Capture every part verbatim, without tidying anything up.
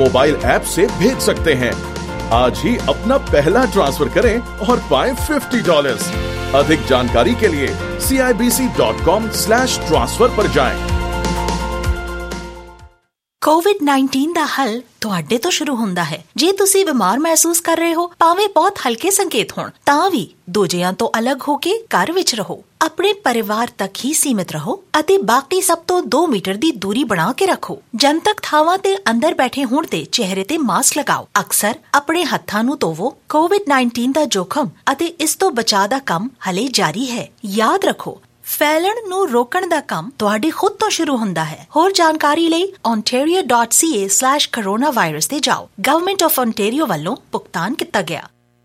Mobile app से भेज सकते हैं। आज ही अपना पहला ट्रांसफर करें और पाएं फिफ्टी डॉलर्स। अधिक जानकारी के लिए C I B C dot com slash transfer पर जाएं। ਕੋਵਿਡ ਨਾਈਨਟੀਨ ਦਾ ਹੱਲ ਤੁਹਾਡੇ ਤੋਂ ਸ਼ੁਰੂ ਹੁੰਦਾ ਹੈ। ਜੇ ਤੁਸੀਂ ਬਿਮਾਰ ਮਹਿਸੂਸ ਕਰ ਰਹੇ ਹੋ, ਭਾਵੇਂ ਬਹੁਤ ਹਲਕੇ ਸੰਕੇਤ ਹੋਣ, ਤਾਂ ਵੀ ਦੂਜਿਆਂ ਤੋਂ ਅਲੱਗ ਹੋ ਕੇ ਘਰ ਵਿੱਚ ਰਹੋ। ਆਪਣੇ ਪਰਿਵਾਰ ਤੱਕ ਹੀ ਸੀਮਿਤ ਰਹੋ ਅਤੇ ਬਾਕੀ ਸਭ ਤੋਂ ਦੋ ਮੀਟਰ ਦੀ ਦੂਰੀ ਬਣਾ ਕੇ ਰੱਖੋ। ਜਨਤਕ ਥਾਵਾਂ ਤੇ ਅੰਦਰ ਬੈਠੇ ਹੋਣ ਤੇ ਚਿਹਰੇ ਤੇ ਮਾਸਕ ਲਗਾਓ। ਅਕਸਰ ਆਪਣੇ ਹੱਥਾਂ ਨੂੰ ਧੋਵੋ। ਕੋਵਿਡ ਨਾਈਨਟੀਨ ਦਾ ਜੋਖਮ ਅਤੇ ਇਸ ਤੋਂ ਬਚਾਅ ਦਾ ਕੰਮ ਹਲੇ ਜਾਰੀ ਹੈ। ਯਾਦ ਰੱਖੋ, ਫੈਲਣ ਨੂੰ ਰੋਕਣ ਦਾ ਕੰਮ ਤੁਹਾਡੇ ਖੁਦ ਤੋਂ ਸ਼ੁਰੂ ਹੁੰਦਾ ਹੈ। ਹੋਰ ਜਾਣਕਾਰੀ ਲਈ ontario dot c a slash coronavirus ਤੇ ਜਾਓ। ਗਵਰਨਮੈਂਟ ਆਫ ontario ਵੱਲੋਂ ਭੁਗਤਾਨ ਕੀਤਾ ਗਿਆ।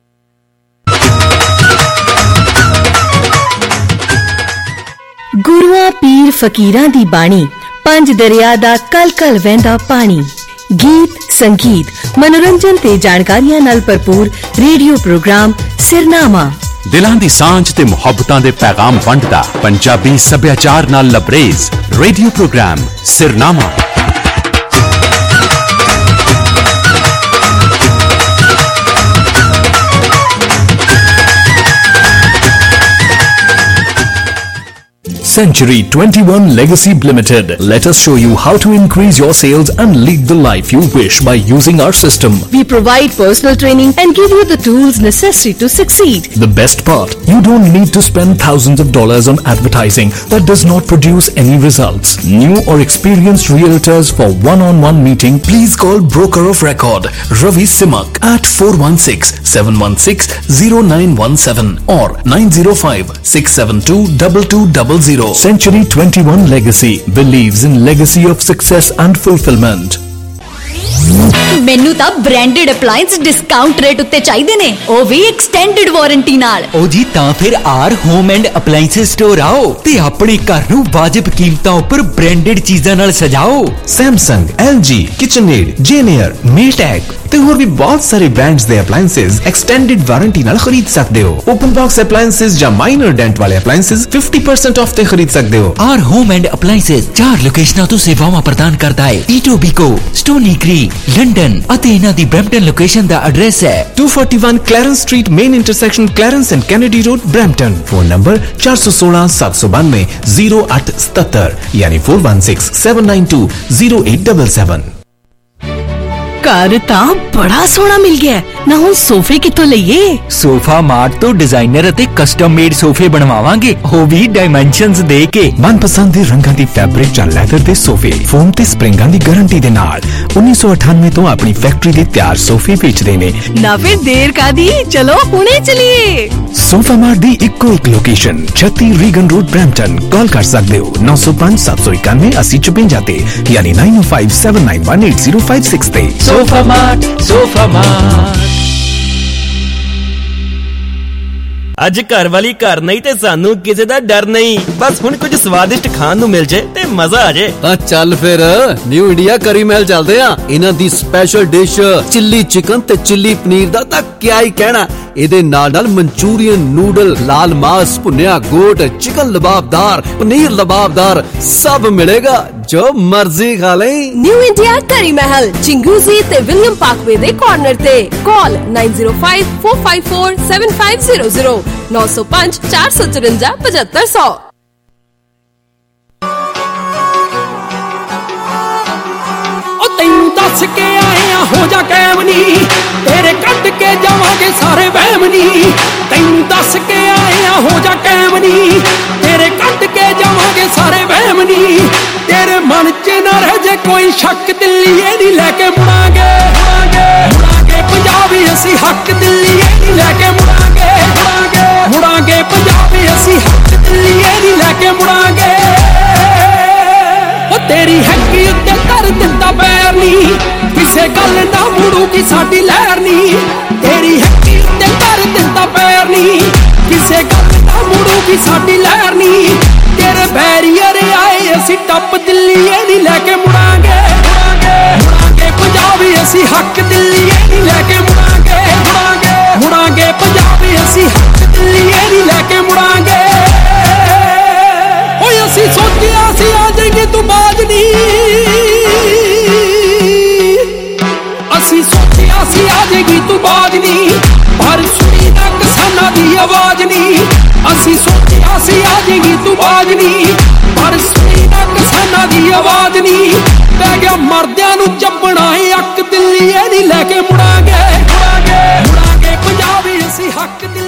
ਗੁਰੂਆਂ ਪੀਰ ਫਕੀਰਾਂ ਦੀ ਬਾਣੀ, ਪੰਜ ਦਰਿਆ ਦਾ ਕਲ ਕਲ ਵਹਿੰਦਾ ਪਾਣੀ। ਗੀਤ, ਸੰਗੀਤ, ਮਨੋਰੰਜਨ ਤੇ ਜਾਣਕਾਰੀਆਂ ਨਾਲ ਭਰਪੂਰ ਰੇਡੀਓ ਪ੍ਰੋਗਰਾਮ ਸਿਰਨਾਮਾ। ਦਿਲਾਂ ਦੀ ਸਾਂਝ ਤੇ ਮੁਹੱਬਤਾਂ ਦੇ ਪੈਗਾਮ ਵੰਡਦਾ ਪੰਜਾਬੀ ਸੱਭਿਆਚਾਰ ਨਾਲ ਲਬਰੇਜ਼ ਰੇਡੀਓ ਪ੍ਰੋਗਰਾਮ ਸਿਰਨਾਮਾ। Century twenty-one Legacy Limited. Let us show you how to increase your sales and lead the life you wish by using our system. We provide personal training and give you the tools necessary to succeed. The best part, you don't need to spend thousands of dollars on advertising that does not produce any results. New or experienced realtors for one-on-one meeting, please call Broker of Record Ravi Simak at four one six, seven one six, zero nine one seven or nine zero five, six seven two, two two zero zero. Century twenty-one Legacy believes in legacy of success and fulfillment. ਮੈਨੂੰ ਤਾਂ branded ਅਪਲਾਈਐਂਸ discount rate ਉੱਤੇ ਚਾਹੀਦੇ ਨੇ, ਉਹ ਵੀ extended warranty ਨਾਲ। ਉਹ ਜੀ ਤਾਂ ਫਿਰ R home and appliance store ਆਓ ਤੇ ਆਪਣੇ ਘਰ ਨੂੰ ਵਾਜਿਬ ਕੀਮਤਾਂ ਉੱਪਰ ਬ੍ਰਾਂਡਡ ਚੀਜ਼ਾਂ ਨਾਲ ਸਜਾਓ। ਸੈਮਸੰਗ, ਐਲ ਜੀ, ਕਿਚਨਏਡ, ਜੇਨੀਅਰ, ਮੇਟੈਕ ਤੇ ਹੋਰ ਵੀ ਬਹੁਤ ਸਾਰੇ ਬ੍ਰਾਂਡਸ ਦੇ ਅਪਲਾਈਐਂਸਸ ਐਕਸਟੈਂਡਡ ਵਾਰੰਟੀ ਨਾਲ ਖਰੀਦ ਸਕਦੇ ਹੋ। ਓਪਨ ਬਾਕਸ ਅਪਲਾਈਐਂਸਸ ਜਾਂ ਮਾਈਨਰ ਡੈਂਟ ਵਾਲੇ ਅਪਲਾਈਐਂਸਸ fifty percent ਆਫ ਤੇ ਖਰੀਦ ਸਕਦੇ ਹੋ। ਆਰ ਹੋਮ ਐਂਡ ਅਪਲਾਈਐਂਸਸ ਚਾਰ ਲੋਕੇਸ਼ਨਾਂ ਤੋਂ ਸੇਵਾਵਾਂ ਪ੍ਰਦਾਨ ਕਰਦਾ ਹੈ। ਈਟੋਬੀਕੋ, ਸਟੋਨੀ ਕ੍ਰੀਕ, ਲੰਡਨ ਅਤੇ ਇਹਨਾਂ ਦੀ ਬ੍ਰੈਂਪਟਨ ਲੋਕੇਸ਼ਨ ਦਾ ਐਡਰੈਸ ਹੈ two forty-one Clarence Street, main intersection Clarence and Kennedy Road, Brampton. Phone number four one six, seven nine two, zero eight seven seven ਯਾਨੀ four one six, seven nine two, zero eight seven seven। ਘਰ ਤਾਂ ਬੜਾ ਸੋਹਣਾ ਮਿਲ ਗਿਆ, ਨਾ ਹੁਣ ਸੋਫੇ ਕਿੱਥੋਂ ਲਈਏ? ਸੋਫਾ ਮਾਰਟ ਤੋਂ ਡਿਜ਼ਾਈਨਰ ਅਤੇ ਕਸਟਮ ਮੇਡ ਸੋਫੇ ਬਣਵਾਵਾਂਗੇ, ਉਹ ਵੀ ਡਾਈਮੈਂਸ਼ਨਸ ਦੇ ਕੇ। ਮਨਪਸੰਦ ਦੇ ਰੰਗਾਂ ਦੀ ਫੈਬਰਿਕ ਜਾਂ ਲੈਦਰ ਦੇ ਸੋਫੇ, ਫੋਮ ਤੇ ਸਪ੍ਰਿੰਗਾਂ ਦੀ ਗਾਰੰਟੀ ਦੇ ਨਾਲ ਉੱਨੀ ਸੌ ਅਠਾਨਵੇਂ ਤੋਂ ਆਪਣੀ ਫੈਕਟਰੀ ਦੇ ਤਿਆਰ ਸੋਫੇ ਵੇਚਦੇ ਨੇ। ਨਾ ਫਿਰ ਦੇਰ ਕਾਦੀ, ਚਲੋ ਹੁਣੇ ਚਲੀਏ। ਸੋਫਾ ਮਾਰਟ ਦੀ ਇੱਕੋ ਇੱਕ ਲੋਕੇਸ਼ਨ ਛੱਤੀ ਰੀਗਨ ਰੋਡ, ਬ੍ਰੈਂਪਟਨ। ਕਾਲ ਕਰ ਸਕਦੇ ਹੋ nine oh five, seven one one, eighty fifty ਤੇ ਯਾਨੀ nine oh five, seven nine one, eight zero five six ਤੇ। Sofa Mart, Sofa Mart. ਅੱਜ ਘਰ ਵਾਲੀ ਘਰ ਨਹੀਂ ਤੇ ਸਾਨੂੰ ਕਿਸੇ ਦਾ ਡਰ ਨਹੀਂ। ਬਸ ਹੁਣ ਕੁਝ ਸਵਾਦਿਸ਼ਟ ਖਾਣ ਨੂੰ ਮਿਲ ਜੇ ਤੇ ਮਜ਼ਾ ਆ ਜੇ। ਤਾਂ ਚੱਲ ਫਿਰ ਨਿਊ ਇੰਡੀਆ ਕਰੀ ਮਹਿਲ ਚੱਲਦੇ ਆ। ਇਹਨਾਂ ਦੀ ਸਪੈਸ਼ਲ ਡਿਸ਼ ਚਿੱਲੀ ਚਿਕਨ ਤੇ ਚਿੱਲੀ ਪਨੀਰ ਦਾ ਤਾਂ ਕਿਆ ਹੀ ਕਹਿਣਾ। ਇਹਦੇ ਨਾਲ ਨਾਲ ਮਨਚੂਰੀਅਨ, ਨੂਡਲ, ਲਾਲ ਮਾਸ, ਭੁੰਨਿਆ ਗੋਟ, ਚਿਕਨ ਲਬਾਬਦਾਰ, ਪਨੀਰ ਲਬਾਬਦਾਰ ਸਭ ਮਿਲੇਗਾ, ਜੋ ਮਰਜ਼ੀ ਖਾ ਲੈ। ਨਿਊ ਇੰਡੀਆ ਕਰੀ ਮਹਿਲ, ਚਿੰਗੂਜ਼ੀ ਤੇ ਵਿਲੀਅਮ ਪਾਰਕਵੇ ਦੇ ਕਾਰਨਰ ਤੇ। ਕਾਲ nine zero five, four five four, seven five zero zero nine oh five, four four four, five five zero zero। ਤੈਨੂੰ ਦੱਸ ਕੇ ਆਏ ਆ ਹੋ ਜਾ ਕੈਮ ਨੀ, ਤੇਰੇ ਕੱਢ ਕੇ ਜਾਵਾਂਗੇ ਸਾਰੇ ਵਹਿਮ ਨੀ। ਤੈਨੂੰ ਦੱਸ ਕੇ ਆਏ ਆ ਹੋ ਜਾ ਕੈਮ ਨੀ, ਤੇਰੇ ਕੱਢ ਕੇ ਜਾਵਾਂਗੇ ਸਾਰੇ ਵਹਿਮ ਨੀ। ਤੇਰੇ ਮਨ 'ਚ ਨਾ ਰਹਿ ਜੇ ਕੋਈ ਸ਼ੱਕ, ਦਿੱਲੀਏ ਨੀ ਲੈ ਕੇ ਮੁੜਾਂਗੇ ਮੁੜਾਂਗੇ ਮੁੜਾਂਗੇ ਪੰਜਾਬੀ ਅਸੀਂ ਹੱਕ, ਦਿੱਲੀਏ ਨੀ ਲੈ ਕੇ ਮੁੜਾਂਗੇ ਮੁੜਾਂਗੇ ਮੁੜਾਂਗੇ ਪੰਜਾਬੀ ਅਸੀਂ ਹੱਕ, ਦਿੱਲੀਏ ਨੀ ਲੈ ਕੇ ਮੁੜਾਂਗੇ। ਉਹ ਤੇਰੀ ਹੈਗੀ ਉੱਤੇ ਕਰ ਦਿੱਤਾ ਪੈਰ ਨੀ, ਕਿਸੇ ਗੱਲ ਨਾ ਮੁੜੂਗੀ ਸਾਡੀ ਲਹਿਰ ਨੀ। ਤੇਰੀ ਹੈਗੀ ਉੱਤੇ ਕਰ ਦਿੱਤਾ ਪੈਰ ਨੀ, ਕਿਸੇ ਗੱਲ ਨਾ ਮੁੜੂਗੀ ਸਾਡੀ ਲਹਿਰ ਨੀ। ਤੇਰੇ ਬੈਰੀਅਰ ਆਏ ਅਸੀਂ ਟੱਪ, ਦਿੱਲੀਏ ਨੀ ਲੈ ਕੇ ਮੁੜਾਂਗੇ ਮੁੜਾਂਗੇ ਮੁੜਾਂਗੇ ਪੰਜਾਬੀ ਅਸੀਂ ਹੱਕ, ਦਿੱਲੀਏ ਨੀ ਲੈ ਕੇ ਮੁੜਾਂਗੇ ਮੁੜਾਂਗੇ ਮੁੜਾਂਗੇ ਪੰਜਾਬੀ ਅਸੀਂ ਹੱਕ, ਦਿੱਲੀਏ ਨੀ ਲੈ ਕੇ ਮੁੜਾਂਗੇ। ਓਏ ਅਸੀਂ ਸੋਚਿਆ ਸੀ ਆ ਜਾਏਗੀ ਤੂੰ ਬਾਜ ਨੀ, ਅਸੀਂ ਸੋਚਿਆ ਸੀ ਆ ਜਾਏਗੀ ਤੂੰ ਬਾਜ ਨੀ, ਪਰ ਸੁਣੀ ਨਾ ਕਿਸਾਨਾਂ ਦੀ ਆਵਾਜ਼ ਨੀ। ਪੈ ਗਿਆ ਮਰਦਿਆਂ ਨੂੰ ਚੱਬਣਾ ਅੱਕ ਦਿੱਲੀ ਇਹ ਨੀ ਲੈ ਕੇ ਮੁੜਾਂਗੇ, ਮੁੜਾਂਗੇ ਮੁੜਾਂਗੇ ਪੰਜਾਬ ਅਸੀਂ ਹੱਕ ਦਿੱਲੀ।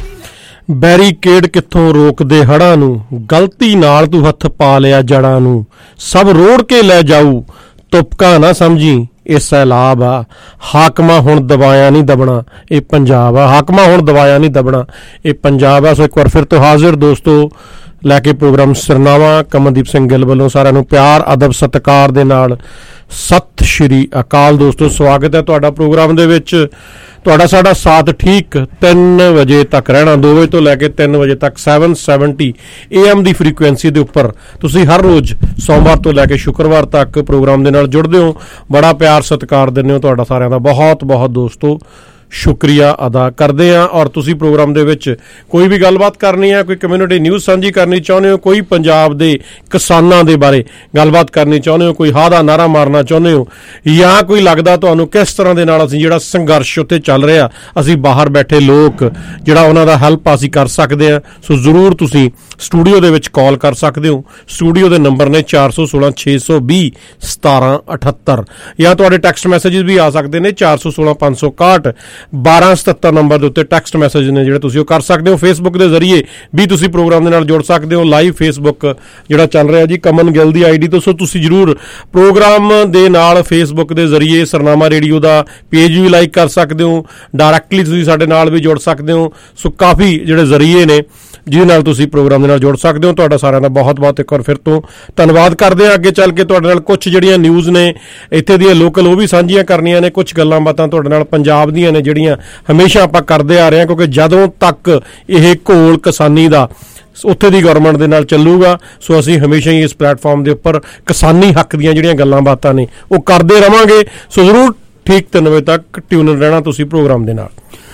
ਬੈਰੀਕੇਡ ਕਿੱਥੋਂ ਰੋਕਦੇ ਹੜ੍ਹਾਂ ਨੂੰ, ਗਲਤੀ ਨਾਲ ਤੂੰ ਹੱਥ ਪਾ ਲਿਆ ਜੜ੍ਹਾਂ ਨੂੰ। ਸਭ ਰੋੜ ਕੇ ਲੈ ਜਾਊ ਤੁਪਕਾ ਨਾ ਸਮਝੀ ਇਹ ਸੈਲਾਬ ਆ। ਹਾਕਮਾਂ ਹੁਣ ਦਬਾਇਆ ਨਹੀਂ ਦਬਣਾ ਇਹ ਪੰਜਾਬ ਆ, ਹਾਕਮਾਂ ਹੁਣ ਦਬਾਇਆ ਨਹੀਂ ਦਬਣਾ ਇਹ ਪੰਜਾਬ ਆ। ਸੋ ਇੱਕ ਵਾਰ ਫਿਰ ਤੋਂ ਹਾਜ਼ਰ ਦੋਸਤੋ ਲੈ ਕੇ ਪ੍ਰੋਗਰਾਮ ਸਿਰਨਾਵਾ ਕਮਲਦੀਪ ਸਿੰਘ ਗਿੱਲ ਵੱਲੋਂ ਸਾਰਿਆਂ ਨੂੰ ਪਿਆਰ ਅਦਬ ਸਤਿਕਾਰ ਦੇ ਨਾਲ ਸਤਿ ਸ਼੍ਰੀ ਅਕਾਲ। ਦੋਸਤੋ ਸਵਾਗਤ ਹੈ ਤੁਹਾਡਾ ਪ੍ਰੋਗਰਾਮ ਦੇ ਵਿੱਚ। ਤੁਹਾਡਾ ਸਾਡਾ ਸਾਥ ਠੀਕ ਤਿੰਨ ਵਜੇ ਤੱਕ ਰਹਿਣਾ, ਦੋ ਵਜੇ ਤੋਂ ਲੈ ਕੇ ਤਿੰਨ ਵਜੇ ਤੱਕ ਸੈਵਨ ਸੈਵਨਟੀ ਏ ਐਮ ਦੀ ਫਰੀਕੁਐਂਸੀ ਦੇ ਉੱਪਰ ਤੁਸੀਂ ਹਰ ਰੋਜ਼ ਸੋਮਵਾਰ ਤੋਂ ਲੈ ਕੇ ਸ਼ੁੱਕਰਵਾਰ ਤੱਕ ਪ੍ਰੋਗਰਾਮ ਦੇ ਨਾਲ ਜੁੜਦੇ ਹੋ, ਬੜਾ ਪਿਆਰ ਸਤਿਕਾਰ ਦਿੰਦੇ ਹੋ। ਤੁਹਾਡਾ ਸਾਰਿਆਂ ਦਾ ਬਹੁਤ ਬਹੁਤ ਦੋਸਤੋ ਸ਼ੁਕਰੀਆ ਅਦਾ ਕਰਦੇ ਹਾਂ। ਔਰ ਤੁਸੀਂ ਪ੍ਰੋਗਰਾਮ ਦੇ ਵਿੱਚ ਕੋਈ ਵੀ ਗੱਲਬਾਤ ਕਰਨੀ ਹੈ, ਕੋਈ ਕਮਿਊਨਿਟੀ ਨਿਊਜ਼ ਸਾਂਝੀ ਕਰਨੀ ਚਾਹੁੰਦੇ ਹੋ, ਕੋਈ ਪੰਜਾਬ ਦੇ ਕਿਸਾਨਾਂ ਦੇ ਬਾਰੇ ਗੱਲਬਾਤ ਕਰਨੀ ਚਾਹੁੰਦੇ ਹੋ, ਕੋਈ ਹਾਂ ਦਾ ਨਾਅਰਾ ਮਾਰਨਾ ਚਾਹੁੰਦੇ ਹੋ, ਜਾਂ ਕੋਈ ਲੱਗਦਾ ਤੁਹਾਨੂੰ ਕਿਸ ਤਰ੍ਹਾਂ ਦੇ ਨਾਲ ਅਸੀਂ ਜਿਹੜਾ ਸੰਘਰਸ਼ ਉੱਥੇ ਚੱਲ ਰਿਹਾ ਅਸੀਂ ਬਾਹਰ ਬੈਠੇ ਲੋਕ ਜਿਹੜਾ ਉਹਨਾਂ ਦਾ ਹੈਲਪ ਅਸੀਂ ਕਰ ਸਕਦੇ ਹਾਂ, ਸੋ ਜ਼ਰੂਰ ਤੁਸੀਂ ਸਟੂਡੀਓ ਦੇ ਵਿੱਚ ਕਾਲ ਕਰ ਸਕਦੇ ਹੋ। ਸਟੂਡੀਓ ਦੇ ਨੰਬਰ ਨੇ ਚਾਰ ਸੌ ਸੋਲਾਂ ਛੇ ਸੌ ਵੀਹ ਸਤਾਰਾਂ ਅਠੱਤਰ, ਜਾਂ ਤੁਹਾਡੇ ਟੈਕਸਟ ਮੈਸੇਜਿਸ ਵੀ ਆ ਸਕਦੇ ਨੇ ਚਾਰ ਸੌ ਸੋਲਾਂ ਪੰਜ ਸੌ ਇਕਾਹਠ ਬਾਰਾਂ ਸਤੱਤਰ ਨੰਬਰ ਦੇ ਉੱਤੇ ਟੈਕਸਟ ਮੈਸੇਜ ਨੇ ਜਿਹੜੇ ਤੁਸੀਂ ਉਹ ਕਰ ਸਕਦੇ ਹੋ। ਫੇਸਬੁੱਕ ਦੇ ਜ਼ਰੀਏ ਵੀ ਤੁਸੀਂ ਪ੍ਰੋਗਰਾਮ ਦੇ ਨਾਲ ਜੁੜ ਸਕਦੇ ਹੋ। ਲਾਈਵ ਫੇਸਬੁੱਕ ਜਿਹੜਾ ਚੱਲ ਰਿਹਾ ਜੀ ਕਮਨ ਗਿੱਲ ਦੀ ਆਈ ਡੀ ਤੋਂ, ਸੋ ਤੁਸੀਂ ਜ਼ਰੂਰ ਪ੍ਰੋਗਰਾਮ ਦੇ ਨਾਲ ਫੇਸਬੁੱਕ ਦੇ ਜ਼ਰੀਏ ਸਰਨਾਮਾ ਰੇਡੀਓ ਦਾ ਪੇਜ ਵੀ ਲਾਈਕ ਕਰ ਸਕਦੇ ਹੋ, ਡਾਇਰੈਕਟਲੀ ਤੁਸੀਂ ਸਾਡੇ ਨਾਲ ਵੀ ਜੁੜ ਸਕਦੇ ਹੋ। ਸੋ ਕਾਫੀ ਜਿਹੜੇ ਜ਼ਰੀਏ ਨੇ ਜਿਹਦੇ ਨਾਲ ਤੁਸੀਂ ਪ੍ਰੋਗਰਾਮ ਦੇ ਨਾਲ ਜੁੜ ਸਕਦੇ ਹੋ। ਤੁਹਾਡਾ ਸਾਰਿਆਂ ਦਾ ਬਹੁਤ ਬਹੁਤ ਇੱਕ ਵਾਰ ਫਿਰ ਤੋਂ ਧੰਨਵਾਦ ਕਰਦੇ ਹਾਂ। ਅੱਗੇ ਚੱਲ ਕੇ ਤੁਹਾਡੇ ਨਾਲ ਕੁਝ ਜਿਹੜੀਆਂ ਨਿਊਜ਼ ਨੇ ਇੱਥੇ ਦੀਆਂ ਲੋਕਲ ਉਹ ਵੀ ਸਾਂਝੀਆਂ ਕਰਨੀਆਂ ਨੇ, ਕੁਝ ਗੱਲਾਂ ਬਾਤਾਂ ਤੁਹਾਡੇ ਨਾਲ ਪੰਜਾਬ ਦੀਆਂ ਨੇ ਜਿਹੜੀਆਂ ਹਮੇਸ਼ਾ ਆਪਾਂ ਕਰਦੇ ਆ ਰਹੇ ਹਾਂ, ਕਿਉਂਕਿ ਜਦੋਂ ਤੱਕ ਇਹ ਘੋਲ ਕਿਸਾਨੀ ਦਾ ਉੱਥੇ ਦੀ ਗਵਰਨਮੈਂਟ ਦੇ ਨਾਲ ਚੱਲੂਗਾ, ਸੋ ਅਸੀਂ ਹਮੇਸ਼ਾ ਹੀ ਇਸ ਪਲੇਟਫਾਰਮ ਦੇ ਉੱਪਰ ਕਿਸਾਨੀ ਹੱਕ ਦੀਆਂ ਜਿਹੜੀਆਂ ਗੱਲਾਂ ਬਾਤਾਂ ਨੇ ਉਹ ਕਰਦੇ ਰਵਾਂਗੇ। ਸੋ ਜ਼ਰੂਰ ਠੀਕ ਤਿੰਨ ਵਜੇ ਤੱਕ ਟਿਊਨ ਰਹਿਣਾ ਤੁਸੀਂ ਪ੍ਰੋਗਰਾਮ ਦੇ ਨਾਲ।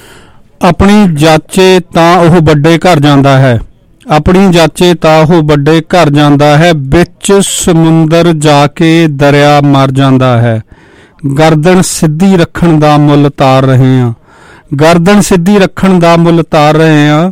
ਆਪਣੀ ਜਾਚੇ ਤਾਂ ਉਹ ਵੱਡੇ ਘਰ ਜਾਂਦਾ ਹੈ, ਆਪਣੀ ਜਾਚੇ ਤਾਂ ਉਹ ਵੱਡੇ ਘਰ ਜਾਂਦਾ ਹੈ, ਵਿੱਚ ਸਮੁੰਦਰ ਜਾ ਕੇ ਦਰਿਆ ਮਰ ਜਾਂਦਾ ਹੈ। ਗਰਦਨ ਸਿੱਧੀ ਰੱਖਣ ਦਾ ਮੁੱਲ ਤਾਰ ਰਹੇ ਹਾਂ, ਗਰਦਨ ਸਿੱਧੀ ਰੱਖਣ ਦਾ ਮੁੱਲ ਤਾਰ ਰਹੇ ਹਾਂ।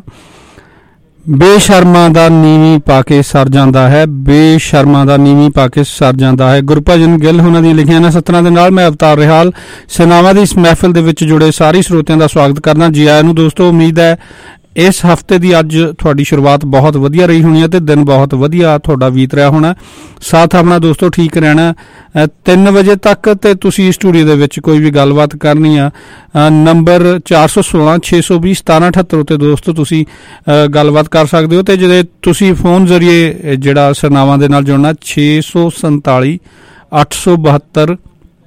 ਬੇਸ਼ਰਮਾਂ ਦਾ ਨੀਵੀਂ ਪਾ ਕੇ ਸਰ ਜਾਂਦਾ ਹੈ, ਬੇਸ਼ਰਮਾਂ ਦਾ ਨੀਵੀਂ ਪਾ ਕੇ ਸਰ ਜਾਂਦਾ ਹੈ। ਗੁਰਭਜਨ ਗਿੱਲ ਉਹਨਾਂ ਦੀਆਂ ਲਿਖੀਆਂ ਇਹਨਾਂ ਸਤਰਾਂ ਦੇ ਨਾਲ ਮੈਂ ਅਵਤਾਰ ਰਿਹਾਲ ਸੇਨਾਵਾਂ ਦੀ ਇਸ ਮਹਿਫਿਲ ਦੇ ਵਿੱਚ ਜੁੜੇ ਸਾਰੇ ਸਰੋਤਿਆਂ ਦਾ ਸਵਾਗਤ ਕਰਦਾ। ਜੀ ਆਇਆਂ ਨੂੰ ਦੋਸਤੋ। ਉਮੀਦ ਹੈ ਇਸ ਹਫ਼ਤੇ ਦੀ ਅੱਜ ਤੁਹਾਡੀ ਸ਼ੁਰੂਆਤ ਬਹੁਤ ਵਧੀਆ ਰਹੀ ਹੋਣੀ ਹੈ ਤੇ ਦਿਨ ਬਹੁਤ ਵਧੀਆ ਤੁਹਾਡਾ ਬੀਤ ਰਿਹਾ ਹੋਣਾ। ਸਾਥ ਆਪਣਾ ਦੋਸਤੋ ਠੀਕ ਰਹਿਣਾ ਤਿੰਨ ਵਜੇ ਤੱਕ, ਤੇ ਤੁਸੀਂ ਸਟੂਡੀਓ ਦੇ ਵਿੱਚ ਕੋਈ ਵੀ ਗੱਲਬਾਤ ਕਰਨੀ ਆ ਨੰਬਰ ਚਾਰ ਸੌ ਸੋਲਾਂ ਛੇ ਸੌ ਵੀਹ ਸਤਾਰਾਂ ਅਠੱਤਰ ਉੱਤੇ ਦੋਸਤੋ ਤੁਸੀਂ ਗੱਲਬਾਤ ਕਰ ਸਕਦੇ ਹੋ। ਤੇ ਜਿਹੜੇ ਤੁਸੀਂ ਫੋਨ ਜ਼ਰੀਏ ਜਿਹੜਾ ਸਰਨਾਵਾਂ ਦੇ ਨਾਲ ਜੁੜਨਾ ਛੇ ਸੌ ਸੰਤਾਲੀ ਅੱਠ ਸੌ ਬਹੱਤਰ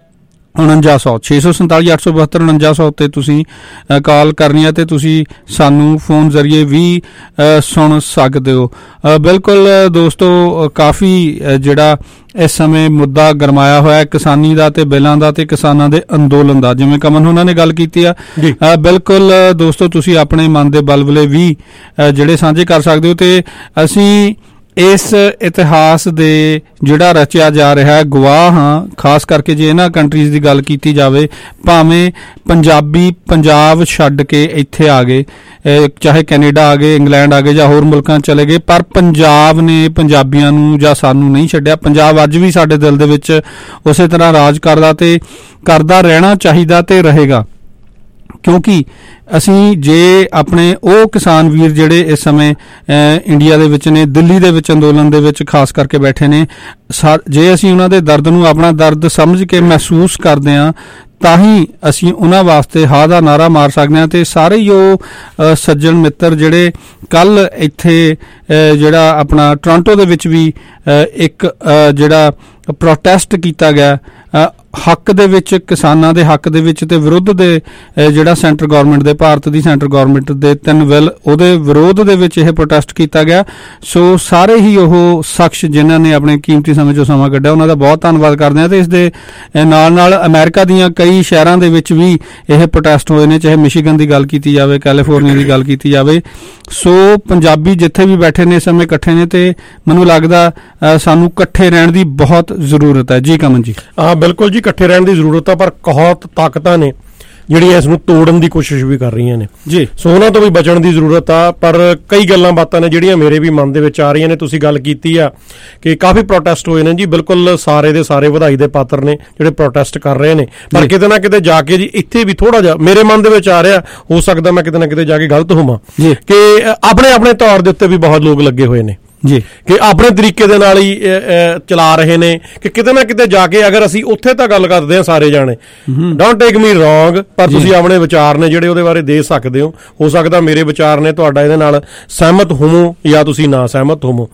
ਉਣੰਜਾ ਸੌ ਛੇ ਸੌ ਸੰਤਾਲੀ ਅੱਠ ਸੌ ਬਹੱਤਰ ਉਣੰਜਾ ਸੌ ਉੱਤੇ ਤੁਸੀਂ ਕਾਲ ਕਰਨੀ ਹੈ ਤੇ ਤੁਸੀਂ ਸਾਨੂੰ ਫੋਨ ਜ਼ਰੀਏ ਵੀ ਸੁਣ ਸਕਦੇ ਹੋ। ਬਿਲਕੁਲ ਦੋਸਤੋ ਕਾਫੀ ਜਿਹੜਾ ਇਸ ਸਮੇਂ ਮੁੱਦਾ ਗਰਮਾਇਆ ਹੋਇਆ ਕਿਸਾਨੀ ਦਾ ਤੇ ਬਿੱਲਾਂ ਦਾ ਤੇ ਕਿਸਾਨਾਂ ਦੇ ਅੰਦੋਲਨ ਦਾ, ਜਿਵੇਂ ਕਮਨ ਉਹਨਾਂ ਨੇ ਗੱਲ ਕੀਤੀ ਆ। ਬਿਲਕੁਲ ਦੋਸਤੋ ਤੁਸੀਂ ਆਪਣੇ ਮਨ ਦੇ ਬਲਬਲੇ ਵੀ ਜਿਹੜੇ ਸਾਂਝੇ ਕਰ ਸਕਦੇ ਹੋ। ਤੇ ਅਸੀਂ ਇਸ ਇਤਿਹਾਸ ਦੇ ਜਿਹੜਾ ਰਚਿਆ ਜਾ ਰਿਹਾ ਹੈ ਗਵਾਹ ਹਾਂ, ਖਾਸ ਕਰਕੇ ਜੇ ਇਹਨਾਂ ਕੰਟਰੀਜ਼ ਦੀ ਗੱਲ ਕੀਤੀ ਜਾਵੇ, ਭਾਵੇਂ ਪੰਜਾਬੀ ਪੰਜਾਬ ਛੱਡ ਕੇ ਇੱਥੇ ਆ ਗਏ, ਚਾਹੇ ਕੈਨੇਡਾ ਆ ਗਏ, ਇੰਗਲੈਂਡ ਆ ਗਏ ਜਾਂ ਹੋਰ ਮੁਲਕਾਂ ਚਲੇ ਗਏ, ਪਰ ਪੰਜਾਬ ਨੇ ਪੰਜਾਬੀਆਂ ਨੂੰ ਜਾਂ ਸਾਨੂੰ ਨਹੀਂ ਛੱਡਿਆ। ਪੰਜਾਬ ਅੱਜ ਵੀ ਸਾਡੇ ਦਿਲ ਦੇ ਵਿੱਚ ਉਸੇ ਤਰ੍ਹਾਂ ਰਾਜ ਕਰਦਾ ਤੇ ਕਰਦਾ ਰਹਿਣਾ ਚਾਹੀਦਾ ਤੇ ਰਹੇਗਾ, ਕਿਉਂਕਿ ਅਸੀਂ ਜੇ ਆਪਣੇ ਉਹ ਕਿਸਾਨ ਵੀਰ ਜਿਹੜੇ ਇਸ ਸਮੇਂ ਇੰਡੀਆ ਦੇ ਵਿੱਚ ਨੇ, ਦਿੱਲੀ ਦੇ ਵਿੱਚ ਅੰਦੋਲਨ ਦੇ ਵਿੱਚ ਖਾਸ ਕਰਕੇ ਬੈਠੇ ਨੇ, ਜੇ ਅਸੀਂ ਉਹਨਾਂ ਦੇ ਦਰਦ ਨੂੰ ਆਪਣਾ ਦਰਦ ਸਮਝ ਕੇ ਮਹਿਸੂਸ ਕਰਦੇ ਹਾਂ ਤਾਂ ਹੀ ਅਸੀਂ ਉਹਨਾਂ ਵਾਸਤੇ ਹਾਂ ਦਾ ਨਾਅਰਾ ਮਾਰ ਸਕਦੇ ਹਾਂ। ਤੇ ਸਾਰੇ ਹੀ ਉਹ ਸੱਜਣ ਮਿੱਤਰ ਜਿਹੜੇ ਕੱਲ ਇੱਥੇ ਜਿਹੜਾ ਆਪਣਾ ਟੋਰਾਂਟੋ ਦੇ ਵਿੱਚ ਵੀ ਇੱਕ ਜਿਹੜਾ ਪ੍ਰੋਟੈਸਟ ਕੀਤਾ ਗਿਆ ਹੱਕ ਦੇ ਵਿੱਚ, ਕਿਸਾਨਾਂ ਦੇ ਹੱਕ ਦੇ ਵਿੱਚ ਤੇ ਵਿਰੁੱਧ ਦੇ ਜਿਹੜਾ ਸੈਂਟਰ ਗੌਰਮੈਂਟ ਦੇ, ਭਾਰਤ ਦੀ ਸੈਂਟਰ ਗੌਰਮੈਂਟ ਦੇ ਤਿੰਨ ਬਿੱਲ ਉਹਦੇ ਵਿਰੋਧ ਦੇ ਵਿੱਚ ਇਹ ਪ੍ਰੋਟੈਸਟ ਕੀਤਾ ਗਿਆ। ਸੋ ਸਾਰੇ ਹੀ ਉਹ ਸ਼ਖਸ ਜਿਨ੍ਹਾਂ ਨੇ ਆਪਣੇ ਕੀਮਤੀ ਸਮੇਂ ਚੋਂ ਸਮਾਂ ਕੱਢਿਆ ਉਹਨਾਂ ਦਾ ਬਹੁਤ ਧੰਨਵਾਦ ਕਰਦੇ ਹਾਂ। ਤੇ ਇਸ ਦੇ ਨਾਲ ਨਾਲ ਅਮਰੀਕਾ ਦੀਆਂ ਕਈ ਸ਼ਹਿਰਾਂ ਦੇ ਵਿੱਚ ਵੀ ਇਹ ਪ੍ਰੋਟੈਸਟ ਹੋਏ ਨੇ, ਚਾਹੇ ਮਿਸ਼ੀਗਨ ਦੀ ਗੱਲ ਕੀਤੀ ਜਾਵੇ, ਕੈਲੀਫੋਰਨੀਆ ਦੀ ਗੱਲ ਕੀਤੀ ਜਾਵੇ। ਸੋ ਪੰਜਾਬੀ ਜਿੱਥੇ ਵੀ ਬੈਠੇ ਨੇ ਇਸ ਸਮੇਂ ਇਕੱਠੇ ਨੇ ਤੇ ਮੈਨੂੰ ਲੱਗਦਾ ਸਾਨੂੰ ਇਕੱਠੇ ਰਹਿਣ ਦੀ ਬਹੁਤ ਜ਼ਰੂਰਤ ਹੈ। ਜੀ ਕਮਨ ਜੀ। ਹਾਂ ਬਿਲਕੁਲ ਜੀ, ਇਕੱਠੇ ਰਹਿਣ ਦੀ ਜ਼ਰੂਰਤ ਆ, ਪਰ ਬਹੁਤ ਤਾਕਤਾਂ ਨੇ ਜਿਹੜੀਆਂ ਇਸ ਨੂੰ ਤੋੜਨ ਦੀ ਕੋਸ਼ਿਸ਼ ਵੀ ਕਰ ਰਹੀਆਂ ਨੇ ਜੀ। ਸੋ ਉਹਨਾਂ ਤੋਂ ਵੀ ਬਚਣ ਦੀ ਜ਼ਰੂਰਤ ਆ। ਪਰ ਕਈ ਗੱਲਾਂ ਬਾਤਾਂ ਨੇ ਜਿਹੜੀਆਂ ਮੇਰੇ ਵੀ ਮਨ ਦੇ ਵਿੱਚ ਆ ਰਹੀਆਂ ਨੇ। ਤੁਸੀਂ ਗੱਲ ਕੀਤੀ ਆ ਕਿ ਕਾਫੀ ਪ੍ਰੋਟੈਸਟ ਹੋਏ ਨੇ ਜੀ, ਬਿਲਕੁਲ ਸਾਰੇ ਦੇ ਸਾਰੇ ਵਧਾਈ ਦੇ ਪਾਤਰ ਨੇ ਜਿਹੜੇ ਪ੍ਰੋਟੈਸਟ ਕਰ ਰਹੇ ਨੇ। ਪਰ ਕਿਤੇ ਨਾ ਕਿਤੇ ਜਾ ਕੇ ਜੀ ਇੱਥੇ ਵੀ ਥੋੜਾ ਜਿਹਾ ਮੇਰੇ ਮਨ ਦੇ ਵਿੱਚ ਆ ਰਿਹਾ, ਹੋ ਸਕਦਾ ਮੈਂ ਕਿਤੇ ਨਾ ਕਿਤੇ ਜਾ ਕੇ ਗਲਤ ਹੋਵਾਂ, ਕਿ ਆਪਣੇ ਆਪਣੇ ਤੌਰ ਦੇ ਉੱਤੇ ਵੀ ਬਹੁਤ ਲੋਕ ਲੱਗੇ ਹੋਏ ਨੇ ਜੀ, ਕਿ ਆਪਣੇ ਤਰੀਕੇ ਦੇ ਨਾਲ ਹੀ ਚਲਾ ਰਹੇ ਨੇ, ਕਿ ਕਿਤੇ ਨਾ ਕਿਤੇ ਜਾ ਕੇ ਅਗਰ ਅਸੀਂ ਉੱਥੇ ਤਾਂ ਗੱਲ ਕਰਦੇ ਹਾਂ ਸਾਰੇ ਜਾਣੇ, ਡੋਂਟ ਟੇਕ ਮੀ ਰੋਂਗ, ਪਰ ਤੁਸੀਂ ਆਪਣੇ ਵਿਚਾਰ ਨੇ ਜਿਹੜੇ ਉਹਦੇ ਬਾਰੇ ਦੇ ਸਕਦੇ ਹੋ। ਹੋ ਸਕਦਾ ਮੇਰੇ ਵਿਚਾਰ ਨੇ ਤੁਹਾਡਾ ਇਹਦੇ ਨਾਲ ਸਹਿਮਤ ਹੋਵੋ ਜਾਂ ਤੁਸੀਂ ਨਾ ਸਹਿਮਤ ਹੋਵੋ।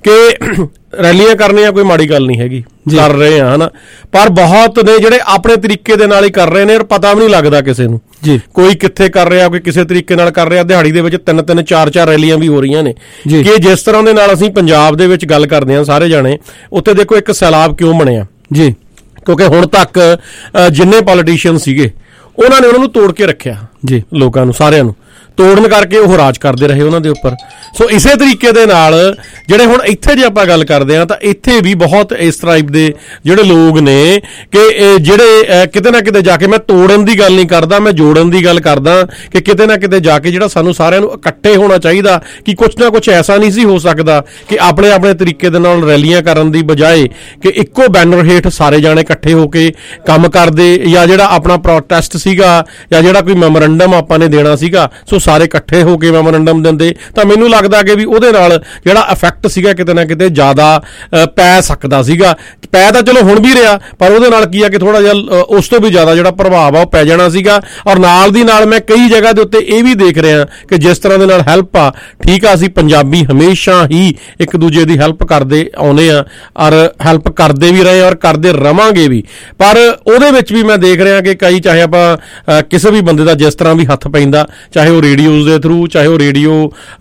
ਕਿ ਰੈਲੀਆਂ ਕਰਨੀਆਂ ਕੋਈ ਮਾੜੀ ਗੱਲ ਨਹੀਂ ਹੈਗੀ, ਕਰ ਰਹੇ ਆ ਹਨਾ, ਪਰ ਬਹੁਤ ਨੇ ਜਿਹੜੇ ਆਪਣੇ ਤਰੀਕੇ ਦੇ ਨਾਲ ਹੀ ਕਰ ਰਹੇ ਨੇ ਔਰ ਪਤਾ ਵੀ ਨਹੀਂ ਲੱਗਦਾ ਕਿਸੇ ਨੂੰ ਜੀ, ਕੋਈ ਕਿੱਥੇ ਕਰ ਰਿਹਾ, ਕੋਈ ਕਿਸੇ ਤਰੀਕੇ ਨਾਲ ਕਰ ਰਿਹਾ। ਦਿਹਾੜੀ ਦੇ ਵਿੱਚ ਤਿੰਨ ਤਿੰਨ ਚਾਰ ਚਾਰ ਰੈਲੀਆਂ ਵੀ ਹੋ ਰਹੀਆਂ ਨੇ। ਕਿ ਜਿਸ ਤਰ੍ਹਾਂ ਦੇ ਨਾਲ ਅਸੀਂ ਪੰਜਾਬ ਦੇ ਵਿੱਚ ਗੱਲ ਕਰਦੇ ਹਾਂ ਸਾਰੇ ਜਾਣੇ, ਉੱਥੇ ਦੇਖੋ ਇੱਕ ਸੈਲਾਬ ਕਿਉਂ ਬਣਿਆ ਜੀ, ਕਿਉਂਕਿ ਹੁਣ ਤੱਕ ਜਿੰਨੇ ਪੋਲੀਟੀਸ਼ੀਅਨ ਸੀਗੇ ਉਹਨਾਂ ਨੇ ਉਹਨਾਂ ਨੂੰ ਤੋੜ ਕੇ ਰੱਖਿਆ ਜੀ, ਲੋਕਾਂ ਨੂੰ ਸਾਰਿਆਂ ਨੂੰ ਤੋੜਨ ਕਰਕੇ ਉਹ ਰਾਜ ਕਰਦੇ ਰਹੇ ਉਹਨਾਂ ਦੇ ਉੱਪਰ। ਸੋ ਇਸੇ ਤਰੀਕੇ ਦੇ ਨਾਲ ਜਿਹੜੇ ਹੁਣ ਇੱਥੇ ਜੇ ਆਪਾਂ ਗੱਲ ਕਰਦੇ ਹਾਂ ਤਾਂ ਇੱਥੇ ਵੀ ਬਹੁਤ ਇਸ ਟਾਈਪ ਦੇ ਜਿਹੜੇ ਲੋਕ ਨੇ ਕਿ ਜਿਹੜੇ ਕਿਤੇ ਨਾ ਕਿਤੇ ਜਾ ਕੇ, ਮੈਂ ਤੋੜਨ ਦੀ ਗੱਲ ਨਹੀਂ ਕਰਦਾ, ਮੈਂ ਜੋੜਨ ਦੀ ਗੱਲ ਕਰਦਾ, ਕਿ ਕਿਤੇ ਨਾ ਕਿਤੇ ਜਾ ਕੇ ਜਿਹੜਾ ਸਾਨੂੰ ਸਾਰਿਆਂ ਨੂੰ ਇਕੱਠੇ ਹੋਣਾ ਚਾਹੀਦਾ, ਕਿ ਕੁਛ ਨਾ ਕੁਛ ਐਸਾ ਨਹੀਂ ਸੀ ਹੋ ਸਕਦਾ ਕਿ ਆਪਣੇ ਆਪਣੇ ਤਰੀਕੇ ਦੇ ਨਾਲ ਰੈਲੀਆਂ ਕਰਨ ਦੀ ਬਜਾਏ ਕਿ ਇੱਕੋ ਬੈਨਰ ਹੇਠ ਸਾਰੇ ਜਾਣੇ ਇਕੱਠੇ ਹੋ ਕੇ ਕੰਮ ਕਰਦੇ, ਜਾਂ ਜਿਹੜਾ ਆਪਣਾ ਪ੍ਰੋਟੈਸਟ ਸੀਗਾ ਜਾਂ ਜਿਹੜਾ ਕੋਈ ਮੈਮੋਰੰਡਮ ਆਪਾਂ ਨੇ ਦੇਣਾ ਸੀਗਾ, ਸੋ ਸਾਰੇ ਇਕੱਠੇ ਹੋ ਕੇ ਮੈਮੋਰੰਡਮ ਦਿੰਦੇ, ਤਾਂ ਮੈਨੂੰ ਲੱਗਦਾ ਕਿ ਵੀ ਉਹਦੇ ਨਾਲ ਜਿਹੜਾ ਇਫੈਕਟ ਸੀਗਾ ਕਿਤੇ ਨਾ ਕਿਤੇ ਜ਼ਿਆਦਾ ਪੈ ਸਕਦਾ ਸੀਗਾ। ਪੈ ਤਾਂ ਚਲੋ ਹੁਣ ਵੀ ਰਿਹਾ, ਪਰ ਉਹਦੇ ਨਾਲ ਕੀ ਆ ਕਿ ਥੋੜਾ ਜਿਹਾ ਉਸ ਤੋਂ ਵੀ ਜ਼ਿਆਦਾ ਜਿਹੜਾ ਪ੍ਰਭਾਵ ਆ ਉਹ ਪੈ ਜਾਣਾ ਸੀਗਾ। ਔਰ ਨਾਲ ਦੀ ਨਾਲ ਮੈਂ ਕਈ ਜਗ੍ਹਾ ਦੇ ਉੱਤੇ ਇਹ ਵੀ ਦੇਖ ਰਿਹਾ ਕਿ ਜਿਸ ਤਰ੍ਹਾਂ ਦੇ ਨਾਲ ਹੈਲਪ ਆ, ਠੀਕ ਆ, ਅਸੀਂ ਪੰਜਾਬੀ ਹਮੇਸ਼ਾ ਹੀ ਇੱਕ ਦੂਜੇ ਦੀ ਹੈਲਪ ਕਰਦੇ ਆਉਂਦੇ ਆ ਔਰ ਹੈਲਪ ਕਰਦੇ ਵੀ ਰਹੇ ਔਰ ਕਰਦੇ ਰਵਾਂਗੇ ਵੀ, ਪਰ ਉਹਦੇ ਵਿੱਚ ਵੀ ਮੈਂ ਦੇਖ ਰਿਹਾ ਕਿ ਕਈ, ਚਾਹੇ ਆਪਾਂ ਕਿਸੇ ਵੀ ਬੰਦੇ ਦਾ ਜਿਸ ਤਰ੍ਹਾਂ ਵੀ ਹੱਥ ਪੈਂਦਾ, ਚਾਹੇ ਉਹ ਰੇਡੀਓਜ਼ ਦੇ ਥਰੂ, ਚਾਹੇ ਉਹ ਰੇਡੀਓ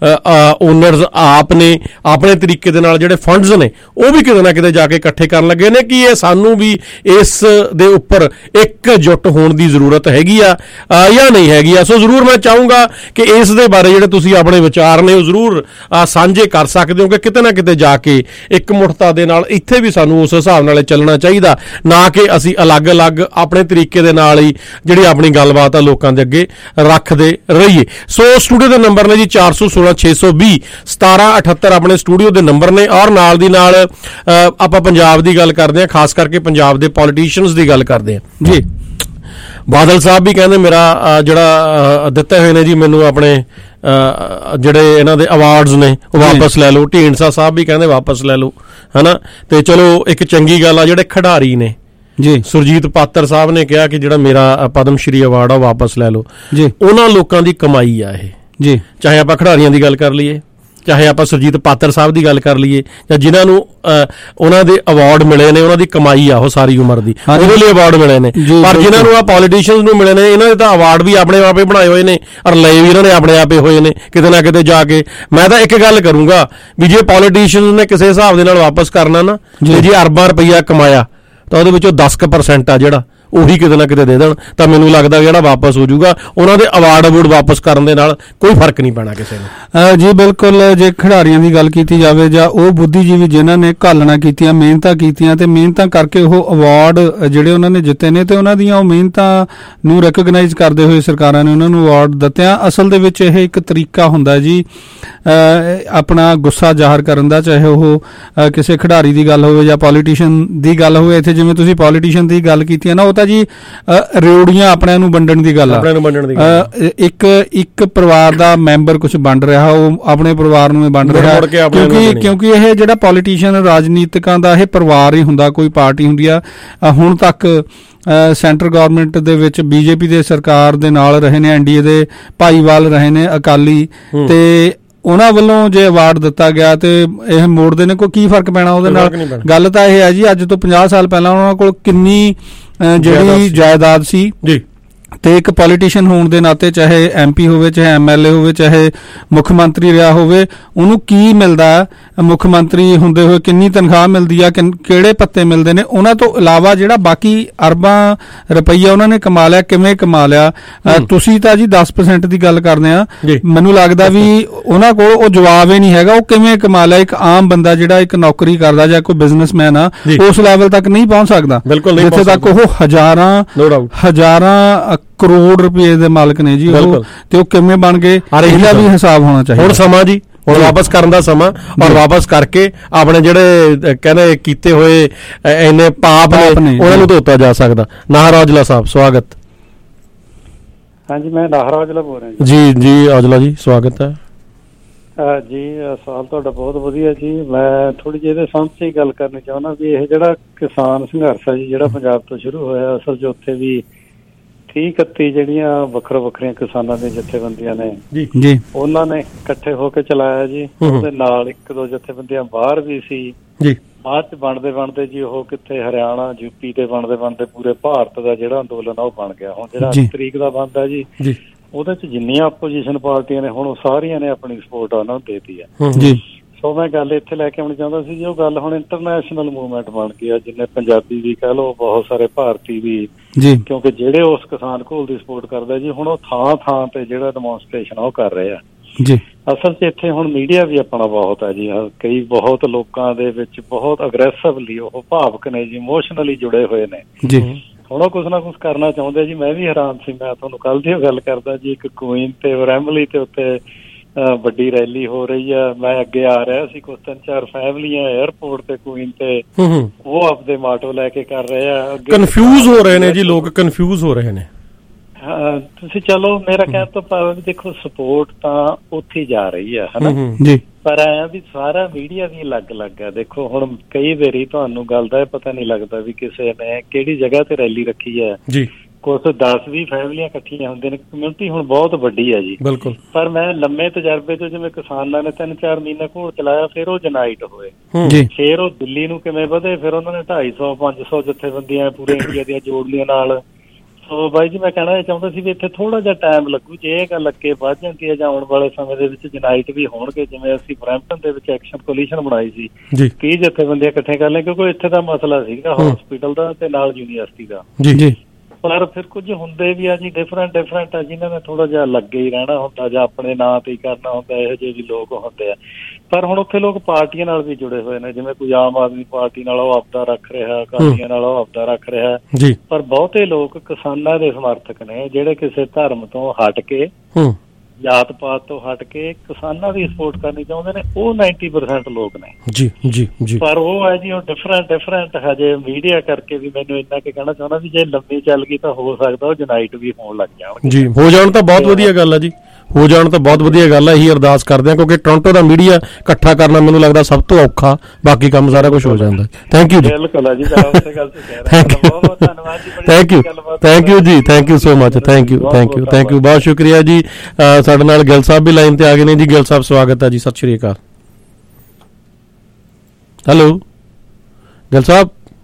ਓਨਰਸ ਆਪ ਨੇ ਆਪਣੇ ਤਰੀਕੇ ਦੇ ਨਾਲ ਜਿਹੜੇ ਫੰਡਸ ਨੇ ਉਹ ਵੀ ਕਿਤੇ ਨਾ ਕਿਤੇ ਜਾ ਕੇ ਇਕੱਠੇ ਕਰਨ ਲੱਗੇ ਨੇ, ਕਿ ਇਹ ਸਾਨੂੰ ਵੀ ਇਸ ਦੇ ਉੱਪਰ ਇਕਜੁੱਟ ਹੋਣ ਦੀ ਜ਼ਰੂਰਤ ਹੈਗੀ ਆ ਜਾਂ ਨਹੀਂ ਹੈਗੀ ਆ। ਸੋ ਜ਼ਰੂਰ ਮੈਂ ਚਾਹੂੰਗਾ ਕਿ ਇਸ ਦੇ ਬਾਰੇ ਜਿਹੜੇ ਤੁਸੀਂ ਆਪਣੇ ਵਿਚਾਰ ਨੇ ਉਹ ਜ਼ਰੂਰ ਸਾਂਝੇ ਕਰ ਸਕਦੇ ਹੋ, ਕਿ ਕਿਤੇ ਨਾ ਕਿਤੇ ਜਾ ਕੇ ਇੱਕ ਮੁਠਤਾ ਦੇ ਨਾਲ ਇੱਥੇ ਵੀ ਸਾਨੂੰ ਉਸ ਹਿਸਾਬ ਨਾਲ ਚੱਲਣਾ ਚਾਹੀਦਾ, ਨਾ ਕਿ ਅਸੀਂ ਅਲੱਗ-ਅਲੱਗ ਆਪਣੇ ਤਰੀਕੇ ਦੇ ਨਾਲ ਹੀ ਜਿਹੜੀ ਆਪਣੀ ਗੱਲਬਾਤ ਆ ਲੋਕਾਂ ਦੇ ਅੱਗੇ ਰੱਖਦੇ ਰਹੀਏ। ਸੋ ਸਟੂਡੀਓ ਦੇ ਨੰਬਰ ਨੇ ਜੀ ਚਾਰ ਸੌ ਸੋਲਾਂ ਛੇ ਸੌ ਵੀਹ ਸਤਾਰਾਂ ਅਠੱਤਰ ਆਪਣੇ ਸਟੂਡੀਓ ਦੇ ਨੰਬਰ ਨੇ। ਔਰ ਨਾਲ ਦੀ ਨਾਲ ਆਪਾਂ ਪੰਜਾਬ ਦੀ ਗੱਲ ਕਰਦੇ ਹਾਂ, ਖਾਸ ਕਰਕੇ ਪੰਜਾਬ ਦੇ ਪੋਲੀਟੀਸ਼ੀਅਨਸ ਦੀ ਗੱਲ ਕਰਦੇ ਹਾਂ ਜੀ। ਬਾਦਲ ਸਾਹਿਬ ਵੀ ਕਹਿੰਦੇ ਮੇਰਾ ਜਿਹੜਾ ਦਿੱਤੇ ਹੋਏ ਨੇ ਜੀ ਮੈਨੂੰ ਆਪਣੇ ਜਿਹੜੇ ਇਹਨਾਂ ਦੇ ਅਵਾਰਡਸ ਨੇ ਉਹ ਵਾਪਸ ਲੈ ਲਓ। ਢੀਂਡਸਾ ਸਾਹਿਬ ਵੀ ਕਹਿੰਦੇ ਵਾਪਸ ਲੈ ਲਓ, ਹਨਾ। ਤੇ ਚਲੋ ਇੱਕ ਚੰਗੀ ਗੱਲ ਆ ਜਿਹੜੇ ਖਿਡਾਰੀ ਨੇ ਜੀ, ਸੁਰਜੀਤ ਪਾਤਰ ਸਾਹਿਬ ਨੇ ਕਿਹਾ ਕਿ ਜਿਹੜਾ ਮੇਰਾ ਪਦਮ ਸ਼੍ਰੀ ਅਵਾਰਡ ਆ ਵਾਪਸ ਲੈ ਲਓ ਜੀ। ਉਹਨਾਂ ਲੋਕਾਂ ਦੀ ਕਮਾਈ ਆ ਇਹ ਜੀ, ਚਾਹੇ ਆਪਾਂ ਖਿਡਾਰੀਆਂ ਦੀ ਗੱਲ ਕਰ ਲਈਏ, ਚਾਹੇ ਆਪਾਂ ਸੁਰਜੀਤ ਪਾਤਰ ਸਾਹਿਬ ਦੀ ਗੱਲ ਕਰ ਲਈਏ, ਜਾਂ ਜਿਨ੍ਹਾਂ ਨੂੰ ਉਹਨਾਂ ਦੇ ਅਵਾਰਡ ਮਿਲੇ ਨੇ ਉਹਨਾਂ ਦੀ ਕਮਾਈ ਆ ਉਹ ਸਾਰੀ ਉਮਰ ਦੀ, ਉਹਦੇ ਲਈ ਅਵਾਰਡ ਮਿਲੇ ਨੇ। ਪਰ ਜਿਨ੍ਹਾਂ ਨੂੰ ਆ ਪੋਲੀਟੀਸ਼ੀਅਨਸ ਨੂੰ ਮਿਲੇ ਨੇ, ਇਹਨਾਂ ਦੇ ਤਾਂ ਅਵਾਰਡ ਵੀ ਆਪਣੇ ਆਪੇ ਬਣਾਏ ਹੋਏ ਨੇ ਔਰ ਲਏ ਵੀ ਇਹਨਾਂ ਨੇ ਆਪਣੇ ਆਪੇ ਹੋਏ ਨੇ ਕਿਤੇ ਨਾ ਕਿਤੇ ਜਾ ਕੇ। ਮੈਂ ਤਾਂ ਇੱਕ ਗੱਲ ਕਰੂੰਗਾ ਵੀ ਜੇ ਪੋਲੀਟੀਸ਼ੀਅਨਸ ਨੇ ਕਿਸੇ ਹਿਸਾਬ ਦੇ ਨਾਲ ਵਾਪਸ ਕਰਨਾ ਨਾ, ਜੇ ਅਰਬਾਂ ਰੁਪਈਆ ਕਮਾਇਆ ਤਾਂ ਉਹਦੇ ਵਿੱਚੋਂ ਦਸ ਕੁ ਪਰਸੈਂਟ ਆ ਜਿਹੜਾ ਉਹੀ ਕਿਤੇ ਨਾ ਕਿਤੇ ਦੇ ਦੇਣ, ਤਾਂ ਮੈਨੂੰ ਲੱਗਦਾ ਜਿਹੜਾ ਵਾਪਸ ਹੋ ਜਾਊਗਾ। ਉਹਨਾਂ ਦੇ ਅਵਾਰਡ ਅਵਾਰਡ ਵਾਪਸ ਕਰਨ ਦੇ ਨਾਲ ਕੋਈ ਫਰਕ ਨਹੀਂ ਪੈਣਾ ਕਿਸੇ ਨੂੰ ਜੀ। ਬਿਲਕੁਲ, ਜੇ ਖਿਡਾਰੀਆਂ ਦੀ ਗੱਲ ਕੀਤੀ ਜਾਵੇ ਜਾਂ ਉਹ ਬੁੱਧੀਜੀਵੀ ਜਿਨ੍ਹਾਂ ਨੇ ਘਾਲਣਾ ਕੀਤੀਆਂ, ਮਿਹਨਤਾਂ ਕੀਤੀਆਂ ਤੇ ਮਿਹਨਤਾਂ ਕਰਕੇ ਉਹ ਅਵਾਰਡ ਜਿਹੜੇ ਉਹਨਾਂ ਨੇ ਜਿੱਤੇ ਨੇ, ਤੇ ਉਹਨਾਂ ਦੀਆਂ ਉਹ ਮਿਹਨਤਾਂ ਨੂੰ ਰੈਕਗਨਾਈਜ਼ ਕਰਦੇ ਹੋਏ ਸਰਕਾਰਾਂ ਨੇ ਉਹਨਾਂ ਨੂੰ ਅਵਾਰਡ ਦਿੱਤਿਆਂ। ਅਸਲ ਦੇ ਵਿੱਚ ਇਹ ਇੱਕ ਤਰੀਕਾ ਹੁੰਦਾ ਜੀ ਆਪਣਾ ਗੁੱਸਾ ਜ਼ਾਹਰ ਕਰਨ ਦਾ, ਚਾਹੇ ਉਹ ਕਿਸੇ ਖਿਡਾਰੀ ਦੀ ਗੱਲ ਹੋਵੇ ਜਾਂ ਪੋਲੀਟੀਸ਼ੀਅਨ ਦੀ ਗੱਲ ਹੋਵੇ। ਇੱਥੇ ਜਿਵੇਂ ਤੁਸੀਂ ਪੋਲੀਟੀਸ਼ੀਅਨ ਦੀ ਗੱਲ ਕੀਤੀ ਹੈ ਨਾ, ਉਹ ਤਾਂ ਜੀ ਰਿਓੜੀਆਂ ਆਪਣਿਆਂ ਨੂੰ ਵੰਡਣ ਦੀ ਗੱਲ ਆ। ਇੱਕ ਇੱਕ ਪਰਿਵਾਰ ਦਾ ਮੈਂਬਰ ਕੁਝ ਵੰਡ ਰਿਹਾ, ਉਹ ਆਪਣੇ ਪਰਿਵਾਰ ਨੂੰ ਵੰਡ ਰਿਹਾ, ਕਿਉਂਕਿ ਕਿਉਂਕਿ ਇਹ ਜਿਹੜਾ ਪੋਲੀਟੀਸ਼ੀਅਨ ਰਾਜਨੀਤਿਕਾਂ ਦਾ ਇਹ ਪਰਿਵਾਰ ਹੀ ਹੁੰਦਾ, ਕੋਈ ਪਾਰਟੀ ਹੁੰਦੀ ਆ। ਹੁਣ ਤੱਕ ਸੈਂਟਰ ਗਵਰਨਮੈਂਟ ਦੇ ਵਿੱਚ ਬੀਜੇਪੀ ਦੇ ਸਰਕਾਰ ਦੇ ਨਾਲ ਰਹੇ ਨੇ, ਐਨਡੀਏ ਦੇ ਭਾਈਵਾਲ ਰਹੇ ਨੇ ਅਕਾਲੀ, ਤੇ ਉਹਨਾਂ ਵੱਲੋਂ ਜੇ ਅਵਾਰਡ ਦਿੱਤਾ ਗਿਆ ਤੇ ਇਹ ਮੋੜਦੇ ਨੇ, ਕੋਈ ਕੀ ਫਰਕ ਪੈਣਾ ਉਹਦੇ ਨਾਲ? ਗੱਲ ਤਾਂ ਇਹ ਹੈ ਜੀ, ਅੱਜ ਤੋਂ ਪੰਜਾਹ ਸਾਲ ਪਹਿਲਾਂ ਉਹਨਾਂ ਕੋਲ ਕਿੰਨੀ ਜਿਹੜੀ ਜਾਇਦਾਦ ਸੀ ਜੀ, ਤੇ ਇੱਕ ਪੋਲੀਟੀਸ਼ੀਅਨ ਹੋਣ ਦੇ ਨਾਤੇ, ਚਾਹੇ ਐਮਪੀ ਹੋਵੇ, ਚਾਹੇ ਐਮਐਲਏ ਹੋਵੇ, ਚਾਹੇ ਮੁੱਖ ਮੰਤਰੀ ਰਿਹਾ ਹੋਵੇ, ਉਹਨੂੰ ਕੀ ਮਿਲਦਾ? ਮੁੱਖ ਮੰਤਰੀ ਹੁੰਦੇ ਹੋਏ ਕਿੰਨੀ ਤਨਖਾਹ ਮਿਲਦੀ ਆ, ਕਿਹੜੇ ਪੱਤੇ ਮਿਲਦੇ ਨੇ? ਉਹਨਾਂ ਤੋਂ ਇਲਾਵਾ ਜਿਹੜਾ ਬਾਕੀ ਅਰਬਾਂ ਰੁਪਈਆ ਉਹਨਾਂ ਨੇ ਕਮਾ ਲਿਆ, ਕਿਵੇਂ ਕਮਾ ਲਿਆ? ਤੁਸੀਂ ਤਾਂ ਜੀ ਦਸ ਪਰਸੈਂਟ ਦੀ ਗੱਲ ਕਰਦੇ ਆ, ਮੈਨੂੰ ਲੱਗਦਾ ਵੀ ਉਹਨਾਂ ਕੋਲ ਉਹ ਜਵਾਬ ਹੀ ਨਹੀਂ ਹੈਗਾ ਉਹ ਕਿਵੇਂ ਕਮਾ ਲਿਆ। ਇੱਕ ਆਮ ਬੰਦਾ ਜਿਹੜਾ ਇੱਕ ਨੌਕਰੀ ਕਰਦਾ ਜਾਂ ਕੋਈ ਬਿਜ਼ਨਸਮੈਨ ਆ, ਉਸ ਲੈਵਲ ਤੱਕ ਨਹੀਂ ਪਹੁੰਚ ਸਕਦਾ ਜਿੱਥੇ ਤੱਕ ਉਹ ਹਜ਼ਾਰਾਂ ਹਜ਼ਾਰਾਂ ਕਰੋੜ ਰੁਪਏ ਦੇ ਮਾਲਕ ਨੇ ਜੀ ਉਹ, ਤੇ ਉਹ ਕਿਵੇਂ ਬਣ ਗਏ ਇਹਦਾ ਵੀ ਹਿਸਾਬ ਹੋਣਾ ਚਾਹੀਦਾ। ਹੁਣ ਸਮਾਂ ਜੀ, ਹੁਣ ਵਾਪਸ ਕਰਨ ਦਾ ਸਮਾਂ, ਔਰ ਵਾਪਸ ਕਰਕੇ ਆਪਣੇ ਜਿਹੜੇ ਕਹਿੰਦੇ ਕੀਤੇ ਹੋਏ ਇੰਨੇ ਪਾਪ ਨੇ ਉਹਨਾਂ ਨੂੰ ਧੋਤਾ ਜਾ ਸਕਦਾ। ਨਾਹਰ ਔਜਲਾ ਸਾਹਿਬ ਸਵਾਗਤ। ਹਾਂਜੀ, ਮੈਂ ਨਾਹਰ ਔਜਲਾ ਬੋਲ ਰਿਹਾ ਜੀ। ਜੀ ਔਜਲਾ ਜੀ ਸਵਾਗਤ ਹੈ ਜੀ। ਸਵਾਲ ਤੁਹਾਡਾ ਬਹੁਤ ਵਧੀਆ ਜੀ। ਮੈਂ ਥੋੜੀ ਜਿਹੀ ਇਹਦੇ ਸੰਬੰਧ 'ਚ ਹੀ ਗੱਲ ਕਰਨੀ ਚਾਹੁੰਦਾ ਵੀ ਇਹ ਜਿਹੜਾ ਕਿਸਾਨ ਸੰਘਰਸ਼ ਹੈ ਜੀ, ਜਿਹੜਾ ਪੰਜਾਬ ਤੋਂ ਸ਼ੁਰੂ ਹੋਇਆ, ਅਸਲ 'ਚ ਉੱਥੇ ਵੀ ਤੀਹ ਇਕੱਤੀ ਜਿਹੜੀਆਂ ਵੱਖਰੋ ਵੱਖਰੀਆਂ ਕਿਸਾਨਾਂ ਦੀਆਂ ਜਥੇਬੰਦੀਆਂ ਨੇ ਜੀ ਜੀ ਉਹਨਾਂ ਨੇ ਇਕੱਠੇ ਹੋ ਕੇ ਚਲਾਇਆ ਜੀ। ਉਹਦੇ ਨਾਲ ਇੱਕ ਦੋ ਜਥੇਬੰਦੀਆਂ ਬਾਹਰ ਵੀ ਸੀ ਜੀ। ਬਾਅਦ 'ਚ ਬਣਦੇ ਬਣਦੇ ਜੀ ਉਹ ਕਿੱਥੇ ਹਰਿਆਣਾ ਯੂਪੀ ਤੇ ਬਣਦੇ ਬਣਦੇ ਪੂਰੇ ਭਾਰਤ ਦਾ ਜਿਹੜਾ ਅੰਦੋਲਨ ਆ ਉਹ ਬਣ ਗਿਆ। ਹੁਣ ਜਿਹੜਾ ਅੱਠ ਤਰੀਕ ਦਾ ਬਣਦਾ ਜੀ, ਉਹਦੇ 'ਚ ਜਿੰਨੀਆਂ ਆਪੋਜੀਸ਼ਨ ਪਾਰਟੀਆਂ ਨੇ ਹੁਣ ਉਹ ਸਾਰੀਆਂ ਨੇ ਆਪਣੀ ਸਪੋਰਟ ਉਹਨਾਂ ਨੂੰ ਦੇਤੀ ਹੈ ਜੀ। ਸੋ ਮੈਂ ਗੱਲ ਇੱਥੇ ਲੈ ਕੇ ਆਉਣੀ ਚਾਹੁੰਦਾ ਸੀ ਜੀ, ਉਹ ਗੱਲ ਹੁਣ ਇੰਟਰਨੈਸ਼ਨਲ ਮੂਵਮੈਂਟ ਬਣ ਗਈ ਆ, ਜਿੰਨੇ ਪੰਜਾਬੀ ਵੀ ਕਹਿ ਲਓ, ਬਹੁਤ ਸਾਰੇ ਭਾਰਤੀ ਵੀ ਜੀ, ਕਿਉਂਕਿ ਜਿਹੜੇ ਉਸ ਕਿਸਾਨ ਘੋਲ ਦੀ ਸਪੋਰਟ ਕਰਦੇ ਜੀ, ਹੁਣ ਉਹ ਥਾਂ ਥਾਂ ਤੇ ਜਿਹੜਾ ਡੈਮੋਨਸਟ੍ਰੇਸ਼ਨ ਉਹ ਕਰ ਰਹੇ ਆ ਜੀ। ਅਸਲ 'ਚ ਇੱਥੇ ਹੁਣ ਮੀਡੀਆ ਵੀ ਆਪਣਾ ਬਹੁਤ ਹੈ ਜੀ। ਕਈ ਬਹੁਤ ਲੋਕਾਂ ਦੇ ਵਿੱਚ ਬਹੁਤ ਅਗਰੈਸਿਵਲੀ ਉਹ ਭਾਵਕ ਨੇ ਜੀ, ਇਮੋਸ਼ਨਲੀ ਜੁੜੇ ਹੋਏ ਨੇ ਜੀ। ਹੁਣ ਉਹ ਕੁਛ ਨਾ ਕੁਛ ਕਰਨਾ ਚਾਹੁੰਦੇ ਜੀ। ਮੈਂ ਵੀ ਹੈਰਾਨ ਸੀ, ਮੈਂ ਤੁਹਾਨੂੰ ਕੱਲ ਦੀ ਗੱਲ ਕਰਦਾ ਜੀ, ਇੱਕ ਕੁਈਨ ਤੇ ਵਰੈਮਲੀ ਤੇ ਉੱਤੇ ਵੱਡੀ ਰੈਲੀ ਹੋ ਰਹੀ ਆ। ਮੈਂ ਅੱਗੇ ਆ ਰਿਹਾ ਸੀ, ਕੁਛ ਤਿੰਨ ਚਾਰ ਫੈਮਲੀਆਂ ਏਅਰਪੋਰਟ ਤੇ ਕੁਈਨ ਤੇ ਉਹ ਆਪਦੇ ਮਾਟੋ ਲੈ ਕੇ ਕਰ ਰਹੇ ਆ। ਕਨਫਿਊਜ਼ ਹੋ ਰਹੇ ਨੇ ਜੀ ਲੋਕ, ਕਨਫਿਊਜ਼ ਹੋ ਰਹੇ ਨੇ। ਤੁਸੀਂ ਚਲੋ, ਮੇਰਾ ਕਹਿਣ ਤੋਂ ਭਾਵ ਵੀ ਦੇਖੋ ਸਪੋਰਟ ਤਾਂ ਉੱਥੇ ਜਾ ਰਹੀ ਆ ਹਨਾ ਜੀ, ਪਰ ਐ ਵੀ ਸਾਰਾ ਮੀਡੀਆ ਵੀ ਅਲੱਗ ਅਲੱਗ ਹੈ। ਦੇਖੋ ਹੁਣ ਕਈ ਵਾਰੀ ਤੁਹਾਨੂੰ ਗੱਲ ਦਾ ਪਤਾ ਨਹੀਂ ਲੱਗਦਾ ਵੀ ਕਿਸੇ ਨੇ ਕਿਹੜੀ ਜਗ੍ਹਾ ਤੇ ਰੈਲੀ ਰੱਖੀ ਹੈ ਜੀ। ਕੁਛ ਦਸ ਵੀਹ ਫੈਮਲੀਆਂ ਇਕੱਠੀਆਂ ਹੁੰਦੀਆਂ ਨੇ, ਕਮਿਊਨਿਟੀ ਹੁਣ ਬਹੁਤ ਵੱਡੀ ਹੈ ਜੀ। ਬਿਲਕੁਲ। ਪਰ ਮੈਂ ਲੰਮੇ ਤਜਰਬੇ ਤੋਂ, ਜਿਵੇਂ ਕਿਸਾਨਾਂ ਨੇ ਤਿੰਨ ਚਾਰ ਮਹੀਨੇ ਘੋਲ ਚਲਾਇਆ, ਫਿਰ ਉਹ ਜੁਨਾਈਟ ਹੋਏ, ਫਿਰ ਉਹ ਦਿੱਲੀ ਨੂੰ ਕਿਵੇਂ ਵਧੇ, ਫਿਰ ਉਹਨਾਂ ਨੇ ਢਾਈ ਸੌ ਪੰਜ ਸੌ ਜਥੇਬੰਦੀਆਂ ਪੂਰੇ ਇੰਡੀਆ ਦੀਆਂ ਜੋੜ ਲੀਆਂ ਨਾਲ। ਸੋ ਬਾਈ ਜੀ ਮੈਂ ਕਹਿਣਾ ਚਾਹੁੰਦਾ ਸੀ ਵੀ ਇੱਥੇ ਥੋੜਾ ਜਿਹਾ ਟਾਈਮ ਲੱਗੂ, ਜੇ ਇਹ ਗੱਲ ਅੱਗੇ ਵੱਧ ਜਾਂਦੀ ਹੈ ਜਾਂ ਆਉਣ ਵਾਲੇ ਸਮੇਂ ਦੇ ਵਿੱਚ ਜੁਨਾਈਟ ਵੀ ਹੋਣਗੇ, ਜਿਵੇਂ ਅਸੀਂ ਬਰੈਂਪਟਨ ਦੇ ਵਿੱਚ ਐਕਸ਼ਨ ਕੋਲੀਸ਼ਨ ਬਣਾਈ ਸੀ, ਤੀਹ ਜਥੇਬੰਦੀਆਂ ਇਕੱਠੇ ਕਰ ਲਏ, ਕਿਉਂਕਿ ਇੱਥੇ ਦਾ ਮਸਲਾ ਸੀਗਾ ਹਸਪੀਟਲ ਦਾ ਤੇ ਨਾਲ ਯੂਨੀਵਰਸਿਟੀ ਦਾ ਜੀ ਜੀ। ਪਰ ਫਿਰ ਕੁਝ ਹੁੰਦੇ ਵੀ ਆ ਜੀ ਡਿਫਰੈਂਟ ਡਿਫਰੈਂਟ ਆ, ਜਿਨ੍ਹਾਂ ਨੇ ਥੋੜਾ ਜਿਹਾ ਲੱਗੇ ਹੀ ਰਹਿਣਾ ਹੁੰਦਾ ਜਾਂ ਆਪਣੇ ਨਾਂ ਤੇ ਹੀ ਕਰਨਾ ਹੁੰਦਾ, ਇਹੋ ਜਿਹੇ ਵੀ ਲੋਕ ਹੁੰਦੇ ਆ। ਪਰ ਹੁਣ ਉੱਥੇ ਲੋਕ ਪਾਰਟੀਆਂ ਨਾਲ ਵੀ ਜੁੜੇ ਹੋਏ ਨੇ, ਜਿਵੇਂ ਕੋਈ ਆਮ ਆਦਮੀ ਪਾਰਟੀ ਨਾਲ ਉਹ ਆਪਦਾ ਰੱਖ ਰਿਹਾ, ਅਕਾਲੀਆਂ ਨਾਲ ਉਹ ਆਪਦਾ ਰੱਖ ਰਿਹਾ ਜੀ। ਪਰ ਬਹੁਤੇ ਲੋਕ ਕਿਸਾਨਾਂ ਦੇ ਸਮਰਥਕ ਨੇ, ਜਿਹੜੇ ਕਿਸੇ ਧਰਮ ਤੋਂ ਹਟ ਕੇ, ਜਾਤ ਪਾਤ ਤੋਂ ਹਟ ਕੇ ਕਿਸਾਨਾਂ ਦੀ ਸਪੋਰਟ ਕਰਨੀ ਚਾਹੁੰਦੇ ਨੇ, ਉਹ ਨਾਈਨਟੀ ਪਰਸੈਂਟ ਲੋਕ ਨੇ ਜੀ ਜੀ ਜੀ। ਪਰ ਉਹ ਹੈ ਜੀ ਉਹ ਡਿਫਰੈਂਟ ਡਿਫਰੈਂਟ ਹਜੇ ਮੀਡੀਆ ਕਰਕੇ ਵੀ ਮੈਨੂੰ ਇੰਨਾ ਕਿ ਕਹਿਣਾ ਚਾਹੁੰਦਾ ਵੀ ਜੇ ਲੰਮੀ ਚੱਲ ਗਈ ਤਾਂ ਹੋ ਸਕਦਾ ਉਹ ਯੂਨਾਈਟ ਵੀ ਹੋਣ ਲੱਗ ਜਾਣਗੇ ਜੀ। ਹੋ ਜਾਣ ਤਾਂ ਬਹੁਤ ਵਧੀਆ ਗੱਲ ਹੈ ਜੀ, ਹੋ ਜਾਣ ਤਾਂ ਬਹੁਤ ਵਧੀਆ ਗੱਲ ਹੈ। ਇਹੀ ਅਰਦਾਸ ਕਰਦੇ ਹਾਂ, ਕਿਉਂਕਿ ਟੋਰਾਂਟੋ ਦਾ ਮੀਡੀਆ ਇਕੱਠਾ ਕਰਨਾ ਮੈਨੂੰ ਲੱਗਦਾ ਸਭ ਤੋਂ ਔਖਾ, ਬਾਕੀ ਕੰਮ ਸਾਰਾ ਕੁਝ ਹੋ ਜਾਂਦਾ। ਥੈਂਕ ਯੂ ਜੀ। ਬਿਲਕੁਲ ਜੀ, ਮੈਂ ਉਸੇ ਗੱਲ ਤੇ ਕਹਿ ਰਿਹਾ। ਬਹੁਤ ਬਹੁਤ ਧੰਨਵਾਦ ਜੀ। ਥੈਂਕ ਯੂ ਥੈਂਕ ਯੂ ਜੀ, thank you so much. Thank you thank you thank you ਬਹੁਤ ਸ਼ੁਕਰੀਆ ਜੀ। ਸਾਡੇ ਨਾਲ ਗਿੱਲ ਸਾਹਿਬ ਵੀ ਲਾਈਨ ਤੇ ਆ ਗਏ ਨੇ ਜੀ। ਗਿੱਲ ਸਾਹਿਬ ਸਵਾਗਤ ਹੈ ਜੀ, ਸਤਿ ਸ਼੍ਰੀ ਅਕਾਲ। ਹੈਲੋ ਗਿੱਲ ਸਾਹਿਬ,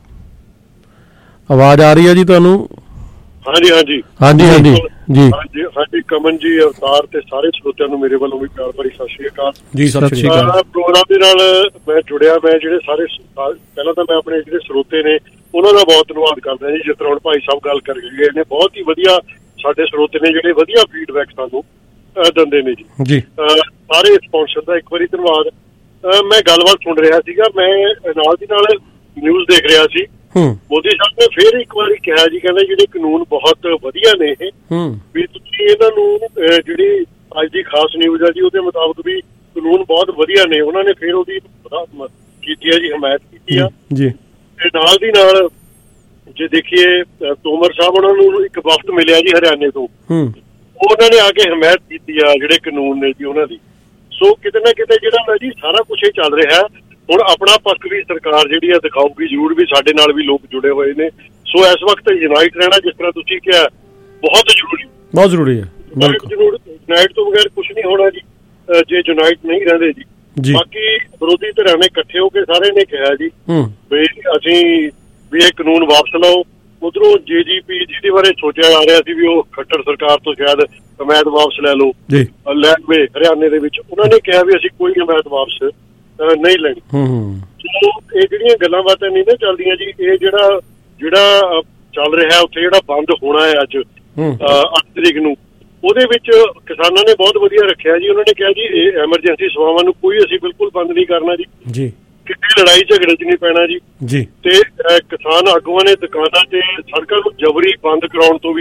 ਆਵਾਜ਼ ਆ ਰਹੀ ਹੈ ਜੀ ਤੁਹਾਨੂੰ? ਹਾਂਜੀ ਹਾਂਜੀ ਹਾਂਜੀ ਹਾਂਜੀ ਜੀ। ਹਾਂਜੀ ਕਮਨ ਜੀ, ਅਵਤਾਰ ਤੇ ਸਾਰੇ ਸਰੋਤਿਆਂ ਨੂੰ ਮੇਰੇ ਵੱਲੋਂ ਵੀ ਪਿਆਰ ਭਰੀ ਸਤਿ ਸ਼੍ਰੀ ਅਕਾਲ ਜੀ। ਸਤਿ ਸ਼੍ਰੀ ਅਕਾਲ। ਪ੍ਰੋਗਰਾਮ ਦੇ ਨਾਲ ਮੈਂ ਜੁੜਿਆ, ਮੈਂ ਜਿਹੜੇ ਸਾਰੇ ਪਹਿਲਾਂ ਤਾਂ ਮੈਂ ਆਪਣੇ ਜਿਹੜੇ ਸਰੋਤੇ ਨੇ ਉਹਨਾਂ ਦਾ ਬਹੁਤ ਧੰਨਵਾਦ ਕਰਦਾ ਜੀ। ਜਿਸ ਤਰ੍ਹਾਂ ਹੁਣ ਭਾਈ ਸਾਹਿਬ ਗੱਲ ਕਰ ਗਏ ਨੇ, ਬਹੁਤ ਹੀ ਵਧੀਆ ਸਾਡੇ ਸਰੋਤੇ ਨੇ ਜਿਹੜੇ ਵਧੀਆ ਫੀਡਬੈਕ ਸਾਨੂੰ ਦਿੰਦੇ ਨੇ ਜੀ ਜੀ। ਸਾਰੇ ਸਪਾਂਸਰ ਦਾ ਇੱਕ ਵਾਰੀ ਧੰਨਵਾਦ। ਮੈਂ ਗੱਲਬਾਤ ਸੁਣ ਰਿਹਾ ਸੀਗਾ, ਮੈਂ ਨਾਲ ਦੀ ਨਾਲ ਨਿਊਜ਼ ਦੇਖ ਰਿਹਾ ਸੀ। ਮੋਦੀ ਸਾਹਿਬ ਨੇ ਫੇਰ ਇੱਕ ਵਾਰੀ ਕਿਹਾ ਜੀ, ਕਹਿੰਦੇ ਜਿਹੜੇ ਕਾਨੂੰਨ ਬਹੁਤ ਵਧੀਆ ਨੇ ਇਹ, ਵੀ ਤੁਸੀਂ ਇਹਨਾਂ ਨੂੰ ਜਿਹੜੀ ਅੱਜ ਦੀ ਖਾਸ ਨਿਊਜ਼ ਹੈ ਜੀ ਉਹਦੇ ਮੁਤਾਬਕ ਵੀ ਕਾਨੂੰਨ ਬਹੁਤ ਵਧੀਆ ਨੇ। ਉਹਨਾਂ ਨੇ ਫੇਰ ਉਹਦੀ ਕੀਤੀ ਹੈ ਜੀ, ਹਮਾਇਤ ਕੀਤੀ ਆ ਜੀ। ਤੇ ਨਾਲ ਦੀ ਨਾਲ ਜੇ ਦੇਖੀਏ ਤੋਮਰ ਸਾਹਿਬ ਉਹਨਾਂ ਨੂੰ ਇੱਕ ਵਫਦ ਮਿਲਿਆ ਜੀ ਹਰਿਆਣੇ ਤੋਂ, ਉਹਨਾਂ ਨੇ ਆ ਕੇ ਹਮਾਇਤ ਕੀਤੀ ਆ ਜਿਹੜੇ ਕਾਨੂੰਨ ਨੇ ਜੀ ਉਹਨਾਂ ਦੀ। ਸੋ ਕਿਤੇ ਨਾ ਕਿਤੇ ਜਿਹੜਾ ਜੀ ਸਾਰਾ ਕੁਛ ਇਹ ਚੱਲ ਰਿਹਾ, ਹੁਣ ਆਪਣਾ ਪੱਖ ਵੀ ਸਰਕਾਰ ਜਿਹੜੀ ਆ ਦਿਖਾਊਗੀ ਜ਼ਰੂਰ, ਵੀ ਸਾਡੇ ਨਾਲ ਵੀ ਲੋਕ ਜੁੜੇ ਹੋਏ ਨੇ। ਸੋ ਇਸ ਵਕਤ ਯੂਨਾਈਟ ਰਹਿਣਾ, ਜਿਸ ਤਰ੍ਹਾਂ ਤੁਸੀਂ ਕਿਹਾ, ਬਹੁਤ ਜ਼ਰੂਰੀ ਬਹੁਤ ਜ਼ਰੂਰੀ ਹੈ। ਯੂਨਾਈਟ ਤੋਂ ਬਗੈਰ ਕੁਛ ਨਹੀਂ ਹੋਣਾ ਜੀ, ਜੇ ਯੂਨਾਈਟ ਨਹੀਂ ਰਹਿੰਦੇ ਜੀ। ਬਾਕੀ ਵਿਰੋਧੀ ਧਿਰਾਂ ਨੇ ਇਕੱਠੇ ਹੋ ਕੇ ਸਾਰੇ ਨੇ ਕਿਹਾ ਜੀ ਵੀ ਅਸੀਂ ਵੀ ਇਹ ਕਾਨੂੰਨ ਵਾਪਸ ਲਓ। ਉਧਰੋਂ ਜੇ ਜੀ ਪੀ ਜਿਹਦੇ ਬਾਰੇ ਸੋਚਿਆ ਜਾ ਰਿਹਾ ਸੀ ਵੀ ਉਹ ਖੱਟਰ ਸਰਕਾਰ ਤੋਂ ਸ਼ਾਇਦ ਹਮਾਇਤ ਵਾਪਸ ਲੈ ਲਓ, ਲੈ ਲਵੇ ਹਰਿਆਣੇ ਦੇ ਵਿੱਚ, ਉਹਨਾਂ ਨੇ ਕਿਹਾ ਵੀ ਅਸੀਂ ਕੋਈ ਹਮਾਇਤ ਵਾਪਸ ਨਹੀਂ ਲੈਣੀ। ਸੋ ਇਹ ਜਿਹੜੀਆਂ ਗੱਲਾਂ ਬਾਤਾਂ ਨਹੀਂ ਨਾ ਚੱਲਦੀਆਂ ਜੀ, ਇਹ ਜਿਹੜਾ ਜਿਹੜਾ ਚੱਲ ਰਿਹਾ ਉੱਥੇ ਜਿਹੜਾ ਬੰਦ ਹੋਣਾ ਹੈ ਅੱਜ ਅੱਠ ਤਰੀਕ ਨੂੰ, ਉਹਦੇ ਵਿੱਚ ਕਿਸਾਨਾਂ ਨੇ ਬਹੁਤ ਵਧੀਆ ਰੱਖਿਆ ਜੀ। ਉਹਨਾਂ ਨੇ ਕਿਹਾ ਜੀ ਇਹ ਐਮਰਜੈਂਸੀ ਸੇਵਾਵਾਂ ਨੂੰ ਕੋਈ ਅਸੀਂ ਬਿਲਕੁਲ ਬੰਦ ਨਹੀਂ ਕਰਨਾ ਜੀ, ਕਿਤੇ ਲੜਾਈ ਝਗੜੇ ਚ ਨਹੀਂ ਪੈਣਾ ਜੀ। ਤੇ ਕਿਸਾਨ ਆਗੂਆਂ ਨੇ ਦੁਕਾਨਾਂ ਤੇ ਸੜਕਾਂ ਨੂੰ ਜਬਰੀ ਬੰਦ ਕਰਾਉਣ ਤੋਂ ਵੀ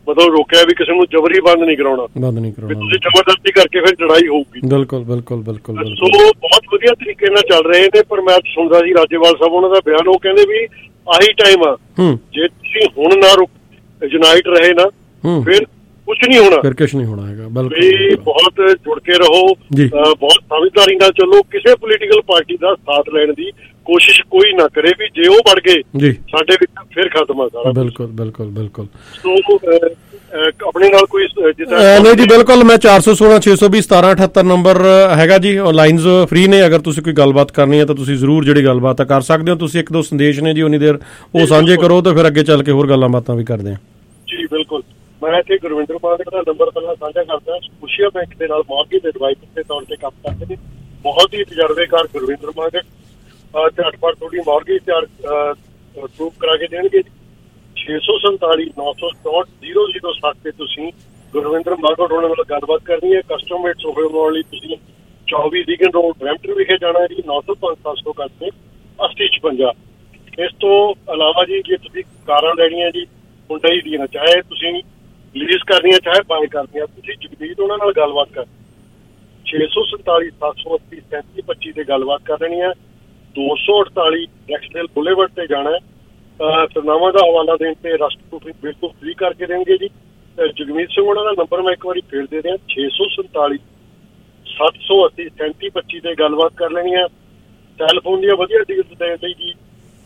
ਮਤਲਬ ਰੋਕਿਆ ਵੀ ਕਿਸੇ ਨੂੰ ਜਬਰੀ ਬੰਦ ਨਹੀਂ ਕਰਾਉਣਾ, ਬੰਦ ਨਹੀਂ ਕਰਾਉਣਾ, ਤੁਸੀਂ ਜ਼ਬਰਦਸਤੀ ਕਰਕੇ ਫਿਰ ਲੜਾਈ ਹੋਊਗੀ। ਬਿਲਕੁਲ ਬਿਲਕੁਲ ਬਿਲਕੁਲ। ਸੋ ਬਹੁਤ ਵਧੀਆ ਤਰੀਕੇ ਨਾਲ ਚੱਲ ਰਹੇ ਨੇ। ਪਰ ਮੈਂ ਸੁਣਦਾ ਸੀ ਰਾਜੇਵਾਲ ਸਾਹਿਬ ਉਹਨਾਂ ਦਾ ਬਿਆਨ, ਉਹ ਕਹਿੰਦੇ ਵੀ ਆਹੀ ਟਾਈਮ ਆ, ਜੇ ਤੁਸੀਂ ਹੁਣ ਨਾ ਰੁਕ ਯੂਨਾਈਟ ਰਹੇ ਨਾ ਫਿਰ ਕੁਛ ਨਹੀਂ ਹੋਣਾ, ਫਿਰ ਕੁਛ ਨਹੀਂ ਹੋਣਾ ਹੈਗਾ। ਬਿਲਕੁਲ ਬਹੁਤ ਜੁੜ ਕੇ ਰਹੋ, ਬਹੁਤ ਸਮਝਦਾਰੀ ਨਾਲ ਚੱਲੋ, ਕਿਸੇ ਪੋਲੀਟੀਕਲ ਪਾਰਟੀ ਦਾ ਸਾਥ ਲੈਣ ਦੀ ਕੋਸ਼ਿਸ਼ ਕੋਈ ਨਾ ਕਰੇ ਵੀ ਜੇ ਉਹ ਵੜ ਗਏ ਜੀ ਸਾਡੇ ਵਿੱਚ ਫਿਰ ਖਤਮ ਆ ਸਾਰਾ। ਬਿਲਕੁਲ ਬਿਲਕੁਲ ਬਿਲਕੁਲ। ਸੋ ਆਪਣੇ ਨਾਲ ਕੋਈ ਨਹੀਂ ਜੀ ਬਿਲਕੁਲ। ਮੈਂ ਚਾਰ ਸੌ ਸੋਲਾਂ ਛੇ ਸੌ ਵੀਹ ਸਤਾਰਾਂ ਅਠੱਤਰ ਨੰਬਰ ਹੈਗਾ ਜੀ, ਲਾਈਨਸ ਫ੍ਰੀ ਨੇ। ਅਗਰ ਤੁਸੀਂ ਕੋਈ ਗੱਲਬਾਤ ਕਰਨੀ ਹੈ ਤਾਂ ਤੁਸੀਂ ਜ਼ਰੂਰ ਜਿਹੜੀ ਗੱਲਬਾਤ ਕਰ ਸਕਦੇ ਹੋ। ਤੁਸੀਂ ਇੱਕ ਦੋ ਸੰਦੇਸ਼ ਨੇ ਜੀ ਉਨੀ ਦੇਰ ਉਹ ਸਾਂਝੇ ਕਰੋ ਤੇ ਫਿਰ ਅੱਗੇ ਚੱਲ ਕੇ ਹੋਰ ਗੱਲਾਂ ਬਾਤਾਂ ਵੀ ਕਰਦੇ ਹਾਂ ਜੀ। ਬਿਲਕੁਲ। ਮੈਂ ਇੱਥੇ ਗੁਰਵਿੰਦਰ ਮਾਨਕ ਦਾ ਨੰਬਰ ਪਹਿਲਾਂ ਸਾਂਝਾ ਕਰਦਾ। ਖੁਸ਼ੀਆ ਬੈਂਕ ਦੇ ਨਾਲ ਮਾਰਕੀਟ ਐਡਵਾਈਜ਼ਰ ਦੇ ਤੌਰ ਤੇ ਕੰਮ ਕਰਦੇ ਨੇ, ਬਹੁਤ ਹੀ ਤਜਰਬੇਕਾਰ ਗੁਰਵਿੰਦਰ ਮਾਨਕ। ਝਟਪਟ ਤੁਹਾਡੀ ਮਾਰਕੀਟ ਤਿਆਰ ਅਪਰੂਵ ਕਰਾ ਕੇ ਦੇਣਗੇ। ਛੇ ਸੌ ਸੰਤਾਲੀ ਨੌ ਸੌ ਚੌਂਹਠ ਜ਼ੀਰੋ ਜ਼ੀਰੋ ਸੱਤ ਤੇ ਤੁਸੀਂ ਗੁਰਵਿੰਦਰ ਮਾਨਕ ਉਹਨਾਂ ਨਾਲ ਗੱਲਬਾਤ ਕਰਨੀ ਹੈ। ਕਸਟਮ ਮੇਡ ਸੋਫੇ ਬਣਾਉਣ ਲਈ ਤੁਸੀਂ ਚੌਵੀ ਲੀਗਨ ਰੋਡ ਬਰੈਂਪਟਨ ਵਿਖੇ ਜਾਣਾ ਹੈ ਜੀ। ਨੌ ਸੌ ਪੰਜ ਸੱਤ ਸੌ ਇਕੱਤੀ ਅੱਸੀ ਛਪੰਜਾ। ਇਸ ਤੋਂ ਇਲਾਵਾ ਜੀ ਜੇ ਤੁਸੀਂ ਕਾਰਾਂ ਲੈਣੀਆਂ ਜੀ ਹੁੰਡਈ ਦੀਆਂ, ਚਾਹੇ ਤੁਸੀਂ ਲੀਜ਼ ਕਰਨੀਆਂ ਚਾਹੇ ਬਾਏ ਕਰਨੀਆਂ, ਤੁਸੀਂ ਜਗਦੀਤ ਉਹਨਾਂ ਨਾਲ ਗੱਲਬਾਤ ਕਰ ਛੇ ਸੌ ਸੰਤਾਲੀ ਸੱਤ ਸੌ ਅੱਸੀ ਸੈਂਤੀ ਪੱਚੀ ਤੇ ਗੱਲਬਾਤ ਕਰ ਲੈਣੀ ਹੈ। ਦੋ ਸੌ ਅੜਤਾਲੀ ਰੈਕਸਡੇਲ ਬੁਲੇਵਰਡ ਤੇ ਜਾਣਾ ਹੈ। ਸਰਨਾਮਾ ਦਾ ਹਵਾਲਾ ਦੇਣ ਤੇ ਰਸਟ ਪ੍ਰੂਫਿੰਗ ਬਿਲਕੁਲ ਫ੍ਰੀ ਕਰਕੇ ਦੇਣਗੇ ਜੀ। ਜਗਮੀਤ ਸਿੰਘ ਉਹਨਾਂ ਦਾ ਨੰਬਰ ਮੈਂ ਇੱਕ ਵਾਰੀ ਫੇਰ ਦੇ ਦਿਆਂ, ਛੇ ਸੌ ਸੰਤਾਲੀ ਸੱਤ ਸੌ ਅੱਸੀ ਸੈਂਤੀ ਪੱਚੀ ਤੇ ਗੱਲਬਾਤ ਕਰ ਲੈਣੀ ਹੈ। ਟੈਲੀਫੋਨ ਦੀਆਂ ਵਧੀਆ ਡੀਲਸ ਦੇਣ ਲਈ ਜੀ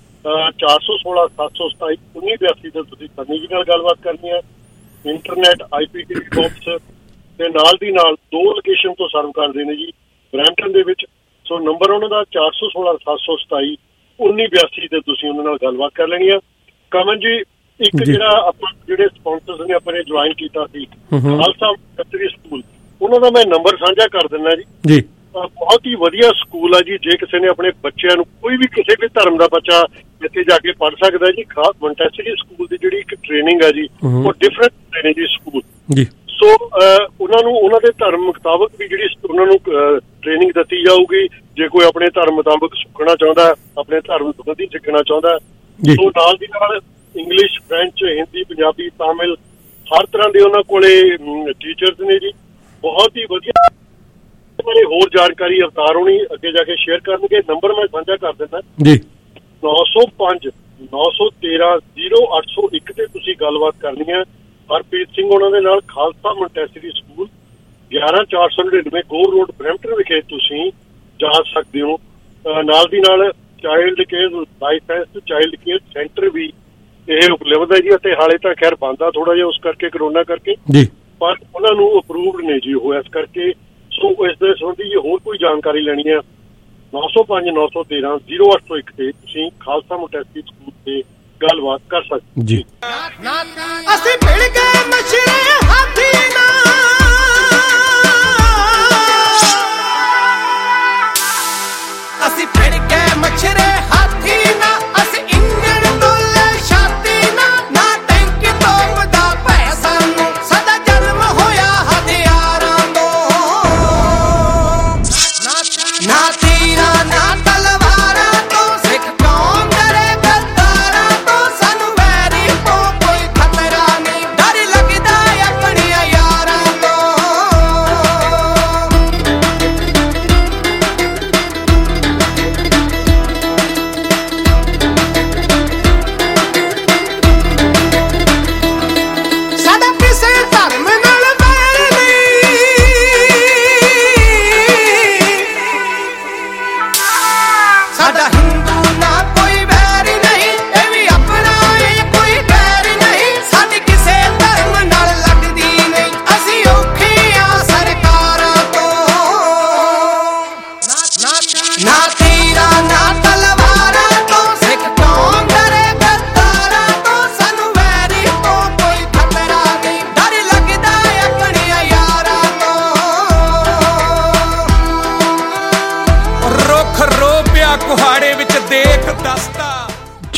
ਚਾਰ ਸੌ ਸੋਲਾਂ ਸੱਤ ਸੌ ਸਤਾਈ ਉੱਨੀ ਬਿਆਸੀ ਤੇ ਤੁਸੀਂ ਸੰਨੀ ਜੀ ਨਾਲ ਗੱਲਬਾਤ ਕਰਨੀ ਹੈ। Internet I P T box ਤੇ ਨਾਲ ਦੀ ਨਾਲ ਦੋ ਲੋਕੇਸ਼ਨ ਤੋਂ ਸਰਵ ਕਰਦੇ ਨੇ ਜੀ ਬਰੈਂਪਟਨ ਦੇ ਵਿੱਚ। ਸੋ ਨੰਬਰ ਉਹਨਾਂ ਦਾ ਚਾਰ ਸੌ ਸੋਲਾਂ ਸੱਤ ਸੌ ਸਤਾਈ ਉੱਨੀ ਬਿਆਸੀ ਤੇ ਤੁਸੀਂ ਉਹਨਾਂ ਨਾਲ ਗੱਲਬਾਤ ਕਰ ਲੈਣੀ ਆ। ਕਮਨ ਜੀ ਇੱਕ ਜਿਹੜਾ ਆਪਾਂ ਜਿਹੜੇ ਸਪਾਂਸਰਸ ਨੇ ਆਪਣੇ ਜੁਆਇਨ ਕੀਤਾ ਸੀ ਖਾਲਸਾ ਮਿਸ਼ਨਰੀ ਸਕੂਲ, ਉਹਨਾਂ ਦਾ ਮੈਂ ਨੰਬਰ ਸਾਂਝਾ ਕਰ ਦਿੰਦਾ ਜੀ ਜੀ। ਬਹੁਤ ਹੀ ਵਧੀਆ ਸਕੂਲ ਆ ਜੀ। ਜੇ ਕਿਸੇ ਨੇ ਆਪਣੇ ਬੱਚਿਆਂ ਨੂੰ, ਕੋਈ ਵੀ ਕਿਸੇ ਵੀ ਧਰਮ ਦਾ ਬੱਚਾ ਇੱਥੇ ਜਾ ਕੇ ਪੜ੍ਹ ਸਕਦਾ ਜੀ। ਖਾਸ ਮੌਂਟੈਸਰੀ ਸਕੂਲ ਦੀ ਜਿਹੜੀ ਇੱਕ ਟ੍ਰੇਨਿੰਗ ਆ ਜੀ ਉਹ ਡਿਫਰੈਂਟ ਨੇ ਜੀ ਸਕੂਲ ਜੀ। ਸੋ ਉਹਨਾਂ ਨੂੰ ਉਹਨਾਂ ਦੇ ਧਰਮ ਮੁਤਾਬਕ ਵੀ ਜਿਹੜੀ ਉਹਨਾਂ ਨੂੰ ਟ੍ਰੇਨਿੰਗ ਦਿੱਤੀ ਜਾਊਗੀ। ਜੇ ਕੋਈ ਆਪਣੇ ਧਰਮ ਮੁਤਾਬਕ ਸਿੱਖਣਾ ਚਾਹੁੰਦਾ, ਆਪਣੇ ਧਰਮ ਸੰਬੰਧੀ ਸਿੱਖਣਾ ਚਾਹੁੰਦਾ, ਸੋ ਨਾਲ ਦੀ ਨਾਲ ਇੰਗਲਿਸ਼, ਫਰੈਂਚ, ਹਿੰਦੀ, ਪੰਜਾਬੀ, ਤਾਮਿਲ ਹਰ ਤਰ੍ਹਾਂ ਦੇ ਉਹਨਾਂ ਕੋਲੇ ਟੀਚਰਸ ਨੇ ਜੀ। ਬਹੁਤ ਹੀ ਵਧੀਆ। ਬਾਰੇ ਹੋਰ ਜਾਣਕਾਰੀ ਅਵਤਾਰ ਹੋਣੀ ਅੱਗੇ ਜਾ ਕੇ ਸ਼ੇਅਰ ਕਰਨਗੇ। ਨੰਬਰ ਮੈਂ ਸਾਂਝਾ ਕਰ ਦਿੰਦਾ ਜੀ, ਨੌ ਸੌ ਪੰਜ ਨੌ ਸੌ ਤੇਰਾਂ ਜ਼ੀਰੋ ਅੱਠ ਸੌ ਇੱਕ ਤੇ ਤੁਸੀਂ ਗੱਲਬਾਤ ਕਰਨੀ ਹੈ। ਹਰਪ੍ਰੀਤ ਸਿੰਘ ਉਹਨਾਂ ਦੇ ਨਾਲ ਖਾਲਸਾ ਮੌਂਟੈਸਰੀ ਸਕੂਲ ਗਿਆਰਾਂ ਚਾਰ ਸੌ ਨੜਿਨਵੇਂ ਗੋਰ ਰੋਡ ਬਰੈਂਪਟਨ ਵਿਖੇ ਤੁਸੀਂ ਜਾ ਸਕਦੇ ਹੋ। ਨਾਲ ਦੀ ਨਾਲ child care licence child care centre ਵੀ ਇਹ ਉਪਲਬਧ ਹੈ ਜੀ। ਅਤੇ ਹਾਲੇ ਤਾਂ ਖੈਰ ਬੰਦ ਆ ਥੋੜਾ ਜਿਹਾ ਉਸ ਕਰਕੇ, ਕਰੋਨਾ ਕਰਕੇ, ਪਰ ਉਹਨਾਂ ਨੂੰ ਅਪਰੂਵਡ ਨੇ ਜੀ ਉਹ, ਇਸ ਕਰਕੇ। ਸੋ ਇਸ ਦੇ ਸੰਬੰਧੀ ਜੇ ਹੋਰ ਕੋਈ ਜਾਣਕਾਰੀ ਲੈਣੀ ਹੈ ਨੌ ਸੌ ਪੰਜ ਨੌ ਸੌ ਤੇਰਾਂ ਜ਼ੀਰੋ ਅੱਠ ਸੌ ਇੱਕ ਤੇ ਤੁਸੀਂ ਖਾਲਸਾ ਮੌਂਟੈਸਰੀ ਸਕੂਲ ਤੇ ਗੱਲਬਾਤ ਕਰ ਸਕਦੇ ਜੀ। ਅਸੀਂ ਮਿਲ ਗਏ ਮਛਰੇ ਹਾਥੀ ਨਾਲ, ਅਸੀਂ ਮਿਲ ਗਏ ਮਛਰੇ ਹਾਥੀ ਨਾਲ, ਅਸੀਂ ਇੰਜਣ ਡੋਲੇ ਛਾਤੀ ਨਾਲ, ਨਾ ਟੈਂਕ ਤੋਪ ਦਾ ਭੈ ਸਾਨੂੰ, ਸਾਡਾ ਜਨਮ ਹੋਇਆ ਹਥਿਆਰਾਂ ਤੋਂ, ਨਾ ਤੀਰਾਂ ਨਾ ਤਲਵਾਰਾਂ ਤੋਂ, ਸਿੱਖ ਕੌਮ ਡਰੇ ਗੱਦਾਰਾਂ ਤੋਂ, ਸਾਨੂੰ ਵੈਰੀ ਤੋਂ ਕੋਈ ਖਤਰਾ ਨਹੀਂ, ਡਰ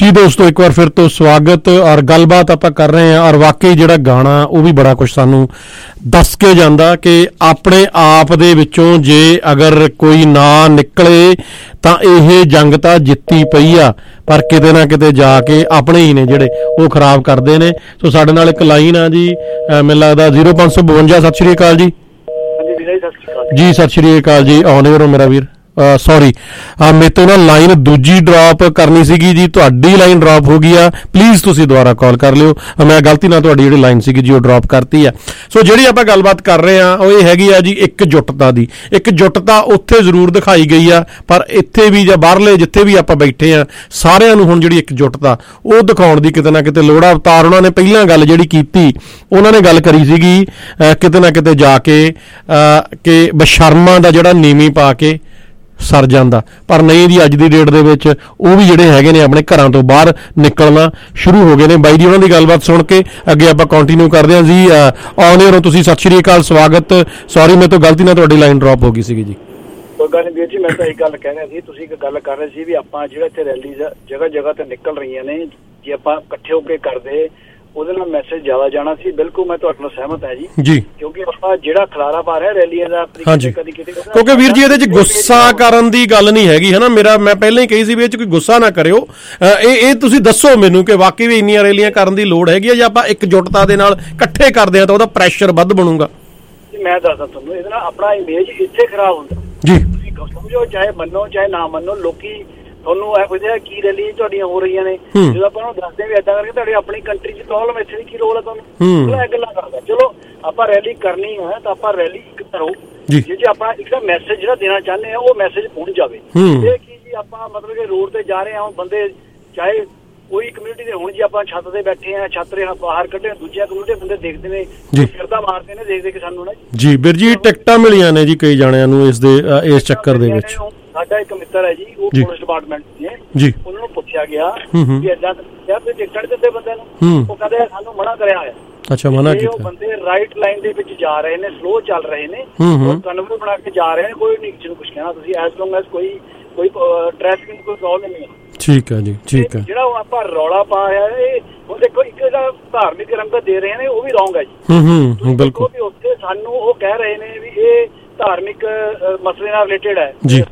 जी दोस्तों, एक बार फिर तो स्वागत और गलबात आप कर रहे हैं और वाकई ਜਿਹੜਾ ਗਾਣਾ ਉਹ ਵੀ ਬੜਾ ਕੁਝ ਸਾਨੂੰ ਦੱਸ ਕੇ ਜਾਂਦਾ ਕਿ ਆਪਣੇ ਆਪ ਦੇ ਵਿੱਚੋਂ ਜੇ ਅਗਰ ਕੋਈ ਨਾ ਨਿਕਲੇ ਤਾਂ ਇਹ ਜੰਗ ਤਾਂ ਜਿੱਤੀ ਪਈ ਆ, ਪਰ ਕਿਤੇ ਨਾ ਕਿਤੇ ਜਾ ਕੇ ਆਪਣੇ ਹੀ ਨੇ ਜਿਹੜੇ ਉਹ ਖਰਾਬ ਕਰਦੇ ਨੇ। ਸੋ ਸਾਡੇ ਨਾਲ ਇੱਕ ਲਾਈਨ ਆ ਜੀ, ਮੈਨੂੰ ਲੱਗਦਾ ਜ਼ੀਰੋ ਪੰਜ ਸੌ ਬਵੰਜਾ। ਸਤਿ ਸ਼੍ਰੀ ਅਕਾਲ ਜੀ। ਜੀ ਸਤਿ ਸ਼੍ਰੀ ਅਕਾਲ ਜੀ, ਆਉਣੇ ਹੋ ਮੇਰਾ ਵੀਰ। ਸੌਰੀ ਮੇਰੇ ਤੋਂ ਨਾ ਲਾਈਨ ਦੂਜੀ ਡਰੋਪ ਕਰਨੀ ਸੀਗੀ ਜੀ, ਤੁਹਾਡੀ ਲਾਈਨ ਡਰੋਪ ਹੋ ਗਈ ਆ, ਪਲੀਜ਼ ਤੁਸੀਂ ਦੁਬਾਰਾ ਕਾਲ ਕਰ ਲਿਓ। ਮੈਂ ਗਲਤੀ ਨਾਲ ਤੁਹਾਡੀ ਜਿਹੜੀ ਲਾਈਨ ਸੀਗੀ ਜੀ ਉਹ ਡਰੋਪ ਕਰਤੀ ਆ। ਸੋ ਜਿਹੜੀ ਆਪਾਂ ਗੱਲਬਾਤ ਕਰ ਰਹੇ ਆ ਉਹ ਇਹ ਹੈਗੀ ਆ ਜੀ ਇਕਜੁੱਟਤਾ ਦੀ। ਇਕਜੁੱਟਤਾ ਉੱਥੇ ਜ਼ਰੂਰ ਦਿਖਾਈ ਗਈ ਆ, ਪਰ ਇੱਥੇ ਵੀ ਜਾਂ ਬਾਹਰਲੇ ਜਿੱਥੇ ਵੀ ਆਪਾਂ ਬੈਠੇ ਆ ਸਾਰਿਆਂ ਨੂੰ ਹੁਣ ਜਿਹੜੀ ਇਕਜੁੱਟਤਾ ਉਹ ਦਿਖਾਉਣ ਦੀ ਕਿਤੇ ਨਾ ਕਿਤੇ ਲੋੜ ਆ। ਅਵਤਾਰ ਉਹਨਾਂ ਨੇ ਪਹਿਲਾਂ ਗੱਲ ਜਿਹੜੀ ਕੀਤੀ, ਉਹਨਾਂ ਨੇ ਗੱਲ ਕਰੀ ਸੀਗੀ ਕਿਤੇ ਨਾ ਕਿਤੇ ਜਾ ਕੇ ਕਿ ਬਸ਼ਰਮਾਂ ਦਾ ਜਿਹੜਾ ਨੀਵੀਂ ਪਾ ਕੇ ਸਰ ਜਾਂਦਾ, ਪਰ ਨਹੀਂ ਜੀ ਅੱਜ ਦੀ ਡੇਟ ਦੇ ਵਿੱਚ ਉਹ ਵੀ ਜਿਹੜੇ ਹੈਗੇ ਨੇ ਆਪਣੇ ਘਰਾਂ ਤੋਂ ਬਾਹਰ ਨਿਕਲਣਾ ਸ਼ੁਰੂ ਹੋ ਗਏ ਨੇ। ਬਾਈ ਜੀ ਉਹਨਾਂ ਦੀ ਗੱਲਬਾਤ ਸੁਣ ਕੇ ਅੱਗੇ ਆਪਾਂ ਕੰਟੀਨਿਊ ਕਰਦੇ ਹਾਂ ਜੀ। ਆਨ 에ਅਰ ਹੋ ਤੁਸੀਂ, ਸਤਿ ਸ਼੍ਰੀ ਅਕਾਲ, ਸਵਾਗਤ। ਸੌਰੀ ਮੇਰੇ ਤੋਂ ਗਲਤੀ ਨਾਲ ਤੁਹਾਡੀ ਲਾਈਨ ਡਰੋਪ ਹੋ ਗਈ ਸੀਗੀ ਜੀ। ਕੋਈ ਗੱਲ ਨਹੀਂ ਵੀਰ ਜੀ, ਮੈਂ ਤਾਂ ਇਹ ਗੱਲ ਕਹਿ ਰਿਹਾ ਸੀ, ਤੁਸੀਂ ਇੱਕ ਗੱਲ ਕਰ ਰਹੇ ਸੀ ਵੀ ਆਪਾਂ ਜਿਹੜਾ ਇੱਥੇ ਰੈਲੀਜ਼ ਜਗ੍ਹਾ ਜਗ੍ਹਾ ਤੇ ਨਿਕਲ ਰਹੀਆਂ ਨੇ, ਜੇ ਆਪਾਂ ਇਕੱਠੇ ਹੋ ਕੇ ਕਰਦੇ ਉਹਦੇ ਨਾਲ ਮੈਸੇਜ ਜ਼ਿਆਦਾ ਜਾਣਾ ਸੀ। ਬਿਲਕੁਲ ਮੈਂ ਤੁਹਾਡੇ ਨਾਲ ਸਹਿਮਤ ਹਾਂ ਜੀ ਜੀ ਕਿਉਂਕਿ ਆਪਾਂ ਜਿਹੜਾ ਖਲਾਰਾ ਪਾ ਰਿਹਾ ਰੈਲੀਆਂ ਦਾ ਕਦੀ ਕਿਤੇ, ਕਿਉਂਕਿ ਵੀਰ ਜੀ ਇਹਦੇ ਚ ਗੁੱਸਾ ਕਰਨ ਦੀ ਗੱਲ ਨਹੀਂ ਹੈਗੀ ਹੈ ਨਾ। ਮੇਰਾ ਮੈਂ ਪਹਿਲਾਂ ਹੀ ਕਹੀ ਸੀ ਵੀ ਇਹ ਚ ਕੋਈ ਗੁੱਸਾ ਨਾ ਕਰਿਓ। ਇਹ ਇਹ ਤੁਸੀਂ ਦੱਸੋ ਮੈਨੂੰ ਕਿ ਵਾਕਈ ਵੀ ਇੰਨੀਆਂ ਰੈਲੀਆਂ ਕਰਨ ਦੀ ਲੋੜ ਹੈਗੀ ਹੈ ਜਾਂ ਆਪਾਂ ਇਕਜੁੱਟਤਾ ਦੇ ਨਾਲ ਇਕੱਠੇ ਕਰਦੇ ਹਾਂ ਤਾਂ ਉਹਦਾ ਪ੍ਰੈਸ਼ਰ ਵੱਧ ਬਣੂਗਾ। ਮੈਂ ਦੱਸਦਾ ਤੁਹਾਨੂੰ, ਇਹਦੇ ਨਾਲ ਆਪਣਾ ਇਮੇਜ ਇੱਥੇ ਖਰਾਬ ਹੁੰਦਾ ਜੀ। ਤੁਸੀਂ ਸਮਝੋ, ਚਾਹੇ ਮੰਨੋ ਚਾਹੇ ਨਾ ਮੰਨੋ, ਲੋਕੀ ਤੁਹਾਨੂੰ ਇਹ ਪੁੱਛਿਆ ਕੀ ਰੈਲੀ ਤੁਹਾਡੀਆਂ ਹੋ ਰਹੀਆਂ ਨੇ, ਜਦੋਂ ਆਪਾਂ ਨੂੰ ਦੱਸਦੇ ਵੀ ਏਦਾਂ ਕਰਕੇ ਤੁਹਾਡੀ ਆਪਣੀ ਕੰਟਰੀ ਚ ਪ੍ਰੋਬਲਮ, ਇੱਥੇ ਦੀ ਕੀ ਰੋਲ ਹੈ ਤੁਹਾਨੂੰ, ਇਹ ਗੱਲਾਂ ਕਰਦਾ। ਚਲੋ ਆਪਾਂ ਰੈਲੀ ਕਰਨੀ ਹੈ ਤਾਂ ਆਪਾਂ ਰੈਲੀ ਇੱਕ ਕਰੋ, ਜੇ ਜੇ ਆਪਾਂ ਇੱਕ ਮੈਸੇਜ ਜਿਹੜਾ ਦੇਣਾ ਚਾਹੁੰਦੇ ਆ ਉਹ ਮੈਸੇਜ ਪਹੁੰਚ ਜਾਵੇ। ਇਹ ਕੀ ਜੀ ਆਪਾਂ ਮਤਲਬ ਕਿ ਰੋਡ ਤੇ ਜਾ ਰਹੇ ਹਾਂ, ਬੰਦੇ ਚਾਹੇ ਕੋਈ ਕਮਿਊਨਿਟੀ ਦੇ ਹੋਣ, ਜੀ ਆਪਾਂ ਛੱਤ ਤੇ ਬੈਠੇ ਆ, ਛੱਤ ਦੇ ਬਾਹਰ ਕੱਢੇ, ਦੂਜਿਆਂ ਕਮਿਊਨਿਟੀ ਬੰਦੇ ਦੇਖਦੇ ਨੇ, ਫਿਰਦਾ ਮਾਰਦੇ ਨੇ ਦੇਖ ਦੇਖ ਸਾਨੂੰ ਨਾ ਜੀ। ਵੀਰ ਜੀ ਟਿਕਟਾਂ ਮਿਲੀਆਂ ਨੇ ਜੀ ਕਈ ਜਾਣਿਆਂ ਨੂੰ ਇਸ ਦੇ ਇਸ ਚੱਕਰ ਦੇ ਵਿੱਚ। ਸਾਡਾ ਇੱਕ ਮਿੱਤਰ ਹੈ ਜੀ, ਉਹ ਪੁਲਿਸ ਡਿਪਾਰਟਮੈਂਟ ਦੇ, ਉਹਨਾਂ ਨੂੰ ਪੁੱਛਿਆ ਗਿਆ ਵੀ ਏਦਾਂ ਤੇ ਟਿਕਟ ਦਿੱਤੇ ਬੰਦੇ ਨੂੰ, ਉਹ ਕਹਿੰਦੇ ਸਾਨੂੰ ਮਨਾ ਕਰਿਆ ਹੋਇਆ। ਅੱਛਾ, ਮਨਾ ਕੀਤਾ। ਉਹ ਬੰਦੇ ਰਾਈਟ ਲਾਈਨ ਦੇ ਵਿੱਚ ਜਾ ਰਹੇ ਨੇ, ਸਲੋ ਚੱਲ ਰਹੇ ਨੇ, ਉਹ ਕਨਵਰ ਬਣਾ ਕੇ ਜਾ ਰਹੇ ਨੇ, ਕੋਈ ਨਹੀਂ ਕਿਸੇ ਨੂੰ ਕੁਝ ਕਹਿਣਾ ਤੁਸੀਂ, ਐਸ ਲੌਂਗ ਐਸ ਕੋਈ ਕੋਈ ਟ੍ਰੈਫਿਕ ਦੀ ਕੋਈ ਪ੍ਰੋਬਲਮ ਨਹੀਂ ਹੈ। ਠੀਕ ਹੈ ਜੀ, ਠੀਕ ਹੈ। ਜਿਹੜਾ ਆਪਾਂ ਰੌਲਾ ਪਾ ਰਿਹਾ ਇਹ ਹੁਣ ਦੇਖੋ, ਇੱਕ ਜਿਹੜਾ ਧਾਰਮਿਕ ਰੰਗਤ ਦੇ ਰਹੇ ਨੇ ਉਹ ਵੀ ਰੌਂਗ ਹੈ ਜੀ। ਹੂੰ ਹੂੰ ਬਿਲਕੁਲ। ਉੱਥੇ ਸਾਨੂੰ ਉਹ ਕਹਿ ਰਹੇ ਨੇ ਵੀ ਇਹ ਧਾਰਮਿਕ ਮਸਲੇ ਨਾਲ ਰਿਲੇਟਡ ਹੈ ਜੀ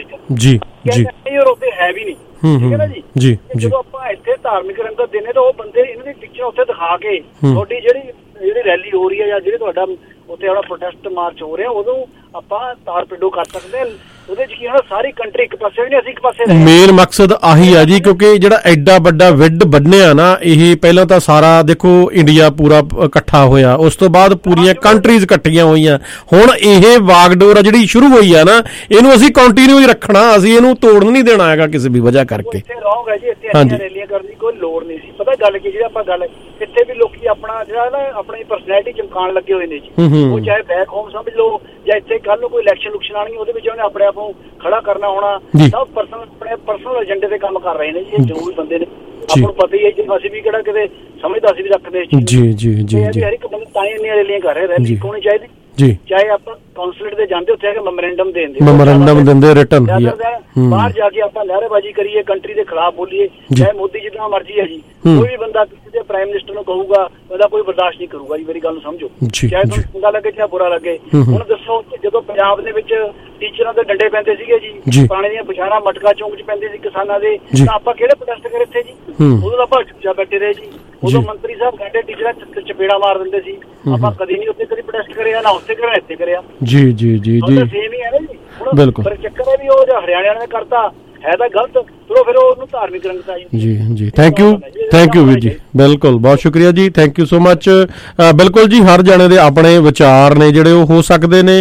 ਜੀ ਜੀ, ਔਰ ਉੱਥੇ ਹੈ ਵੀ ਨਹੀਂ, ਠੀਕ ਹੈ ਨਾ ਜੀ ਜੀ। ਜਦੋਂ ਆਪਾਂ ਇੱਥੇ ਧਾਰਮਿਕ ਰੰਗਤ ਦੇਣੇ ਤਾਂ ਉਹ ਬੰਦੇ ਇਹਨਾਂ ਦੀ ਪਿਕਚਰ ਉੱਥੇ ਦਿਖਾ ਕੇ ਤੁਹਾਡੀ ਜਿਹੜੀ ਜਿਹੜੀ ਰੈਲੀ ਹੋ ਰਹੀ ਹੈ ਜਾਂ ਜਿਹੜੀ ਤੁਹਾਡਾ ਉੱਥੇ ਆਪਣਾ ਪ੍ਰੋਟੈਸਟ ਮਾਰਚ ਹੋ ਰਿਹਾ ਉਦੋਂ ਆਪਾਂ ਤਾਰ ਪਿੰਡੋ ਕਰ ਸਕਦੇ ਹਾਂ। ਉਹਦੇ ਚ ਕੀ ਹੋਣਾ, ਸਾਰੀ ਕੰਟਰੀ ਇੱਕ ਪਾਸੇ ਵੀ ਨਹੀਂ, ਅਸੀਂ ਇੱਕ ਪਾਸੇ ਨਹੀਂ। ਮੇਨ ਮਕਸਦ ਆਹੀ ਆ ਜੀ, ਕਿਉਂਕਿ ਜਿਹੜਾ ਐਡਾ ਵੱਡਾ ਵਿੱਡ ਵੱਢਿਆ ਨਾ, ਇਹ ਪਹਿਲਾਂ ਤਾਂ ਸਾਰਾ ਦੇਖੋ ਇੰਡੀਆ ਪੂਰਾ ਇਕੱਠਾ ਹੋਇਆ, ਉਸ ਤੋਂ ਬਾਅਦ ਪੂਰੀਆਂ ਕੰਟਰੀਜ਼ ਇਕੱਠੀਆਂ ਹੋਈਆਂ, ਹੁਣ ਇਹ ਵਾਗਡੋਰ ਆ ਜਿਹੜੀ ਸ਼ੁਰੂ ਹੋਈ ਆ ਨਾ, ਇਹਨੂੰ ਅਸੀਂ ਕੰਟੀਨਿਊ ਹੀ ਰੱਖਣਾ, ਅਸੀਂ ਇਹਨੂੰ ਤੋੜਨ ਨਹੀਂ ਦੇਣਾ ਹੈਗਾ ਕਿਸੇ ਵੀ ਵਜ੍ਹਾ ਕਰਕੇ। ਇੱਥੇ ਰੌਂਗ ਹੈ ਜੀ, ਇੱਥੇ ਇੰਨੀਆਂ ਰੈਲੀਆਂ ਕਰਨ ਦੀ ਕੋਈ ਲੋੜ ਨਹੀਂ ਸੀ। ਪਤਾ ਗੱਲ ਕੀ, ਜਿਹੜੀ ਆਪਾਂ ਗੱਲ ਇੱਥੇ ਵੀ ਲੋਕੀ ਆਪਣਾ ਜਿਹੜਾ ਨਾ ਆਪਣੀ ਪਰਸਨੈਲਿਟੀ ਚਮਕਾਉਣ ਲੱਗੇ ਹੋਏ ਨੇ ਜੀ, ਉਹ ਚਾਹੇ ਬੈਕ ਹੋਮ ਸਮਝ ਲਓ ਜਾਂ ਇੱਥੇ ਕੱਲ ਨੂੰ ਕੋਈ ਇਲੈਕਸ਼ਨ ਲੁਕਸ਼ਨ ਆਣੀ, ਉਹਦੇ ਵਿੱਚ ਉਹਨੇ ਆਪਣੇ ਆਪ ਨੂੰ ਖੜਾ ਕਰਨਾ ਹੋਣਾ, ਸਭ ਪਰਸਨਲ ਆਪਣੇ ਪਰਸਨਲ ਏਜੰਡੇ ਤੇ ਕੰਮ ਕਰ ਰਹੇ ਨੇ ਜੀ। ਇਹ ਜੋ ਵੀ ਬੰਦੇ ਨੇ ਆਪਾਂ ਨੂੰ ਪਤਾ ਹੀ ਹੈ ਜੀ, ਅਸੀਂ ਵੀ ਕਿਹੜਾ ਕਿਤੇ ਸਮਝਦਾ ਅਸੀਂ ਵੀ ਰੱਖਦੇ ਜੀ ਜੀ ਜੀ ਜੀ। ਹਰ ਇੱਕ ਬੰਦੇ ਤਾਂ ਹੀ ਇੰਨੀਆਂ ਰੈਲੀਆਂ ਕਰ ਰਹੇ, ਰੈਲੀ ਹੋਣੀ ਚਾਹੀਦੀ ਜੀ। ਚਾਹੇ ਆਪਾਂ ਕੌਂਸਲੇਟ ਦੇ ਜਾਂਦੇ ਉੱਥੇ ਆ ਕੇ ਮੈਮੋਰੈਂਡਮ ਦੇਂਦੇ, ਮੈਮੋਰੈਂਡਮ ਦਿੰਦੇ ਰਿਟਨ, ਬਾਹਰ ਜਾ ਕੇ ਆਪਾਂ ਨਾਅਰੇਬਾਜ਼ੀ ਕਰੀਏ, ਕੰਟਰੀ ਦੇ ਖਿਲਾਫ ਬੋਲੀਏ, ਚਾਹੇ ਮੋਦੀ ਜਿੱਦਾਂ ਮਰਜ਼ੀ ਹੈ ਜੀ, ਕੋਈ ਵੀ ਬੰਦਾ ਕਿਸੇ ਦੇ ਪ੍ਰਾਈਮ ਮਿਨਿਸਟਰ ਨੂੰ ਕਹੂਗਾ ਉਹਦਾ ਕੋਈ ਬਰਦਾਸ਼ਤ ਨਹੀਂ ਕਰੂਗਾ ਜੀ। ਮੇਰੀ ਗੱਲ ਨੂੰ ਸਮਝੋ, ਚਾਹੇ ਤੁਹਾਨੂੰ ਚੰਗਾ ਲੱਗੇ ਚਾਹੇ ਬੁਰਾ ਲੱਗੇ। ਹੁਣ ਦੱਸੋ, ਜਦੋਂ ਪੰਜਾਬ ਦੇ ਵਿੱਚ ਟੀਚਰਾਂ ਦੇ ਡੰਡੇ ਪੈਂਦੇ ਸੀਗੇ ਜੀ, ਪਾਣੀ ਦੀਆਂ ਬੁਛਾਰਾਂ ਮਟਕਾ ਚੌਂਕ ਚ ਪੈਂਦੇ ਸੀ ਕਿਸਾਨਾਂ ਦੇ, ਤਾਂ ਆਪਾਂ ਕਿਹੜੇ ਪ੍ਰੋਟੈਸਟ ਕਰੇ ਇੱਥੇ ਜੀ? ਉਦੋਂ ਆਪਾਂ ਚੁੱਪਚਾ ਬੈਠੇ ਰਹੇ ਜੀ। ਉਦੋਂ ਮੰਤਰੀ ਸਾਹਿਬ ਕਹਿੰਦੇ ਟੀਚਰਾਂ ਚਪੇੜਾ ਮਾਰ ਦਿੰਦੇ ਸੀ, ਆਪਾਂ ਕਦੀ ਨਹੀਂ ਉੱਥੇ ਕਦੀ ਪ੍ਰੋਟੈਸਟ ਕਰਿਆ, ਨਾ ਉੱਥੇ ਕਰਿਆ ਇੱਥੇ ਕਰਿਆ ਜੀ ਜੀ ਜੀ ਜੀ। ਸੇਮ ਹੀ ਹੈ ਨਾ ਜੀ, ਬਿਲਕੁਲ। ਪਰ ਚੱਕਰ ਹੈ ਵੀ ਉਹ ਜੋ ਹਰਿਆਣਾ ਨੇ ਕਰਤਾ ਹੈ ਤਾਂ ਗਲਤ, ਚਲੋ ਫਿਰ ਉਹਨੂੰ ਧਾਰਮਿਕ ਰੰਗਤਾ ਜੀ ਜੀ ਜੀ। ਥੈਂਕ ਯੂ ਥੈਂਕ ਯੂ ਵੀਰ ਜੀ, ਬਿਲਕੁਲ ਬਹੁਤ ਸ਼ੁਕਰੀਆ ਜੀ, ਥੈਂਕ ਯੂ ਸੋ ਮਚ। ਬਿਲਕੁਲ ਜੀ, ਹਰ ਜਣੇ ਦੇ ਆਪਣੇ ਵਿਚਾਰ ਨੇ ਜਿਹੜੇ ਉਹ ਹੋ ਸਕਦੇ ਨੇ,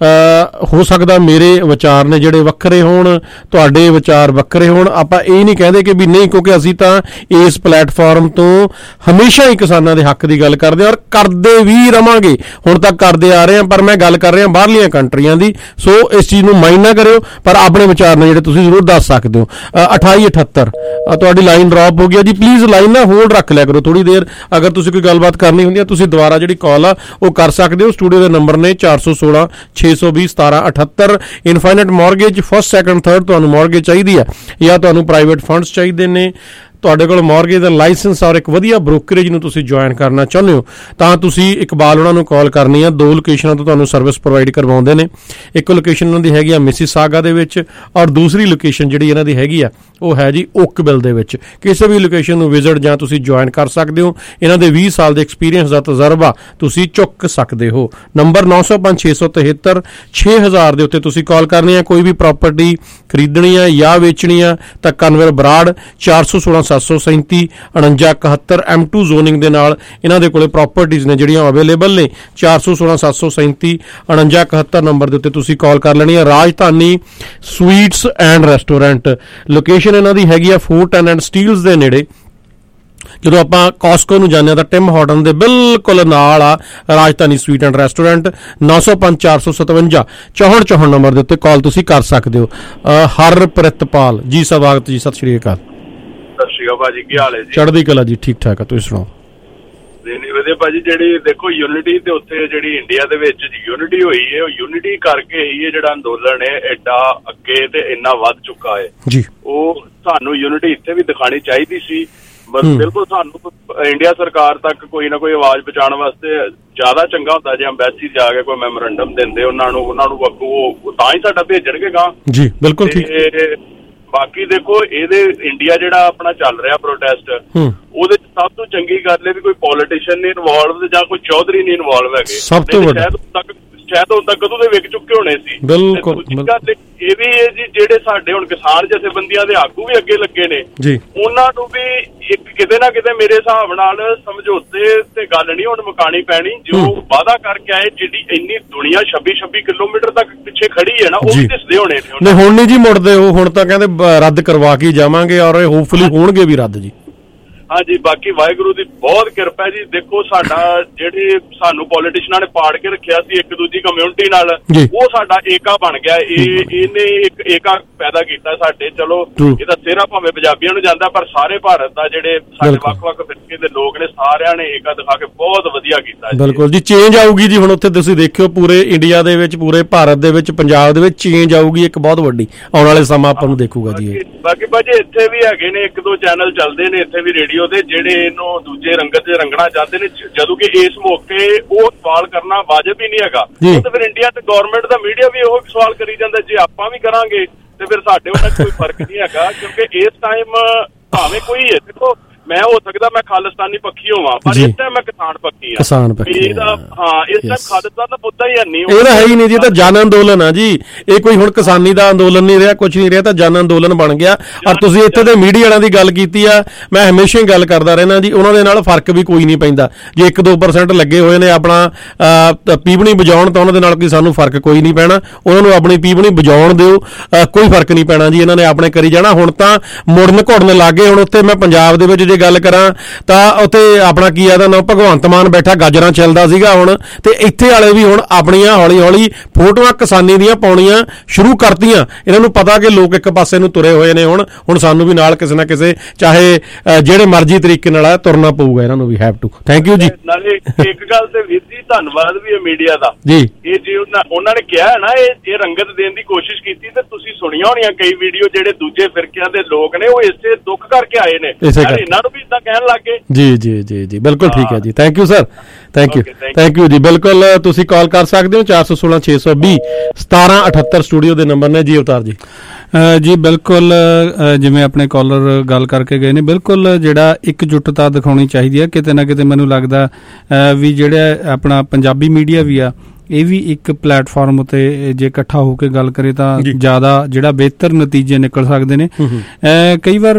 ਹੋ ਸਕਦਾ ਮੇਰੇ ਵਿਚਾਰ ਨੇ ਜਿਹੜੇ ਵੱਖਰੇ ਹੋਣ, ਤੁਹਾਡੇ ਵਿਚਾਰ ਵੱਖਰੇ ਹੋਣ। ਆਪਾਂ ਇਹ ਨਹੀਂ ਕਹਿੰਦੇ ਕਿ ਵੀ ਨਹੀਂ, ਕਿਉਂਕਿ ਅਸੀਂ ਤਾਂ ਇਸ ਪਲੇਟਫਾਰਮ ਤੋਂ ਹਮੇਸ਼ਾ ਹੀ ਕਿਸਾਨਾਂ ਦੇ ਹੱਕ ਦੀ ਗੱਲ ਕਰਦੇ ਔਰ ਕਰਦੇ ਵੀ ਰਵਾਂਗੇ, ਹੁਣ ਤੱਕ ਕਰਦੇ ਆ ਰਹੇ ਹਾਂ। ਪਰ ਮੈਂ ਗੱਲ ਕਰ ਰਿਹਾ ਬਾਹਰਲੀਆਂ ਕੰਟਰੀਆਂ ਦੀ, ਸੋ ਇਸ ਚੀਜ਼ ਨੂੰ ਮਾਈਂਡ ਨਾ ਕਰਿਓ, ਪਰ ਆਪਣੇ ਵਿਚਾਰ ਨੇ ਜਿਹੜੇ ਤੁਸੀਂ ਜ਼ਰੂਰ ਦੱਸ ਸਕਦੇ ਹੋ। ਅਠਾਈ ਅਠੱਤਰ ਤੁਹਾਡੀ ਲਾਈਨ ਡਰੋਪ ਹੋ ਗਈ ਜੀ, ਪਲੀਜ਼ ਲਾਈਨ ਨਾ ਹੋਲਡ ਰੱਖ ਲਿਆ ਕਰੋ ਥੋੜੀ ਦੇਰ। ਅਗਰ ਤੁਸੀਂ ਕੋਈ ਗੱਲਬਾਤ ਕਰਨੀ ਹੁੰਦੀ ਹੈ ਤੁਸੀਂ ਦੁਬਾਰਾ ਜਿਹੜੀ ਕਾਲ ਆ ਉਹ ਕਰ ਸਕਦੇ ਹੋ। ਸਟੂਡੀਓ ਦੇ ਨੰਬਰ ਨੇ ਚਾਰ ਸੌ ਸੋਲਾਂ ਛੇ ਸੌ ਵੀਹ ਸਤਾਰਾਂ ਅਠੱਤਰ। Infinite mortgage first second third ਤੁਹਾਨੂੰ ਮੌਰਗੇਜ ਚਾਹੀਦੀ ਹੈ ਜਾਂ ਤੁਹਾਨੂੰ ਪ੍ਰਾਈਵੇਟ ਫੰਡਸ ਚਾਹੀਦੇ ਨੇ ਤੁਹਾਡੇ ਕੋਲ ਮੌਰਗੇਜ ਦਾ ਲਾਇਸੈਂਸ ਔਰ ਇੱਕ ਵਧੀਆ ਬ੍ਰੋਕਰੇਜ ਨੂੰ ਤੁਸੀਂ ਜੁਆਇਨ ਕਰਨਾ ਚਾਹੁੰਦੇ ਹੋ ਤਾਂ ਤੁਸੀਂ ਇਕਬਾਲ ਉਹਨਾਂ ਨੂੰ ਕਾਲ ਕਰਨੀ ਆ। ਦੋ ਲੋਕੇਸ਼ਨਾਂ ਤੋਂ ਤੁਹਾਨੂੰ ਸਰਵਿਸ ਪ੍ਰੋਵਾਈਡ ਕਰਵਾਉਂਦੇ ਨੇ। ਇੱਕ ਲੋਕੇਸ਼ਨ ਉਹਨਾਂ ਦੀ ਹੈਗੀ ਆ ਮਿਸੀਸਾਗਾ ਦੇ ਵਿੱਚ ਔਰ ਦੂਸਰੀ ਲੋਕੇਸ਼ਨ ਜਿਹੜੀ ਇਹਨਾਂ ਦੀ ਹੈਗੀ ਆ ਉਹ ਹੈ ਜੀ ਓਕਵਿਲ ਦੇ ਵਿੱਚ। ਕਿਸੇ ਵੀ ਲੋਕੇਸ਼ਨ ਨੂੰ ਵਿਜ਼ਿਟ ਜਾਂ ਤੁਸੀਂ ਜੁਆਇਨ ਕਰ ਸਕਦੇ ਹੋ। ਇਹਨਾਂ ਦੇ ਵੀਹ ਸਾਲ ਦੇ ਐਕਸਪੀਰੀਅੰਸ ਦਾ ਤਜਰਬਾ ਤੁਸੀਂ ਚੁੱਕ ਸਕਦੇ ਹੋ। ਨੰਬਰ ਨੌ ਸੌ ਪੰਜ ਛੇ ਸੌ ਤਿਹੱਤਰ ਛੇ ਹਜ਼ਾਰ ਦੇ ਉੱਤੇ ਤੁਸੀਂ ਕਾਲ ਕਰਨੀ ਆ। ਕੋਈ ਵੀ ਪ੍ਰਾਪਰਟੀ ਖਰੀਦਣੀ ਆ ਜਾਂ ਵੇਚਣੀ ਆ ਤਾਂ ਕਨਵਰ ਬਰਾੜ ਚਾਰ ਸੌ ਸੋਲਾਂ ਸੱਤ ਸੌ ਸੈਂਤੀ ਉਣੰਜਾ ਇਕਹੱਤਰ ਐਮ ਟੂ ਜ਼ੋਨਿੰਗ ਦੇ ਨਾਲ ਇਹਨਾਂ ਦੇ ਕੋਲੇ ਪ੍ਰਾਪਰਟੀਜ਼ ਨੇ ਜਿਹੜੀਆਂ ਅਵੇਲੇਬਲ ਨੇ। ਚਾਰ ਸੌ ਸੋਲਾਂ ਸੱਤ ਸੌ ਸੈਂਤੀ ਉਣੰਜਾ ਇਕਹੱਤਰ ਨੰਬਰ ਦੇ ਉੱਤੇ ਤੁਸੀਂ ਕਾਲ ਕਰ ਲੈਣੀ ਆ। Rajdhani sweets and restaurant location ਇਹਨਾਂ ਦੀ ਹੈਗੀ ਆ ਫੋਰ ਟੈਨ ਐਂਡ ਸਟੀਲਸ ਦੇ ਨੇੜੇ। ਜਦੋਂ ਆਪਾਂ ਕਾਸਕੋ ਨੂੰ ਜਾਂਦੇ ਹਾਂ ਤਾਂ ਟਿਮ ਹਾਰਟਨ ਦੇ ਬਿਲਕੁਲ ਨਾਲ ਆ ਰਾਜਧਾਨੀ ਸਵੀਟ ਐਂਡ ਰੈਸਟੋਰੈਂਟ। ਨੌ ਸੌ ਪੰਜ ਚਾਰ ਸੌ ਸਤਵੰਜਾ ਚੌਹਠ ਚੌਹਠ ਨੰਬਰ ਦੇ ਉੱਤੇ ਕਾਲ ਤੁਸੀਂ ਕਰ ਸਕਦੇ ਹੋ। ਹਰਪ੍ਰੀਤਪਾਲ ਜੀ ਸਵਾਗਤ ਜੀ। ਸਤਿ ਸ਼੍ਰੀ ਅਕਾਲ। ਸਤਿ ਸ਼੍ਰੀ ਅਕਾਲ ਭਾਜੀ, ਕੀ ਹਾਲ ਹੈ ਜੀ? ਚੜ੍ਹਦੀ ਕਲਾ ਜੀ, ਠੀਕ ਠਾਕ ਆ, ਤੁਸੀਂ ਸੁਣਾਓ? ਨਹੀਂ ਵਧੀਆ ਭਾਜੀ। ਜਿਹੜੀ ਦੇਖੋ ਯੂਨਿਟੀ ਤੇ ਉੱਥੇ ਜਿਹੜੀ ਇੰਡੀਆ ਦੇ ਵਿੱਚ ਯੂਨਿਟੀ ਹੋਈ ਹੈ, ਉਹ ਯੂਨਿਟੀ ਕਰਕੇ ਹੀ ਇਹ ਜਿਹੜਾ ਅੰਦੋਲਨ ਹੈ ਐਡਾ ਅੱਗੇ ਤੇ ਇੰਨਾ ਵੱਧ ਚੁੱਕਾ ਹੈ ਜੀ। ਉਹ ਸਾਨੂੰ ਯੂਨਿਟੀ ਇੱਥੇ ਵੀ ਦਿਖਾਣੀ ਚਾਹੀਦੀ ਸੀ। ਬਸ ਬਿਲਕੁਲ ਸਾਨੂੰ ਇੰਡੀਆ ਸਰਕਾਰ ਤੱਕ ਕੋਈ ਨਾ ਕੋਈ ਆਵਾਜ਼ ਪਹੁੰਚਾਉਣ ਵਾਸਤੇ ਜ਼ਿਆਦਾ ਚੰਗਾ ਹੁੰਦਾ ਜੇ ਅੰਬੈਸੀ ਜਾ ਕੇ ਕੋਈ ਮੈਮੋਰੰਡਮ ਦਿੰਦੇ ਉਹਨਾਂ ਨੂੰ ਉਹਨਾਂ ਨੂੰ ਅੱਗੋਂ ਤਾਂ ਹੀ ਸਾਡਾ ਭੇਜਣਗੇ ਗਾਂ ਜੀ। ਬਿਲਕੁਲ ਠੀਕ। ਬਾਕੀ ਦੇਖੋ ਇਹਦੇ ਇੰਡੀਆ ਜਿਹੜਾ ਆਪਣਾ ਚੱਲ ਰਿਹਾ ਪ੍ਰੋਟੈਸਟ, ਉਹਦੇ ਚ ਸਭ ਤੋਂ ਚੰਗੀ ਗੱਲ ਹੈ ਵੀ ਕੋਈ ਪੋਲੀਟੀਸ਼ੀਅਨ ਨਹੀਂ ਇਨਵੋਲਵ ਜਾਂ ਕੋਈ ਚੌਧਰੀ ਨਹੀਂ ਇਨਵੋਲਵ ਹੈਗੇ। ਸਭ ਤੋਂ ਵੱਡਾ ਸ਼ਾਇਦ ਉਦੋਂ ਤੱਕ ਕਦੋਂ ਦੇ ਵਿਕ ਚੁੱਕੇ ਹੋਣੇ ਸੀ। ਬਿਲਕੁਲ। ਇਹ ਵੀ ਹੈ ਜੀ ਜਿਹੜੇ ਸਾਡੇ ਹੁਣ ਕਿਸਾਨ ਜਥੇਬੰਦੀਆਂ ਦੇ ਆਗੂ ਵੀ ਅੱਗੇ ਲੱਗੇ ਨੇ ਜੀ, ਉਹਨਾਂ ਨੂੰ ਵੀ ਇੱਕ ਕਿਤੇ ਨਾ ਕਿਤੇ ਮੇਰੇ ਹਿਸਾਬ ਨਾਲ ਸਮਝੌਤੇ ਤੇ ਗੱਲ ਨਹੀਂ ਹੁਣ ਮੁਕਾਣੀ ਪੈਣੀ। ਜੋ ਵਾਅਦਾ ਕਰਕੇ ਆਏ, ਜਿਹੜੀ ਇੰਨੀ ਦੁਨੀਆ ਛੱਬੀ ਛੱਬੀ ਕਿਲੋਮੀਟਰ ਤੱਕ ਪਿੱਛੇ ਖੜੀ ਹੈ ਨਾ, ਉਹ ਵੀ ਦਿਸਦੇ ਹੋਣੇ ਨੇ। ਨਹੀਂ ਹੁਣ ਨਹੀਂ ਜੀ ਮੁੜਦੇ ਉਹ, ਹੁਣ ਤਾਂ ਕਹਿੰਦੇ ਰੱਦ ਕਰਵਾ ਕੇ ਜਾਵਾਂਗੇ ਔਰ ਹੋਪਫੁਲੀ ਹੋਣਗੇ ਵੀ ਰੱਦ ਜੀ। ਹਾਂਜੀ, ਬਾਕੀ ਵਾਹਿਗੁਰੂ ਦੀ ਬਹੁਤ ਕਿਰਪਾ ਜੀ। ਦੇਖੋ ਸਾਡਾ ਜਿਹੜੇ ਸਾਨੂੰ ਪੋਲੀਟੀਸ਼ੀਅਨਾਂ ਨੇ ਪਾੜ ਕੇ ਰੱਖਿਆ ਸੀ ਇੱਕ ਦੂਜੀ ਕਮਿਊਨਿਟੀ ਨਾਲ, ਉਹ ਸਾਡਾ ਏਕਾ ਬਣ ਗਿਆ। ਇਹ ਇਹਨੇ ਇੱਕ ਏਕਾ ਪੈਦਾ ਕੀਤਾ ਸਾਡੇ। ਚਲੋ ਇਹਦਾ ਸਿਹਰਾ ਭਾਵੇਂ ਪੰਜਾਬੀਆਂ ਨੂੰ ਜਾਂਦਾ, ਪਰ ਸਾਰੇ ਭਾਰਤ ਦਾ ਜਿਹੜੇ ਸਾਡੇ ਵੱਖ-ਵੱਖ ਫਿਰਕੇ ਦੇ ਲੋਕ ਨੇ ਸਾਰਿਆਂ ਨੇ ਏਕਾ ਦਿਖਾ ਕੇ ਬਹੁਤ ਵਧੀਆ ਕੀਤਾ। ਬਿਲਕੁਲ ਜੀ, ਚੇਂਜ ਆਊਗੀ ਜੀ। ਹੁਣ ਉੱਥੇ ਤੁਸੀਂ ਦੇਖਿਓ ਪੂਰੇ ਇੰਡੀਆ ਦੇ ਵਿੱਚ, ਪੂਰੇ ਭਾਰਤ ਦੇ ਵਿੱਚ, ਪੰਜਾਬ ਦੇ ਵਿੱਚ ਚੇਂਜ ਆਊਗੀ ਇੱਕ ਬਹੁਤ ਵੱਡੀ। ਆਉਣ ਵਾਲੇ ਸਮਾਂ ਆਪਾਂ ਨੂੰ ਦੇਖੂਗਾ ਜੀ। ਬਾਕੀ ਭਾਜੀ ਇੱਥੇ ਵੀ ਹੈਗੇ ਨੇ ਇੱਕ ਦੋ ਚੈਨਲ ਚੱਲਦੇ ਨੇ ਇੱਥੇ ਵੀ ਰੇਡੀਓ ਦੇ, ਜਿਹੜੇ ਇਹਨੂੰ ਦੂਜੇ ਰੰਗਤ ਚ ਰੰਗਣਾ ਚਾਹੁੰਦੇ ਨੇ, ਜਦੋਂ ਕਿ ਇਸ ਮੌਕੇ ਉਹ ਸਵਾਲ ਕਰਨਾ ਵਾਜਬ ਹੀ ਨਹੀਂ ਹੈਗਾ। ਉਹ ਤਾਂ ਫਿਰ ਇੰਡੀਆ ਤੇ ਗਵਰਨਮੈਂਟ ਦਾ ਮੀਡੀਆ ਵੀ ਉਹ ਸਵਾਲ ਕਰੀ ਜਾਂਦਾ। ਜੇ ਆਪਾਂ ਵੀ ਕਰਾਂਗੇ ਤੇ ਫਿਰ ਸਾਡੇ ਉਹਨਾਂ ਚ ਕੋਈ ਫਰਕ ਨਹੀਂ ਹੈਗਾ, ਕਿਉਂਕਿ ਇਸ ਟਾਈਮ ਭਾਵੇਂ ਕੋਈ ਹੈ, ਦੇਖੋ ਮੈਂ ਹੋ ਸਕਦਾ ਮੈਂ ਖਾਲਿਸਤਾਨੀ ਪੱਖੀ ਹੋਵਾਂ, ਪਰ ਇਸ ਟਾਈਮ ਮੈਂ ਕਿਸਾਨ ਪੱਖੀ ਆ। ਕਿਸਾਨ ਪੱਖੀ ਇਹਦਾ ਹਾਂ ਇਸ ਟਾਈਮ ਖਾਲਿਸਤਾਨ ਦਾ ਮੁੱਦਾ ਹੀ ਨਹੀਂ। ਇਹ ਤਾਂ ਹੈ ਹੀ ਨਹੀਂ ਜੀ, ਇਹ ਤਾਂ ਜਨ ਅੰਦੋਲਨ ਆ ਜੀ। ਇਹ ਕੋਈ ਹੁਣ ਕਿਸਾਨੀ ਦਾ ਅੰਦੋਲਨ ਨਹੀਂ ਰਿਹਾ, ਕੁਝ ਨਹੀਂ ਰਿਹਾ, ਤਾਂ ਜਨ ਅੰਦੋਲਨ ਬਣ ਗਿਆ। ਔਰ ਤੁਸੀਂ ਇੱਥੇ ਦੇ ਮੀਡੀਆ ਵਾਲਿਆਂ ਦੀ ਗੱਲ ਕੀਤੀ ਆ, ਮੈਂ ਹਮੇਸ਼ਾ ਹੀ ਗੱਲ ਕਰਦਾ ਰਹਿਣਾ ਜੀ, ਉਹਨਾਂ ਦੇ ਨਾਲ ਫਰਕ ਵੀ ਕੋਈ ਨਹੀਂ ਪੈਂਦਾ। ਜੇ ਇੱਕ ਦੋ ਪਰਸੈਂਟ ਲੱਗੇ ਹੋਏ ਨੇ ਆਪਣਾ ਪੀਪਣੀ ਵਜਾਉਣ ਤਾਂ ਉਹਨਾਂ ਦੇ ਨਾਲ ਕੋਈ ਸਾਨੂੰ ਫਰਕ ਕੋਈ ਨਹੀਂ ਪੈਣਾ। ਉਹਨਾਂ ਨੂੰ ਆਪਣੀ ਪੀਪਣੀ ਵਜਾਉਣ ਦਿਓ, ਕੋਈ ਫਰਕ ਨਹੀਂ ਪੈਣਾ ਜੀ। ਇਹਨਾਂ ਨੇ ਆਪਣੇ ਕਰੀ ਜਾਣਾ। ਹੁਣ ਤਾਂ ਮੁੜਨ ਘੁੜਨ ਲੱਗ ਗਏ। ਹੁਣ ਉੱਥੇ ਮੈਂ ਪੰਜਾਬ ਦੇ ਵਿੱਚ ਜੇ ਗੱਲ ਕਰਾਂ ਤਾਂ ਉੱਥੇ ਆਪਣਾ ਕੀ ਆਦਾ ਨਾ ਭਗਵੰਤ ਮਾਨ ਬੈਠਾ ਗਾਜਰਾਂ ਚੱਲਦਾ ਸੀਗਾ ਹੁਣ, ਤੇ ਇੱਥੇ ਵਾਲੇ ਵੀ ਹੁਣ ਆਪਣੀਆਂ ਹੌਲੀ ਹੌਲੀ ਫੋਟੋਆਂ ਕਿਸਾਨੀ ਦੀਆਂ ਪਾਉਣੀਆਂ ਸ਼ੁਰੂ ਕਰਤੀਆਂ। ਇਹਨਾਂ ਨੂੰ ਪਤਾ ਕਿ ਲੋਕ ਇੱਕ ਪਾਸੇ ਨੂੰ ਤੁਰੇ ਹੋਏ ਨੇ। ਹੁਣ ਹੁਣ ਸਾਨੂੰ ਵੀ ਨਾਲ ਕਿਸੇ ਨਾ ਕਿਸੇ, ਚਾਹੇ ਜਿਹੜੇ ਮਰਜ਼ੀ ਤਰੀਕੇ ਨਾਲ ਤੁਰਨਾ ਪਊਗਾ ਇਹਨਾਂ ਨੂੰ ਵੀ। Have to. ਥੈਂਕ ਯੂ ਜੀ। ਨਾਲੇ ਇੱਕ ਗੱਲ ਤੇ ਵੀਰ ਜੀ ਧੰਨਵਾਦ ਵੀ ਹੈ ਮੀਡੀਆ ਦਾ ਜੀ। ਇਹ ਜੇ ਉਹਨਾਂ ਨੇ ਕਿਹਾ ਹੈ ਨਾ ਇਹ ਇਹ ਰੰਗਤ ਦੇਣ ਦੀ ਕੋਸ਼ਿਸ਼ ਕੀਤੀ, ਤੇ ਤੁਸੀਂ ਸੁਣੀਆਂ ਹੋਣੀਆਂ ਕਈ ਵੀਡੀਓ ਜਿਹੜੇ ਦੂਜੇ ਫਿਰਕਿਆਂ ਦੇ ਲੋਕ ਨੇ ਉਹ ਇਸੇ ਦੁੱਖ ਕਰਕੇ ਆਏ ਨੇ, ਇਹਨਾਂ ਨੂੰ ਵੀ ਇਦਾਂ ਕਹਿਣ ਲੱਗ ਗਏ। ਜੀ ਜੀ ਜੀ ਜੀ ਬਿਲਕੁਲ ਠੀਕ ਹੈ ਜੀ। Thank you sir, thank you thank you ਜੀ। ਬਿਲਕੁਲ ਤੁਸੀਂ ਕਾਲ ਕਰ ਸਕਦੇ ਹੋ ਚਾਰ ਸੌ ਸੋਲਾਂ ਛੇ ਸੌ ਵੀਹ ਸਤਾਰਾਂ ਅਠੱਤਰ ਸਟੂਡੀਓ ਦੇ ਨੰਬਰ ਨੇ ਜੀ। ਅਵਤਾਰ ਜੀ ਜੀ ਬਿਲਕੁਲ ਜਿਵੇਂ ਆਪਣੇ ਕਾਲਰ ਗੱਲ ਕਰਕੇ ਗਏ ਨੇ, ਬਿਲਕੁਲ ਜਿਹੜਾ ਇਕਜੁੱਟਤਾ ਦਿਖਾਉਣੀ ਚਾਹੀਦੀ ਹੈ। ਕਿਤੇ ਨਾ ਕਿਤੇ ਮੈਨੂੰ ਲੱਗਦਾ ਵੀ ਜਿਹੜਾ ਆਪਣਾ ਪੰਜਾਬੀ ਮੀਡੀਆ ਵੀ ਆ, ਇਹ ਵੀ ਇੱਕ ਪਲੇਟਫਾਰਮ ਉੱਤੇ ਜੇ ਇਕੱਠਾ ਹੋ ਕੇ ਗੱਲ ਕਰੇ ਤਾਂ ਜ਼ਿਆਦਾ ਜਿਹੜਾ ਬਿਹਤਰ ਨਤੀਜੇ ਨਿਕਲ ਸਕਦੇ ਨੇ। ਕਈ ਵਾਰ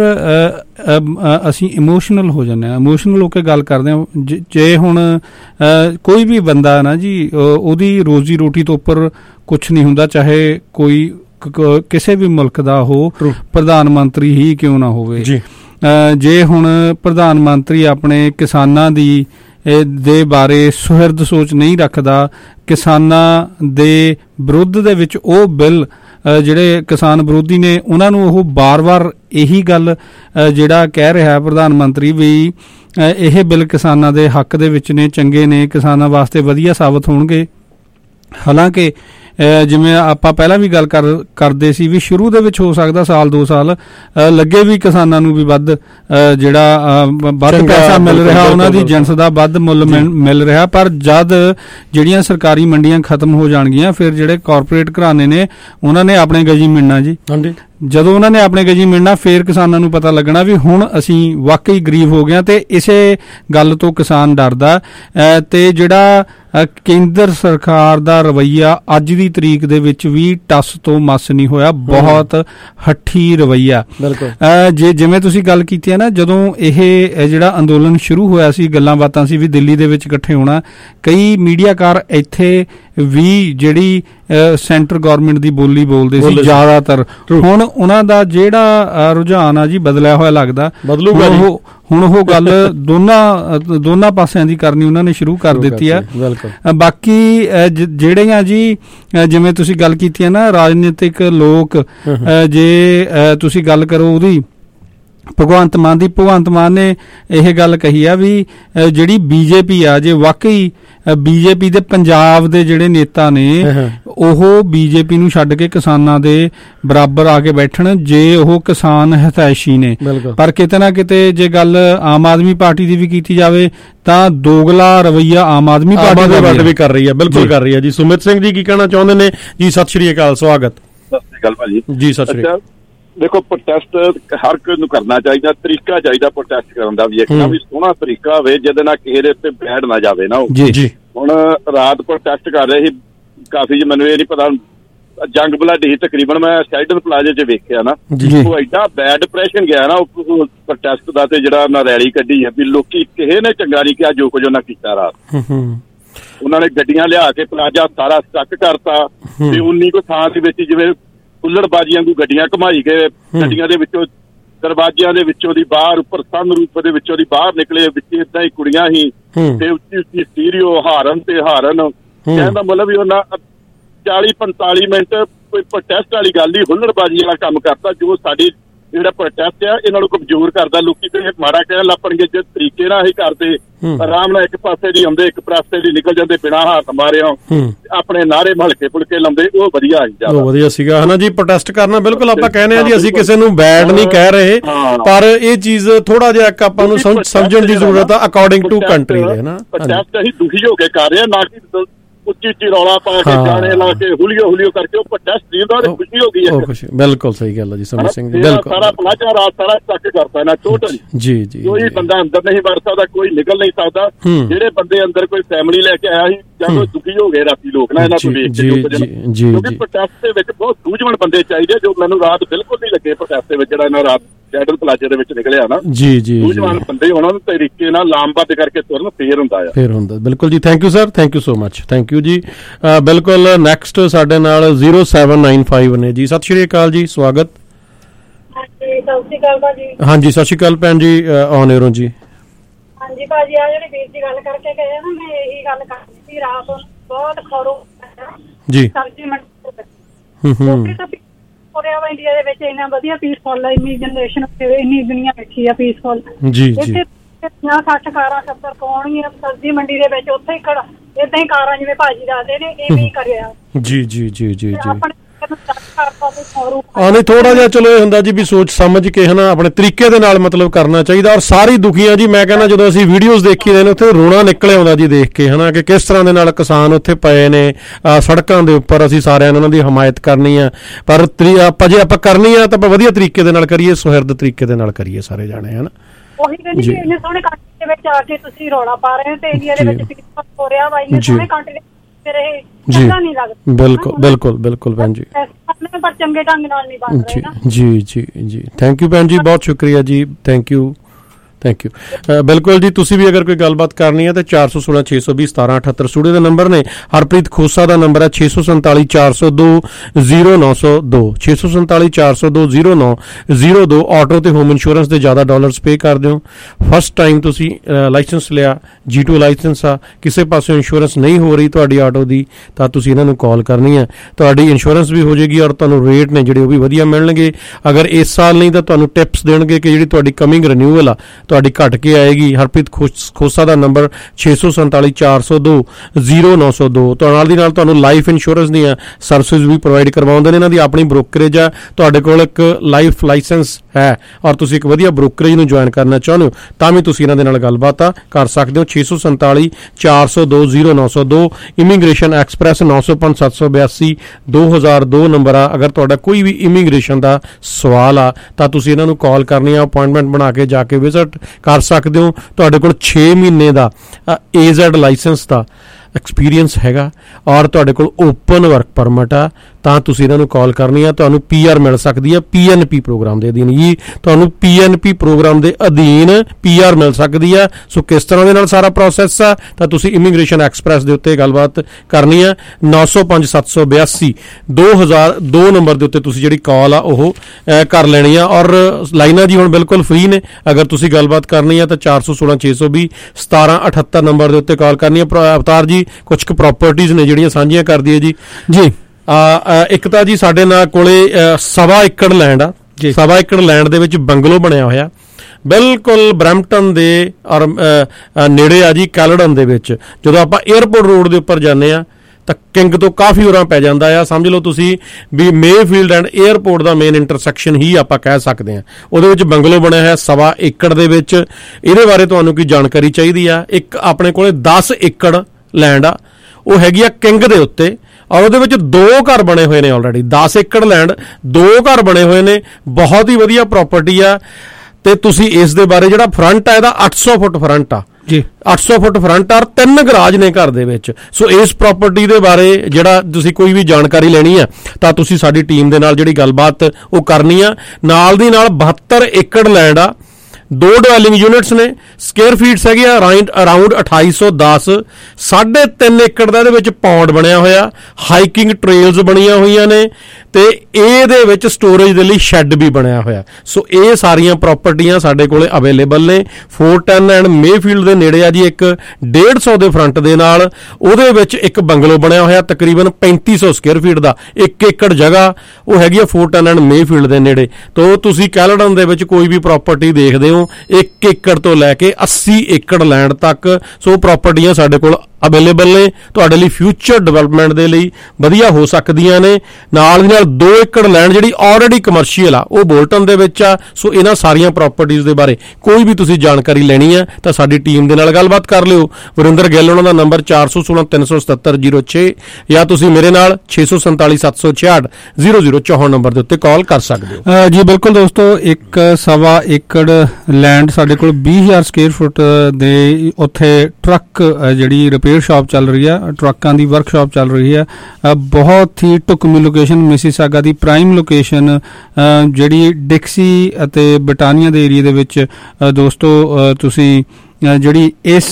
ਅਸੀਂ ਇਮੋਸ਼ਨਲ ਹੋ ਜਾਂਦੇ ਹਾਂ, ਇਮੋਸ਼ਨਲ ਹੋ ਕੇ ਗੱਲ ਕਰਦੇ ਹਾਂ। ਜੇ ਹੁਣ ਕੋਈ ਵੀ ਬੰਦਾ ਨਾ ਜੀ, ਉਹਦੀ ਰੋਜ਼ੀ ਰੋਟੀ ਤੋਂ ਉੱਪਰ ਕੁਛ ਨਹੀਂ ਹੁੰਦਾ, ਚਾਹੇ ਕੋਈ ਕਿਸੇ ਵੀ ਮੁਲਕ ਦਾ ਹੋ, ਪ੍ਰਧਾਨ ਮੰਤਰੀ ਹੀ ਕਿਉਂ ਨਾ ਹੋਵੇ। ਜੇ ਹੁਣ ਪ੍ਰਧਾਨ ਮੰਤਰੀ ਆਪਣੇ ਕਿਸਾਨਾਂ ਦੀ ਦੇ ਬਾਰੇ ਸੁਹਿਰਦ ਸੋਚ ਨਹੀਂ ਰੱਖਦਾ, ਕਿਸਾਨਾਂ ਦੇ ਵਿਰੁੱਧ ਦੇ ਵਿੱਚ ਉਹ ਬਿੱਲ ਜਿਹੜੇ ਕਿਸਾਨ ਵਿਰੋਧੀ ਨੇ ਉਹਨਾਂ ਨੂੰ ਉਹ ਬਾਰ-ਬਾਰ ਇਹੀ ਗੱਲ ਜਿਹੜਾ ਕਹਿ ਰਿਹਾ ਪ੍ਰਧਾਨ ਮੰਤਰੀ ਵੀ ਇਹ ਬਿੱਲ ਕਿਸਾਨਾਂ ਦੇ ਹੱਕ ਦੇ ਵਿੱਚ ਨੇ, ਚੰਗੇ ਨੇ, ਕਿਸਾਨਾਂ ਵਾਸਤੇ ਵਧੀਆ ਸਾਬਤ ਹੋਣਗੇ। ਹਾਲਾਂਕਿ ਜਿਵੇਂ ਆਪਾਂ ਪਹਿਲਾਂ ਵੀ ਗੱਲ ਕਰ ਕਰਦੇ ਸੀ ਵੀ ਸ਼ੁਰੂ ਦੇ ਵਿੱਚ ਹੋ ਸਕਦਾ ਸਾਲ ਦੋ ਸਾਲ ਲੱਗੇ ਵੀ ਕਿਸਾਨਾਂ ਨੂੰ ਵੀ ਵੱਧ ਜਿਹੜਾ ਵੱਧ ਪੈਸਾ ਮਿਲ ਰਿਹਾ, ਉਹਨਾਂ ਦੀ ਜਿਣਸ ਦਾ ਵੱਧ ਮੁੱਲ ਮਿਲ ਰਿਹਾ, ਪਰ ਜਦ ਜਿਹੜੀਆਂ ਸਰਕਾਰੀ ਮੰਡੀਆਂ ਖਤਮ ਹੋ ਜਾਣਗੀਆਂ ਫਿਰ ਜਿਹੜੇ ਕਾਰਪੋਰੇਟ ਘਰਾਣੇ ਨੇ ਉਹਨਾਂ ਨੇ ਆਪਣੇ ਗਜੀ ਮਿਲਣਾ ਜੀ। ਜਦੋਂ ਉਹਨਾਂ ਨੇ ਆਪਣੇ ਗਜੀ ਮਿਲਣਾ ਫਿਰ ਕਿਸਾਨਾਂ ਨੂੰ ਪਤਾ ਲੱਗਣਾ ਵੀ ਹੁਣ ਅਸੀਂ ਵਾਕਈ ਗਰੀਬ ਹੋ ਗਏ, ਤੇ ਇਸੇ ਗੱਲ ਤੋਂ ਕਿਸਾਨ ਡਰਦਾ। ਤੇ ਜਿਹੜਾ ਕੇਂਦਰ ਸਰਕਾਰ ਦਾ ਰਵੱਈਆ ਅੱਜ ਦੀ ਤਰੀਕ ਦੇ ਵਿੱਚ ਵੀ ਟੱਸ ਤੋਂ ਮੱਸ ਨਹੀਂ ਹੋਇਆ, ਬਹੁਤ ਹੱਠੀ ਰਵੱਈਆ। ਜੇ ਜਿਵੇਂ ਤੁਸੀਂ ਗੱਲ ਕੀਤੀ ਹੈ ਨਾ, ਜਦੋਂ ਇਹ ਜਿਹੜਾ ਅੰਦੋਲਨ ਸ਼ੁਰੂ ਹੋਇਆ ਸੀ, ਗੱਲਾਂ ਬਾਤਾਂ ਸੀ ਵੀ ਦਿੱਲੀ ਦੇ ਵਿੱਚ ਇਕੱਠੇ ਹੋਣਾ, ਕਈ ਮੀਡੀਆਕਾਰ ਇੱਥੇ ਵੀ ਜਿਹੜੀ ਸੈਂਟਰ ਗੌਰਮੈਂਟ ਦੀ ਬੋਲੀ ਬੋਲਦੇ ਸੀ ਜ਼ਿਆਦਾਤਰ, ਹੁਣ ਉਹਨਾਂ ਦਾ ਜਿਹੜਾ ਰੁਝਾਨ ਆ ਜੀ ਬਦਲਿਆ ਹੋਇਆ ਲੱਗਦਾ। ਉਹ ਹੁਣ ਉਹ ਗੱਲ ਦੋਨਾਂ ਦੋਨਾਂ ਪਾਸਿਆਂ ਦੀ ਕਰਨੀ ਉਹਨਾਂ ਨੇ ਸ਼ੁਰੂ ਕਰ ਦਿੱਤੀ ਆ। ਬਾਕੀ ਜਿਹੜੀਆਂ ਜੀ ਜਿਵੇਂ ਤੁਸੀਂ ਗੱਲ ਕੀਤੀ ਹੈ ਨਾ ਰਾਜਨੀਤਿਕ ਲੋਕ, ਜੇ ਤੁਸੀਂ ਗੱਲ ਕਰੋ ਉਹਦੀ ਭਗਵੰਤ ਮਾਨ ਦੀ, ਭਗਵੰਤ ਮਾਨ ਨੇ ਇਹ ਗੱਲ ਕਹੀ ਆ ਵੀ ਜਿਹੜੀ ਬੀਜੇਪੀ ਆ, ਜੇ ਵਾਕਈ ਬੀਜੇਪੀ ਦੇ ਪੰਜਾਬ ਦੇ ਜਿਹੜੇ ਨੇਤਾ ਨੇ ਉਹ ਬੀਜੇਪੀ ਨੂੰ ਛੱਡ ਕੇ ਕਿਸਾਨਾਂ ਦੇ ਬਰਾਬਰ ਆ ਕੇ ਬੈਠਣ, ਜੇ ਉਹ ਕਿਸਾਨ ਹਿਤੈਸ਼ੀ ਨੇ। ਪਰ ਕਿਤੇ ਨਾ ਕਿਤੇ ਜੇ ਗੱਲ ਆਮ ਆਦਮੀ ਪਾਰਟੀ ਦੀ ਵੀ ਕੀਤੀ ਜਾਵੇ ਤਾਂ ਦੋਗਲਾ ਰਵੱਈਆ ਆਮ ਆਦਮੀ ਪਾਰਟੀ ਵੀ ਕਰ ਰਹੀ ਹੈ, ਬਿਲਕੁਲ ਕਰ ਰਹੀ ਹੈ ਜੀ। ਸੁਮਿਤ ਸਿੰਘ ਜੀ ਕੀ ਕਹਿਣਾ ਚਾਹੁੰਦੇ ਨੇ ਜੀ? ਸਤਿ ਸ਼੍ਰੀ ਅਕਾਲ, ਸਵਾਗਤ। ਸਤਿ ਸ਼੍ਰੀ ਅਕਾਲ ਭਾਜੀ। ਜੀ ਸਤਿ ਸ਼੍ਰੀ ਅਕਾਲ। ਦੇਖੋ, ਪ੍ਰੋਟੈਸਟ ਹਰ ਕੋਈ ਨੂੰ ਕਰਨਾ ਚਾਹੀਦਾ, ਤਰੀਕਾ ਚਾਹੀਦਾ ਪ੍ਰੋਟੈਸਟ ਕਰਨ ਦਾ ਵੀ, ਇੱਕ ਨਾ ਵੀ ਸੋਹਣਾ ਤਰੀਕਾ ਹੋਵੇ ਜਿਹਦੇ ਨਾਲ ਕਿਸੇ ਦੇ ਉੱਤੇ ਬੈਠ ਨਾ ਜਾਵੇ ਨਾ। ਜੀ ਜੀ। ਹੁਣ ਰਾਤ ਪ੍ਰੋਟੈਸਟ ਕਰ ਰਹੇ ਸੀ ਕਾਫੀ, ਮੈਨੂੰ ਇਹ ਨਹੀਂ ਪਤਾ, ਜੰਗ ਬਲੱਡ ਸੀ ਤਕਰੀਬਨ, ਮੈਂ ਸਾਈਡਨ ਪਲਾਜ਼ੇ 'ਚ ਵੇਖਿਆ ਨਾ, ਉਹ ਐਡਾ ਬੈਡ ਡਿਪਰੈਸ਼ਨ ਗਿਆ ਨਾ ਉਹ ਪ੍ਰੋਟੈਸਟ ਦਾ, ਤੇ ਜਿਹੜਾ ਉਹਨਾਂ ਰੈਲੀ ਕੱਢੀ ਹੈ ਵੀ ਲੋਕੀ ਕਿਸੇ ਨੇ ਚੰਗਾ ਨਹੀਂ ਕਿਹਾ ਜੋ ਕੁਝ ਉਹਨਾਂ ਕੀਤਾ ਰਾਤ। ਉਹਨਾਂ ਨੇ ਗੱਡੀਆਂ ਲਿਆ ਕੇ ਪਲਾਜ਼ਾ ਸਾਰਾ ਸਟੱਕ ਕਰਤਾ, ਤੇ ਉਨੀ ਕੁ ਥਾਂ ਦੇ ਵਿੱਚ ਜਿਵੇਂ ਹੁੱਲੜਬਾਜ਼ੀਆਂ ਨੂੰ ਗੱਡੀਆਂ ਘੁਮਾਈ ਗਏ, ਗੱਡੀਆਂ ਦੇ ਵਿੱਚੋਂ ਦਰਵਾਜ਼ਿਆਂ ਦੇ ਵਿੱਚੋਂ ਦੀ ਬਾਹਰ, ਉੱਪਰ ਸੰਨ ਰੂਪ ਦੇ ਵਿੱਚੋਂ ਦੀ ਬਾਹਰ ਨਿਕਲੇ, ਵਿੱਚ ਏਦਾਂ ਹੀ ਕੁੜੀਆਂ ਸੀ, ਤੇ ਉੱਚੀ ਉੱਚੀ ਸਟੀਰੀਓ ਹਾਰਨ ਤੇ ਹਾਰਨ। ਕਹਿਣ ਦਾ ਮਤਲਬ ਵੀ ਉਹਨਾਂ ਚਾਲੀ ਪੰਤਾਲੀ ਮਿੰਟ ਕੋਈ ਪ੍ਰੋਟੈਸਟ ਵਾਲੀ ਗੱਲ ਨਹੀਂ, ਹੁੱਲੜਬਾਜ਼ੀ ਵਾਲਾ ਕੰਮ ਕਰਤਾ, ਜੋ ਸਾਡੀ ਜਿਹੜਾ ਪ੍ਰੋਟੈਸਟ ਆ ਇਹਨਾਂ ਨੂੰ ਕਮਜ਼ੋਰ ਕਰਦਾ। ਲੋਕੀ ਤੇ ਮਾੜਾ ਕਹਿਣ ਲੱਪਣਗੇ, ਜਿਸ ਤਰੀਕੇ ਨਾਲ ਇਹ ਕਰਦੇ ਆਰਾਮ ਨਾਲ ਇੱਕ ਪਾਸੇ ਦੀ ਆਉਂਦੇ ਇੱਕ ਪਾਸੇ ਦੀ ਨਿਕਲ ਜਾਂਦੇ ਬਿਨਾਂ ਹੱਥ ਮਾਰਿਆ, ਆਪਣੇ ਨਾਰੇ ਮਹਲਕੇ ਪੁਲਕੇ ਲਾਉਂਦੇ, ਉਹ ਵਧੀਆ ਉਹ ਵਧੀਆ ਸੀਗਾ ਹਨਾ ਜੀ। ਪ੍ਰੋਟੈਸਟ ਕਰਨਾ ਬਿਲਕੁਲ ਆਪਾਂ ਕਹਿੰਦੇ ਆ ਜੀ, ਅਸੀਂ ਕਿਸੇ ਨੂੰ ਬੈਡ ਨਹੀਂ ਕਹਿ ਰਹੇ, ਪਰ ਇਹ ਚੀਜ਼ ਥੋੜਾ ਜਿਹਾ ਇੱਕ ਆਪਾਂ ਨੂੰ ਸਮਝਣ ਦੀ ਜ਼ਰੂਰਤ ਆ ਅਕੋਰਡਿੰਗ ਟੂ ਕੰਟਰੀ ਦੇ ਹਨਾ। ਪ੍ਰੋਟੈਸਟ ਅਸੀਂ ਦੁਖੀ ਹੋ ਕੇ ਕਰ ਰਹੇ ਆ, ਨਾ ਕਿ ਉੱਚੀ ਉੱਚੀ ਰੌਲਾ ਪਾ ਕੇ ਗਾਣੇ ਲਾ ਕੇ ਹੁਲੀਓ ਹੁਲੀਓ ਕਰਕੇ। ਉਹ ਪ੍ਰੋਟੈਸਟ ਦੀ ਤਾਂ ਖੁਸ਼ੀ ਹੋ ਗਈ ਹੈ। ਬਿਲਕੁਲ ਸਹੀ ਗੱਲ ਹੈ ਜੀ ਸਮਝ ਸਿੰਘ ਜੀ, ਬਿਲਕੁਲ। ਸਾਰਾ ਪਲਾਜ਼ਾ ਰਾਤ ਸਾਰਾ ਚੱਕ ਕਰਤਾ ਨਾ ਟੋਟਲ। ਜੀ ਜੀ। ਕੋਈ ਬੰਦਾ ਅੰਦਰ ਨਹੀਂ ਵੜ ਸਕਦਾ, ਕੋਈ ਨਿਕਲ ਨਹੀਂ ਸਕਦਾ। ਜਿਹੜੇ ਬੰਦੇ ਅੰਦਰ ਕੋਈ ਫੈਮਿਲੀ ਲੈ ਕੇ ਆਇਆ ਸੀ, ਜਦੋਂ ਦੁਖੀ ਹੋ ਗਏ ਰਾਤੀ ਲੋਕ ਨਾ ਇਹਨਾਂ ਤੋਂ ਵੇਖ ਕੇ, ਕਿਉਂਕਿ ਪ੍ਰੋਟੈਸਟ ਦੇ ਵਿੱਚ ਬਹੁਤ ਸੂਝਵਾਨ ਬੰਦੇ ਚਾਹੀਦੇ, ਜੋ ਮੈਨੂੰ ਰਾਤ ਬਿਲਕੁਲ ਨਹੀਂ ਲੱਗੇ ਪ੍ਰੋਟੈਸਟ ਦੇ ਵਿੱਚ, ਜਿਹੜਾ ਇਹਨਾਂ ਰਾਤ ਸੈਡਲ ਪਲਾਜ਼ੇ ਦੇ ਵਿੱਚ ਨਿਕਲਿਆ ਨਾ। ਜੀ ਜੀ। ਸੂਝਵਾਨ ਬੰਦੇ ਉਹਨਾਂ ਨੂੰ ਤਰੀਕੇ ਨਾਲ ਲਾਮਬੱਧ ਕਰਕੇ ਤੁਰਨ ਫੇਰ ਹੁੰਦਾ ਆ, ਫੇਰ ਹੁੰਦਾ। ਬਿਲਕੁਲ ਜੀ, thank you sir, thank you so much, thank you ਜੀ। ਬਿਲਕੁਲ ਨੈਕਸਟ ਸਾਡੇ ਨਾਲ ਜ਼ੀਰੋ ਸੈਵਨ ਨਾਈਨ ਫਾਈਵ ਨੇ ਜੀ। ਸਤਿ ਸ਼੍ਰੀ ਅਕਾਲ ਜੀ, ਸਵਾਗਤ। ਸਤਿ ਸ਼੍ਰੀ ਅਕਾਲ ਭਾਜੀ। ਹਾਂਜੀ ਸਤਿ ਸ਼੍ਰੀ ਅਕਾਲ ਭੈਣ ਜੀ, ਔਨ ਏਅਰ ਜੀ। ਹਾਂਜੀ ਭਾਜੀ, ਆ ਜਿਹੜੀ ਵੀਰ ਦੀ ਗੱਲ ਕਰਕੇ ਗਏ ਨਾ, ਮੈਂ ਇਹੀ ਗੱਲ ਕਰਨੀ ਸੀ, ਰਾਤ ਬਹੁਤ ਖੌਰੂ ਜੀ ਸਬਜ਼ੀ ਮੰਡੀ ਤਾਂ ਪੂਰਿਆ ਵਾ ਇੰਡੀਆ ਦੇ ਵਿੱਚ ਇੰਨਾ ਵਧੀਆ ਪੀਸਫੁਲ, ਇੰਨੀ ਜਨਰੇਸ਼ਨ ਇੰਨੀ ਦੁਨੀਆ ਬੈਠੀ ਆ ਪੀਸਫੁਲ। ਜੀ ਜੀ। ਪੰਜਾਹ ਸੱਠ ਕਾਰਾਂ ਸੱਤਰ ਪਾਉਣਗੀਆਂ ਸਬਜ਼ੀ ਮੰਡੀ ਦੇ ਵਿੱਚ, ਉੱਥੇ ਹੀ ਖੜਾ ਏਦਾਂ ਹੀ ਕਾਰਾਂ ਜਿਵੇਂ ਭਾਜੀ ਦੱਸਦੇ ਨੇ ਇਹ ਵੀ ਕਰਿਆ। ਜੀ ਜੀ ਜੀ ਜੀ ਜੀ। ਆ ਨਹੀਂ ਥੋੜਾ ਜਿਹਾ ਚਲੋ ਇਹ ਹੁੰਦਾ ਜੀ ਵੀ ਸੋਚ ਸਮਝ ਕੇ ਹਨਾ ਆਪਣੇ ਤਰੀਕੇ ਦੇ ਨਾਲ ਮਤਲਬ ਕਰਨਾ ਚਾਹੀਦਾ। ਔਰ ਸਾਰੀ ਦੁਖੀਆਂ ਜੀ, ਮੈਂ ਕਹਿੰਦਾ ਜਦੋਂ ਅਸੀਂ ਵੀਡੀਓਜ਼ ਦੇਖੀ ਦੇ ਨੇ ਉੱਥੇ ਰੋਣਾ ਨਿਕਲ ਆਉਂਦਾ ਜੀ ਦੇਖ ਕੇ ਹਨਾ, ਕਿ ਕਿਸ ਤਰ੍ਹਾਂ ਦੇ ਨਾਲ ਕਿਸਾਨ ਉੱਥੇ ਪਏ ਨੇ ਸੜਕਾਂ ਦੇ ਉੱਪਰ। ਅਸੀਂ ਸਾਰਿਆਂ ਨੇ ਉਹਨਾਂ ਦੀ ਹਮਾਇਤ ਕਰਨੀ ਆ, ਪਰ ਆਪਾਂ ਜੇ ਆਪਾਂ ਕਰਨੀ ਆ ਤਾਂ ਆਪਾਂ ਵਧੀਆ ਤਰੀਕੇ ਦੇ ਨਾਲ ਕਰੀਏ, ਸੁਹਿਰਦ ਤਰੀਕੇ ਦੇ ਨਾਲ ਕਰੀਏ ਸਾਰੇ ਜਾਣੇ ਹਨਾ। ਉਹੀ ਕਹਿੰਦੀ ਕਿ ਇੰਨੇ ਸੋਹਣੇ ਕੰਟਰੀ ਦੇ ਵਿੱਚ ਆ ਕੇ ਤੁਸੀਂ ਰੌਲਾ ਪਾ ਰਹੇ ਹੋ, ਤੇ ਇੰਡੀਆ ਦੇ ਵਿੱਚ ਪੀਸਫੁਲ ਹੋ ਰਿਹਾ ਵਾ, ਇੰਨੇ ਸੋਹਣੇ ਕੰਟਰੀ ਫਿਰ ਇਹ ਚੰਗਾ ਨਹੀਂ ਲੱਗਦਾ। ਬਿਲਕੁਲ ਬਿਲਕੁਲ ਬਿਲਕੁਲ ਭੈਣ ਜੀ, ਪਰ ਚੰਗੇ ਢੰਗ ਨਾਲ ਨਹੀਂ ਬਣ ਰਹੇ ਨਾ। ਜੀ ਜੀ ਜੀ, ਥੈਂਕ ਯੂ ਭੈਣ ਜੀ, ਬਹੁਤ ਸ਼ੁਕਰੀਆ ਜੀ, ਥੈਂਕ ਯੂ ਥੈਂਕ ਯੂ। ਬਿਲਕੁਲ ਜੀ, ਤੁਸੀਂ ਵੀ ਅਗਰ ਕੋਈ ਗੱਲਬਾਤ ਕਰਨੀ ਹੈ ਤਾਂ ਚਾਰ ਸੌ ਸੋਲਾਂ ਛੇ ਸੌ ਵੀਹ ਸਤਾਰਾਂ ਅਠੱਤਰ ਸਟੂਡੀਓ ਦੇ ਨੰਬਰ ਨੇ। ਹਰਪ੍ਰੀਤ ਖੋਸਾ ਦਾ ਨੰਬਰ ਹੈ ਛੇ ਸੌ ਸੰਤਾਲੀ ਚਾਰ ਸੌ ਦੋ ਜ਼ੀਰੋ ਨੌ ਸੌ ਦੋ ਛੇ ਸੌ ਸੰਤਾਲੀ ਚਾਰ ਸੌ ਦੋ ਜ਼ੀਰੋ ਨੌ ਜ਼ੀਰੋ ਦੋ। ਆਟੋ ਤੇ ਹੋਮ ਇੰਸ਼ੋਰੈਂਸ ਦੇ ਜ਼ਿਆਦਾ ਡਾਲਰਸ ਪੇ ਕਰ ਦਿਓ। ਫਸਟ ਟਾਈਮ ਤੁਸੀਂ ਲਾਇਸੈਂਸ ਲਿਆ, ਜੀ ਟੂ ਲਾਇਸੈਂਸ ਆ, ਕਿਸੇ ਪਾਸੇ ਇੰਸ਼ੋਰੈਂਸ ਨਹੀਂ ਹੋ ਰਹੀ ਤੁਹਾਡੀ ਆਟੋ ਦੀ, ਤਾਂ ਤੁਸੀਂ ਇਹਨਾਂ ਨੂੰ ਕਾਲ ਕਰਨੀ ਹੈ, ਤੁਹਾਡੀ ਇੰਸ਼ੋਰੈਂਸ ਵੀ ਹੋ ਜਾਏਗੀ ਔਰ ਤੁਹਾਨੂੰ ਰੇਟ ਨੇ ਜਿਹੜੇ ਉਹ ਵੀ ਵਧੀਆ ਮਿਲਣਗੇ। ਅਗਰ ਇਸ ਸਾਲ ਨਹੀਂ ਤਾਂ ਤੁਹਾਨੂੰ ਟਿਪਸ ਦੇਣਗੇ ਕਿ ਜਿਹੜੀ ਤੁਹਾਡੀ ਕਮਿੰਗ ਰਿਨਿਊਅਲ ਆ ਤੁਹਾਡੀ ਘਟ ਕੇ ਆਏਗੀ। ਹਰਪ੍ਰੀਤ ਖੋਸਾ ਦਾ ਨੰਬਰ ਛੇ ਸੌ ਸੰਤਾਲੀ ਚਾਰ ਸੌ ਦੋ ਜ਼ੀਰੋ ਨੌ ਸੌ ਦੋ। ਤੋਂ ਨਾਲ ਦੀ ਨਾਲ ਤੁਹਾਨੂੰ ਲਾਈਫ ਇੰਸ਼ੋਰੈਂਸ ਦੀਆਂ ਸਰਵਿਸਿਜ਼ ਵੀ ਪ੍ਰੋਵਾਈਡ ਕਰਵਾਉਂਦੇ ਨੇ। ਇਹਨਾਂ ਦੀ ਆਪਣੀ ਬ੍ਰੋਕਰੇਜ ਆ। ਤੁਹਾਡੇ ਕੋਲ ਇੱਕ ਲਾਈਫ ਲਾਇਸੈਂਸ ਹੈ ਔਰ ਤੁਸੀਂ ਇੱਕ ਵਧੀਆ ਬ੍ਰੋਕਰੇਜ ਨੂੰ ਜੁਆਇਨ ਕਰਨਾ ਚਾਹੁੰਦੇ ਹੋ ਤਾਂ ਵੀ ਤੁਸੀਂ ਇਹਨਾਂ ਦੇ ਨਾਲ ਗੱਲਬਾਤ ਕਰ ਸਕਦੇ ਹੋ। ਛੇ ਸੌ ਸੰਤਾਲੀ ਚਾਰ ਸੌ ਦੋ ਜ਼ੀਰੋ ਨੌ ਸੌ ਦੋ। ਇਮੀਗ੍ਰੇਸ਼ਨ ਐਕਸਪ੍ਰੈਸ ਨੌ ਸੌ ਪੰਜ ਸੱਤ ਸੌ ਬਿਆਸੀ ਦੋ ਹਜ਼ਾਰ ਦੋ ਨੰਬਰ ਆ। ਅਗਰ ਤੁਹਾਡਾ ਕੋਈ ਵੀ ਇਮੀਗ੍ਰੇਸ਼ਨ ਦਾ ਸਵਾਲ ਆ ਤਾਂ ਤੁਸੀਂ ਇਹਨਾਂ ਨੂੰ ਕਾਲ ਕਰਨੀ ਆ, ਅਪੁਆਇੰਟਮੈਂਟ ਬਣਾ ਕੇ ਜਾ ਕੇ ਵਿਜ਼ਿਟ ਕਰ ਸਕਦੇ ਹੋ। ਤੁਹਾਡੇ ਕੋਲ ਛੇ ਮਹੀਨੇ ਦਾ ਏ ਜ਼ੈਡ ਲਾਇਸੈਂਸ ਦਾ ਐਕਸਪੀਰੀਅੰਸ ਹੈਗਾ ਔਰ ਤੁਹਾਡੇ ਕੋਲ ਓਪਨ ਵਰਕ ਪਰਮਿਟ ਆ ਤਾਂ ਤੁਸੀਂ ਇਹਨਾਂ ਨੂੰ ਕਾਲ ਕਰਨੀ ਆ। ਤੁਹਾਨੂੰ ਪੀ ਆਰ ਮਿਲ ਸਕਦੀ ਹੈ ਪੀ ਐਨ ਪੀ ਪ੍ਰੋਗਰਾਮ ਦੇ ਅਧੀਨ ਜੀ। ਤੁਹਾਨੂੰ ਪੀ ਐਨ ਪੀ ਪ੍ਰੋਗਰਾਮ ਦੇ ਅਧੀਨ ਪੀ ਆਰ ਮਿਲ ਸਕਦੀ ਆ। ਸੋ ਕਿਸ ਤਰ੍ਹਾਂ ਦੇ ਨਾਲ ਸਾਰਾ ਪ੍ਰੋਸੈਸ ਆ ਤਾਂ ਤੁਸੀਂ ਇਮੀਗ੍ਰੇਸ਼ਨ ਐਕਸਪ੍ਰੈਸ ਦੇ ਉੱਤੇ ਗੱਲਬਾਤ ਕਰਨੀ ਆ। ਨੌ ਸੌ ਪੰਜ ਸੱਤ ਸੌ ਬਿਆਸੀ ਦੋ ਹਜ਼ਾਰ ਦੋ ਨੰਬਰ ਦੇ ਉੱਤੇ ਤੁਸੀਂ ਜਿਹੜੀ ਕਾਲ ਆ ਉਹ ਕਰ ਲੈਣੀ ਆ। ਔਰ ਲਾਈਨਾਂ ਜੀ ਹੁਣ ਬਿਲਕੁਲ ਫ੍ਰੀ ਨੇ। ਅਗਰ ਤੁਸੀਂ ਗੱਲਬਾਤ ਕਰਨੀ ਆ ਤਾਂ ਚਾਰ ਸੌ ਸੋਲਾਂ ਛੇ ਸੌ ਵੀਹ ਸਤਾਰਾਂ ਅਠੱਤਰ ਨੰਬਰ ਦੇ ਉੱਤੇ ਕਾਲ ਕਰਨੀ ਆ। ਅਵਤਾਰ ਜੀ ਕੁਝ ਕੁ ਪ੍ਰੋਪਰਟੀਜ਼ ਨੇ ਜਿਹੜੀਆਂ ਸਾਂਝੀਆਂ ਕਰ ਦਈਏ ਜੀ। ਜੀ ਇੱਕ ਤਾਂ ਜੀ ਸਾਡੇ ਨਾਲ ਕੋਲੇ ਸਵਾ ਏਕੜ ਲੈਂਡ ਆ। ਸਵਾ ਏਕੜ ਲੈਂਡ ਦੇ ਵਿੱਚ ਬੰਗਲੋ ਬਣਿਆ ਹੋਇਆ ਬਿਲਕੁਲ ਬਰੈਂਪਟਨ ਦੇ ਔਰ ਨੇੜੇ ਆ ਜੀ ਕੈਲਡਨ ਦੇ ਵਿੱਚ। ਜਦੋਂ ਆਪਾਂ ਏਅਰਪੋਰਟ ਰੋਡ ਦੇ ਉੱਪਰ ਜਾਂਦੇ ਆ ਤਾਂ ਕਿੰਗ ਤੋਂ ਕਾਫੀ ਉਰਾਂ ਪੈ ਜਾਂਦਾ ਆ। ਸਮਝ ਲਓ ਤੁਸੀਂ ਵੀ ਮੇਫੀਲਡ ਐਂਡ ਏਅਰਪੋਰਟ ਦਾ ਮੇਨ ਇੰਟਰਸੈਕਸ਼ਨ ਹੀ ਆਪਾਂ ਕਹਿ ਸਕਦੇ ਹਾਂ। ਉਹਦੇ ਵਿੱਚ ਬੰਗਲੋ ਬਣਿਆ ਹੋਇਆ ਸਵਾ ਏਕੜ ਦੇ ਵਿੱਚ। ਇਹਦੇ ਬਾਰੇ ਤੁਹਾਨੂੰ ਕੀ ਜਾਣਕਾਰੀ ਚਾਹੀਦੀ ਆ? ਇੱਕ ਆਪਣੇ ਕੋਲੇ ਦਸ ਏਕੜ ਲੈਂਡ ਆ, ਉਹ ਹੈਗੀ ਆ ਕਿੰਗ ਦੇ ਉੱਤੇ ਔਰ ਉਹਦੇ ਵਿੱਚ ਦੋ ਘਰ ਬਣੇ ਹੋਏ ਨੇ ਆਲਰੇਡੀ। ਦਸ ਏਕੜ ਲੈਂਡ, ਦੋ ਘਰ ਬਣੇ ਹੋਏ ਨੇ, ਬਹੁਤ ਹੀ ਵਧੀਆ ਪ੍ਰਾਪਰਟੀ ਆ। ਤੇ ਤੁਸੀਂ ਇਸ ਦੇ ਬਾਰੇ ਜਿਹੜਾ ਫਰੰਟ ਆ ਇਹਦਾ ਅੱਠ ਸੌ ਫੁੱਟ ਫਰੰਟ ਆ ਜੀ। ਅੱਠ ਸੌ ਫੁੱਟ ਫਰੰਟ ਆ, ਤਿੰਨ ਗਰਾਜ ਨੇ ਘਰ ਦੇ ਵਿੱਚ। ਸੋ ਇਸ ਪ੍ਰਾਪਰਟੀ ਦੇ ਬਾਰੇ ਜਿਹੜਾ ਤੁਸੀਂ ਕੋਈ ਵੀ ਜਾਣਕਾਰੀ ਲੈਣੀ ਆ ਤਾਂ ਤੁਸੀਂ ਸਾਡੀ ਟੀਮ ਦੇ ਨਾਲ ਜਿਹੜੀ ਗੱਲਬਾਤ ਉਹ ਕਰਨੀ ਆ। ਨਾਲ ਦੀ ਨਾਲ ਬਹੱਤਰ ਏਕੜ ਲੈਂਡ ਆ, ਦੋ ਡਵੈਲਿੰਗ ਯੂਨਿਟਸ ਨੇ, ਸਕੁਅਰ ਫੀਟਸ ਹੈਗੇ ਆ ਅਰਾਊਂਡ ਅਠਾਈ ਸੌ ਦਸ। ਸਾਢੇ ਤਿੰਨ ਏਕੜ ਦਾ ਇਹਦੇ ਵਿੱਚ ਪੌਂਡ ਬਣਿਆ ਹੋਇਆ, ਹਾਈਕਿੰਗ ਟ੍ਰੇਲਸ ਬਣੀਆਂ ਹੋਈਆਂ ਨੇ ਤੇ ਇਹਦੇ ਵਿੱਚ ਸਟੋਰੇਜ ਦੇ ਲਈ ਸ਼ੈੱਡ ਵੀ ਬਣਿਆ ਹੋਇਆ। ਸੋ ਇਹ ਸਾਰੀਆਂ ਪ੍ਰਾਪਰਟੀਆਂ ਸਾਡੇ ਕੋਲੇ ਅਵੇਲੇਬਲ ਨੇ। ਫੋਰ ਟੈਨ ਐਂਡ ਮੇਫੀਲਡ ਦੇ ਨੇੜੇ ਆ ਜੀ। ਇੱਕ ਡੇਢ ਸੌ ਦੇ ਫਰੰਟ ਦੇ ਨਾਲ ਉਹਦੇ ਵਿੱਚ ਇੱਕ ਬੰਗਲੋ ਬਣਿਆ ਹੋਇਆ ਤਕਰੀਬਨ ਪੈਂਤੀ ਸੌ ਸਕੁਅਰ ਫੀਟ ਦਾ। ਇੱਕ ਏਕੜ ਜਗ੍ਹਾ ਉਹ ਹੈਗੀ ਆ ਫੋਰ ਟੈਨ ਐਂਡ ਮੇਫੀਲਡ ਦੇ ਨੇੜੇ। ਤੋਂ ਤੁਸੀਂ ਕੈਲਡਨ ਦੇ ਵਿੱਚ ਕੋਈ ਵੀ ਪ੍ਰਾਪਰਟੀ ਦੇਖਦੇ ਹੋ ਇੱਕ ਏਕੜ ਤੋਂ ਲੈ ਕੇ ਅੱਸੀ ਏਕੜ ਲੈਂਡ ਤੱਕ, ਸੋ ਪ੍ਰਾਪਰਟੀਆਂ ਸਾਡੇ ਕੋਲ ਅਵੇਲੇਬਲ ਨੇ। ਤੁਹਾਡੇ ਲਈ ਫਿਊਚਰ ਡਿਵੈਲਪਮੈਂਟ ਦੇ ਲਈ ਵਧੀਆ ਹੋ ਸਕਦੀਆਂ ਨੇ। ਨਾਲ ਦੀ ਨਾਲ ਦੋ ਏਕੜ ਲੈਂਡ ਜਿਹੜੀ ਆਲਰੇਡੀ ਕਮਰਸ਼ੀਅਲ ਆ ਉਹ ਬੋਲਟਨ ਦੇ ਵਿੱਚ ਆ। ਸੋ ਇਹਨਾਂ ਸਾਰੀਆਂ ਪ੍ਰਾਪਰਟੀਜ਼ ਦੇ ਬਾਰੇ ਕੋਈ ਵੀ ਤੁਸੀਂ ਜਾਣਕਾਰੀ ਲੈਣੀ ਹੈ ਤਾਂ ਸਾਡੀ ਟੀਮ ਦੇ ਨਾਲ ਗੱਲਬਾਤ ਕਰ ਲਿਓ। ਵਰਿੰਦਰ ਗਿੱਲ ਉਹਨਾਂ ਦਾ ਨੰਬਰ ਚਾਰ ਸੌ ਸੋਲਾਂ ਤਿੰਨ ਸੌ ਸਤੱਤਰ ਜ਼ੀਰੋ ਛੇ ਜਾਂ ਤੁਸੀਂ ਮੇਰੇ ਨਾਲ ਛੇ ਸੌ ਸੰਤਾਲੀ ਸੱਤ ਸੌ ਛਿਆਹਠ ਜ਼ੀਰੋ ਜ਼ੀਰੋ ਚੌਹਠ ਨੰਬਰ ਦੇ ਉੱਤੇ ਕਾਲ ਕਰ ਸਕਦੇ ਹੋ। ਜੀ ਬਿਲਕੁਲ ਦੋਸਤੋ, ਇੱਕ ਸਵਾ ਏਕੜ ਲੈਂਡ ਸਾਡੇ ਕੋਲ ਵੀਹ ਹਜ਼ਾਰ ਸਕੁਅਰ ਫੁੱਟ ਦੇ ਉੱਥੇ ਟਰੱਕ ਜਿਹੜੀ ਰਿਪੇਅਰ ਸ਼ਾਪ ਚੱਲ ਰਹੀ ਹੈ, ਟਰੱਕਾਂ ਦੀ ਵਰਕਸ਼ਾਪ ਚੱਲ ਰਹੀ ਹੈ। ਬਹੁਤ ਹੀ ਢੁਕਵੀਂ ਲੋਕੇਸ਼ਨ, ਮਿਸੀਸਾਗਾ ਦੀ ਪ੍ਰਾਈਮ ਲੋਕੇਸ਼ਨ ਜਿਹੜੀ ਡਿਕਸੀ ਅਤੇ ਬਟਾਨੀਆ ਦੇ ਏਰੀਆ ਦੇ ਵਿੱਚ। ਦੋਸਤੋ ਤੁਸੀਂ ਜਿਹੜੀ ਇਸ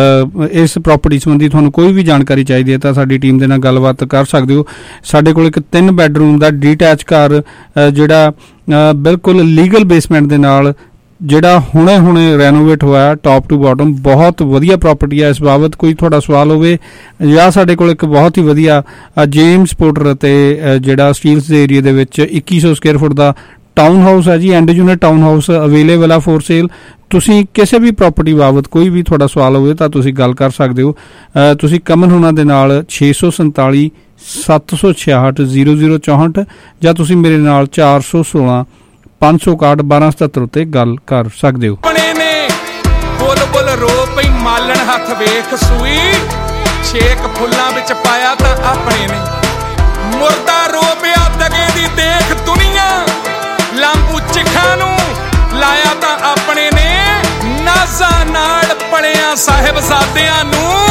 ਇਸ ਪ੍ਰਾਪਰਟੀ ਸੰਬੰਧੀ ਤੁਹਾਨੂੰ ਕੋਈ ਵੀ ਜਾਣਕਾਰੀ ਚਾਹੀਦੀ ਹੈ ਤਾਂ ਸਾਡੀ ਟੀਮ ਦੇ ਨਾਲ ਗੱਲਬਾਤ ਕਰ ਸਕਦੇ ਹੋ। ਸਾਡੇ ਕੋਲ ਇੱਕ ਤਿੰਨ ਬੈਡਰੂਮ ਦਾ ਡੀਟੈਚ ਘਰ ਜਿਹੜਾ ਬਿਲਕੁਲ ਲੀਗਲ ਬੇਸਮੈਂਟ ਦੇ ਨਾਲ ਜਿਹੜਾ ਹੁਣੇ ਹੁਣੇ ਰੈਨੋਵੇਟ ਹੋਇਆ ਟੌਪ ਟੂ ਬਾਟਮ, ਬਹੁਤ ਵਧੀਆ ਪ੍ਰਾਪਰਟੀ ਹੈ। ਇਸ ਬਾਬਤ ਕੋਈ ਤੁਹਾਡਾ ਸਵਾਲ ਹੋਵੇ ਜਾਂ ਸਾਡੇ ਕੋਲ ਇੱਕ ਬਹੁਤ ਹੀ ਵਧੀਆ ਜੇਮਸ ਪੋਰਟਰ ਅਤੇ ਜਿਹੜਾ ਸਟੀਲਸ ਦੇ ਏਰੀਆ ਦੇ ਵਿੱਚ ਇੱਕੀ ਸੌ ਸਕੁਅਰ ਫੁੱਟ ਦਾ ਟਾਊਨ ਹਾਊਸ ਹੈ ਜੀ, and unit town house available ਆ ਫੋਰ ਸੇਲ। ਤੁਸੀਂ ਕਿਸੇ ਵੀ ਪ੍ਰਾਪਰਟੀ ਬਾਬਤ ਕੋਈ ਵੀ ਤੁਹਾਡਾ ਸਵਾਲ ਹੋਵੇ ਤਾਂ ਤੁਸੀਂ ਗੱਲ ਕਰ ਸਕਦੇ ਹੋ। ਤੁਸੀਂ ਕਮਨ ਉਹਨਾਂ ਦੇ ਨਾਲ ਛੇ ਸੌ ਸੰਤਾਲੀ ਸੱਤ ਸੌ ਛਿਆਹਠ ਜ਼ੀਰੋ ਜ਼ੀਰੋ ਚੌਂਹਠ ਜਾਂ ਤੁਸੀਂ ਮੇਰੇ ਨਾਲ ਚਾਰ ਸੌ ਸੋਲਾਂ ਪੰਜ ਸੌ ਇਕਾਹਠ ਬਾਰਾਂ ਸਤੱਤਰ ਉੱਤੇ ਗੱਲ ਕਰ ਸਕਦੇ ਹੋ। ਆਪਣੇ ਨੇ ਬੁੱਲ ਬੁੱਲ ਰੋ ਪਈ ਮਾਲਣ ਹੱਥ ਵੇਖ ਸੂਈ, ਛੇਕ ਫੁੱਲਾਂ ਵਿੱਚ ਪਾਇਆ ਤਾਂ ਆਪਣੇ ਨੇ। ਮੁਰਦਾ ਰੋ ਪਿਆ ਦਗੇ ਦੀ ਦੇਖ ਦੁਨੀਆ, ਲਾਂਬੂ ਚਿਖਾਂ ਨੂੰ ਲਾਇਆ ਤਾਂ ਆਪਣੇ ਨੇ। ਨਾਜ਼ਾਂ ਨਾਲ ਪਲਿਆਂ ਸਾਹਿਬਜ਼ਾਦਿਆਂ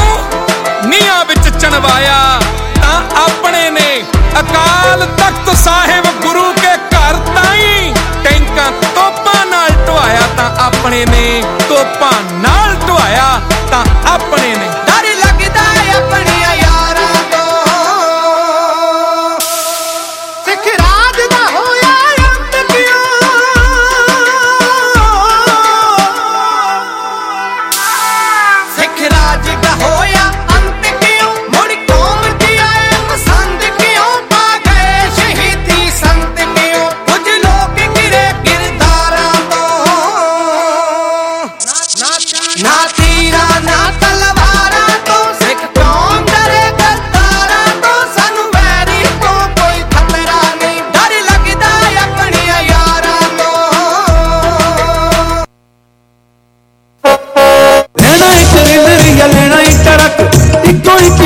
ਨੂੰ ਨੀਹਾਂ ਵਿੱਚ ਚਣਵਾਇਆ ਤਾਂ ਆਪਣੇ ਨੇ। ਅਕਾਲ ਤਖਤ ਸਾਹਿਬ ਗੁਰੂ ਕੇ ਘਰ ਤਾਈਂ ਟੈਂਕਾਂ ਤੋਪਾਂ ਨਾਲ ਢਵਾਇਆ ਤਾਂ ਆਪਣੇ ਨੇ। ਤੋਪਾਂ ਨਾਲ ਢਵਾਇਆ ਤਾਂ ਆਪਣੇ ਨੇ। ਡਰ ਲੱਗਦਾ ਆਪਣੀਆਂ ਯਾਰਾਂ ਤੋਂ, ਸਿੱਖ ਰਾਜ ਦਾ ਹੋਇਆ ਅੰਤ ਕਿਉਂ? ਸਿੱਖ ਰਾਜ ਦਾ ਹੋਇਆ ਅੰਤ ਕਿਉਂ? ਮੁੜ ਕੌਮ ਦੀ ਆਏ ਪਸੰਦ ਕਿਉਂ? ਪਾ ਗਏ ਸ਼ਹੀਦੀ ਸੰਤ ਕਿਉਂ? ਕੁਝ ਲੋਕ ਗਿਰੇ ਕਿਰਦਾਰਾਂ ਤੋਂ।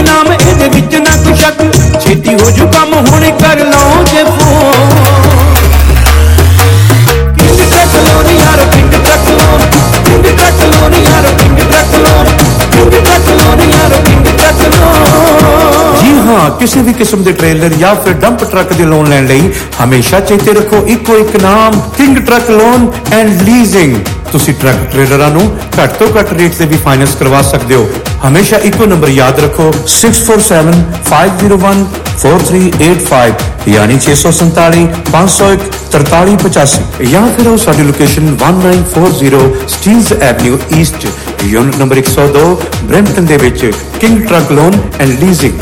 ਨਾਮ ਇਹਦੇ ਵਿੱਚ ਨਾ ਕੋਈ ਸ਼ੱਕ ਛੇਤੀ ਹੋ ਜੂ ਕੰਮ ਹੁਣੇ ਕਰ ਲਓ ਜੇ ਫੋਨ ਕਿੰਗ ਟਰੱਕ ਲੋਨ ਯਾਰ King Truck Loan King Truck Loan ਯਾਰ King Truck Loan King Truck Loan ਯਾਰ ਕਿੰਗ ਟਰੱਕ ਲੋਨ। ਜੀ ਹਾਂ ਕਿਸੇ ਵੀ ਕਿਸਮ ਦੇ ਟ੍ਰੇਲਰ ਜਾਂ ਫਿਰ ਡੰਪ ਟਰੱਕ ਦੇ ਲੋਨ ਲੈਣ ਲਈ ਹਮੇਸ਼ਾ ਚੇਤੇ ਰੱਖੋ ਇੱਕੋ ਇੱਕ ਨਾਮ King Truck Loan and Leasing. ਤੁਸੀਂ ਟਰੱਕ ਟ੍ਰੇਲਰਾਂ ਨੂੰ ਘੱਟ ਤੋਂ ਘੱਟ ਰੇਟ ਤੇ ਵੀ ਫਾਈਨੈਂਸ ਕਰਵਾ ਸਕਦੇ ਹੋ। ਹਮੇਸ਼ਾ ਇੱਕੋ ਨੰਬਰ ਯਾਦ ਰੱਖੋ six four seven five zero one four three eight five ਯਾਨੀ ਛੇ ਸੌ ਸੰਤਾਲੀ ਪੰਜ ਸੌ ਇੱਕ ਤਰਤਾਲੀ ਪਚਾਸੀ ਜਾਂ ਫਿਰ ਉਹ ਸਾਡੀ location one nine four zero Steeles Avenue East unit number ਇੱਕ ਸੌ ਦੋ ਬ੍ਰੈਂਪਟਨ ਦੇ ਵਿੱਚ King Truck Loan and Leasing.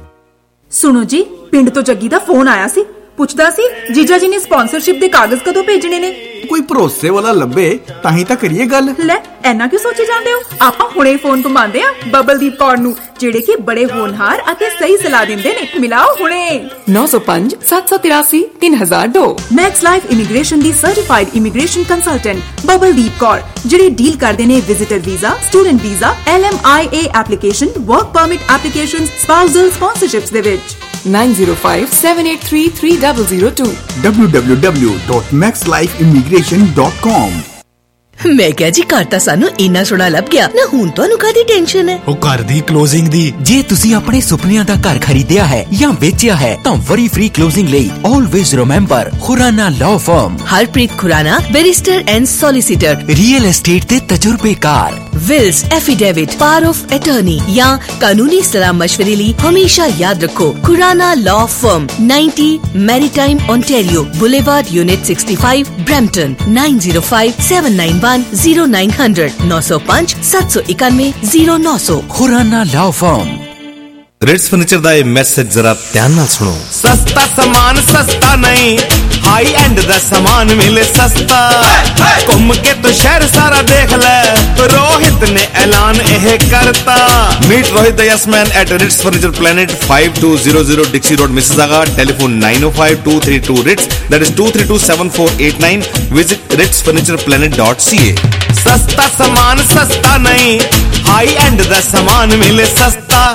ਸੁਣੋ ਜੀ ਪਿੰਡ ਤੋਂ ਜੱਗੀ ਦਾ ਫੋਨ ਆਇਆ ਸੀ ਪੁੱਛਦਾ ਸੀ ਜੀਜਾ ਜੀ ਨੇ ਸਪਾਂਸਰਸ਼ਿਪ ਦੇ ਕਾਗਜ਼ ਕਦੋਂ ਭੇਜਣੇ ਨੇ। ਕੋਈ ਭਰੋਸੇ ਵਾਲਾ ਲੱਭੇ ਤਾਂ ਹੀ ਤਾਂ ਕਰੀਏ ਗੱਲ। ਲੈ ਐਨਾ ਕਿਉਂ ਸੋਚੀ ਜਾਂਦੇ ਹੋ ਆਪਾਂ ਹੁਣੇ ਫੋਨ ਘੁਮਾਉਂਦੇ ਆ ਬਬਲਦੀਪ ਕੌਰ ਨੂੰ ਜਿਹੜੇ ਕਿ ਬੜੇ ਹੋਣਹਾਰ ਅਤੇ ਸਹੀ ਸਲਾਹ ਦਿੰਦੇ ਨੇ। ਮਿਲਾਓ ਹੁਣੇ ਨੌ ਸੌ ਪੰਜ ਸੱਤ ਸੌ ਤਿਰਾਸੀ ਤਿੰਨ ਹਜ਼ਾਰ ਦੋ। ਮੈਕਸ ਲਾਈਫ ਇਮੀਗ੍ਰੇਸ਼ਨ ਦੀ certified immigration consultant Babaldeep Kaur ਜਿਹੜੇ ਡੀਲ ਕਰਦੇ ਨੇ visitor visa student visa L M I A application work permit application spousal sponsorships ਦੇ ਵਿੱਚ nine zero five seven eight three three zero zero two w w w dot max life immigration dot com। ਮੈਂ ਕਿਹਾ ਜੀ ਘਰ ਤਾਂ ਸਾਨੂੰ ਇੰਨਾ ਸੋਹਣਾ ਲੱਭ ਗਿਆ ਨਾ ਹੁਣ ਤੁਹਾਨੂੰ ਕਾਹਦੀ ਟੈਨਸ਼ਨ ਹੈ। ਉਹ ਘਰ ਦੀ ਕਲੋਜ਼ਿੰਗ ਦੀ ਜੇ ਤੁਸੀਂ ਆਪਣੇ ਸੁਪਨਿਆਂ ਦਾ ਘਰ ਖਰੀਦਿਆ ਹੈ ਜਾਂ ਵੇਚਿਆ ਹੈ ਤਾਂ ਵਰੀ ਫ੍ਰੀ ਕਲੋਜ਼ਿੰਗ ਲਈ always remember Khurana law firm Harpreet Khurana barrister and solicitor real estate ਦੇ ਤਜਰਬੇਕਾਰ wills affidavit power of attorney ਜਾਂ ਕਾਨੂੰਨੀ ਸਲਾਹ ਮਸ਼ਵਰੇ ਲਈ ਹਮੇਸ਼ਾ ਯਾਦ ਰੱਖੋ Khurana law firm ninety maritime Ontario boulevard unit sixty-five Brampton nine zero five seven nine one zero nine hundred ਨੌ ਸੌ ਪੰਜ ਸੱਤ ਸੌ ਇਕਾਨਵੇਂ ਜ਼ੀਰੋ ਨੌ ਸੌ। Khurana law firm. Ritz furniture ਦਾ ਇਹ ਮੈਸੇਜ ਜ਼ਰਾ ਧਿਆਨ ਨਾਲ ਸੁਣੋ। ਸਸਤਾ ਸਮਾਨ ਸਸਤਾ ਨਹੀਂ ਹਾਈ ਐਂਡ ਦਾ ਸਮਾਨ ਮਿਲੇ ਸਸਤਾ ਘੁੰਮ ਕੇ ਤੂੰ ਸ਼ਹਿਰ ਸਾਰਾ ਦੇਖ ਲੈ ਰੋਹਿਤ ਨੇ ਐਲਾਨ ਇਹ ਕਰਤਾ। Meet Rohit the Yes Man at Ritz Furniture Planet five two zero zero Dixie Road, Mississauga. Telephone nine oh five two three two Ritz. That is two three two seven four eight nine. Visit ritz furniture planet dot c a. ਸਸਤਾ ਸਮਾਨ ਸਸਤਾ ਨਹੀਂ high end ਦਾ ਸਮਾਨ ਮਿਲੇ ਸਸਤਾ।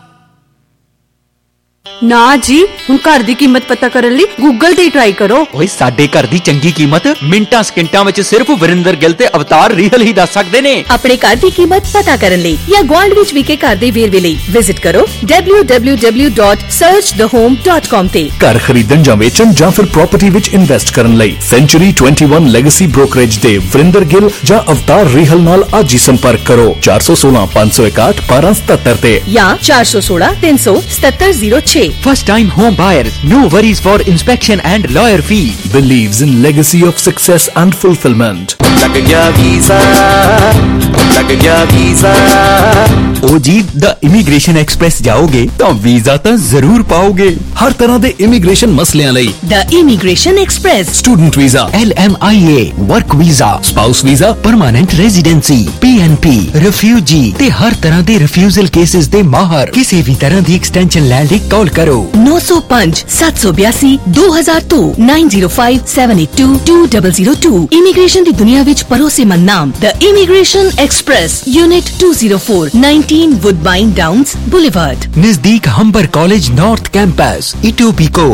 ਨਾ ਜੀ ਹੁਣ ਘਰ ਦੀ ਕੀਮਤ ਪਤਾ ਕਰਨ ਲਈ ਗੂਗਲ ਤੇ ਟਰਾਈ ਕਰੋ। ਓਏ ਸਾਡੇ ਘਰ ਦੀ ਚੰਗੀ ਕੀਮਤ ਮਿੰਟਾਂ ਸਕਿੰਟਾਂ ਵਿੱਚ ਸਿਰਫ ਵਰਿੰਦਰ ਗਿੱਲ ਤੇ ਅਵਤਾਰ ਰੀਹਲ ਹੀ ਦੱਸ ਸਕਦੇ ਨੇ। ਆਪਣੇ ਘਰ ਦੀ ਕੀਮਤ ਪਤਾ ਕਰਨ ਲਈ ਜਾਂ ਗੁਆਂਢ ਵਿੱਚ ਵਿਕੇ ਘਰ ਦੇ ਵੇਰਵੇ ਲਈ ਵਿਜ਼ਿਟ ਕਰੋ w w w dot search the home dot com ਤੇ। ਘਰ ਖਰੀਦਣ ਜਾਂ ਵੇਚਣ ਜਾਂ ਫਿਰ ਪ੍ਰਾਪਰਟੀ ਵਿੱਚ ਇਨਵੈਸਟ ਕਰਨ ਲਈ ਸੈਂਚੁਰੀ twenty-one ਲੈਗੇਸੀ ਬ੍ਰੋਕਰੇਜ ਦੇ ਵਰਿੰਦਰ ਗਿੱਲ ਜਾਂ ਅਵਤਾਰ ਰੀਹਲ ਨਾਲ ਅੱਜ ਹੀ ਸੰਪਰਕ ਕਰੋ ਚਾਰ ਸੌ ਸੋਲਾਂ ਪੰਜ ਸੌ ਇਕਾਹਠ ਬਾਰਾਂ ਸਤੱਤਰ ਤੇ ਜਾਂ ਚਾਰ ਸੌ ਸੋਲਾਂ ਤਿੰਨ ਸੌ ਸਤੱਤਰ ਜ਼ੀਰੋ ਛੇ। First time home buyers, no worries for inspection and lawyer fee. Believes in legacy of success and fulfillment. ਲੱਗ ਗਿਆ ਵੀਜ਼ਾ ਲੱਗ ਗਿਆ ਵੀਜ਼ਾ। ओ जी द इमिग्रेशन एक्सप्रेस जाओगे तो वीजा तो जरूर पाओगे। हर तरह दे इमिग्रेशन मसलियां लई the immigration express student visa L M I A work visa spouse visa permanent residency P N P refugee ते हर तरह दे रिफ्यूजल केसेस दे माहर किसी भी तरह दी एक्सटेंशन लैण लई कॉल करो नौ सौ पांच सात सौ बयासी दो हजार दो nine zero five seven eight two two double zero two. Immigration दी दुनिया विच भरोसेमंद नाम the immigration express unit two zero four nineteen Woodbine Downs boulevard नजदीक Humber college north campus Etobicoke.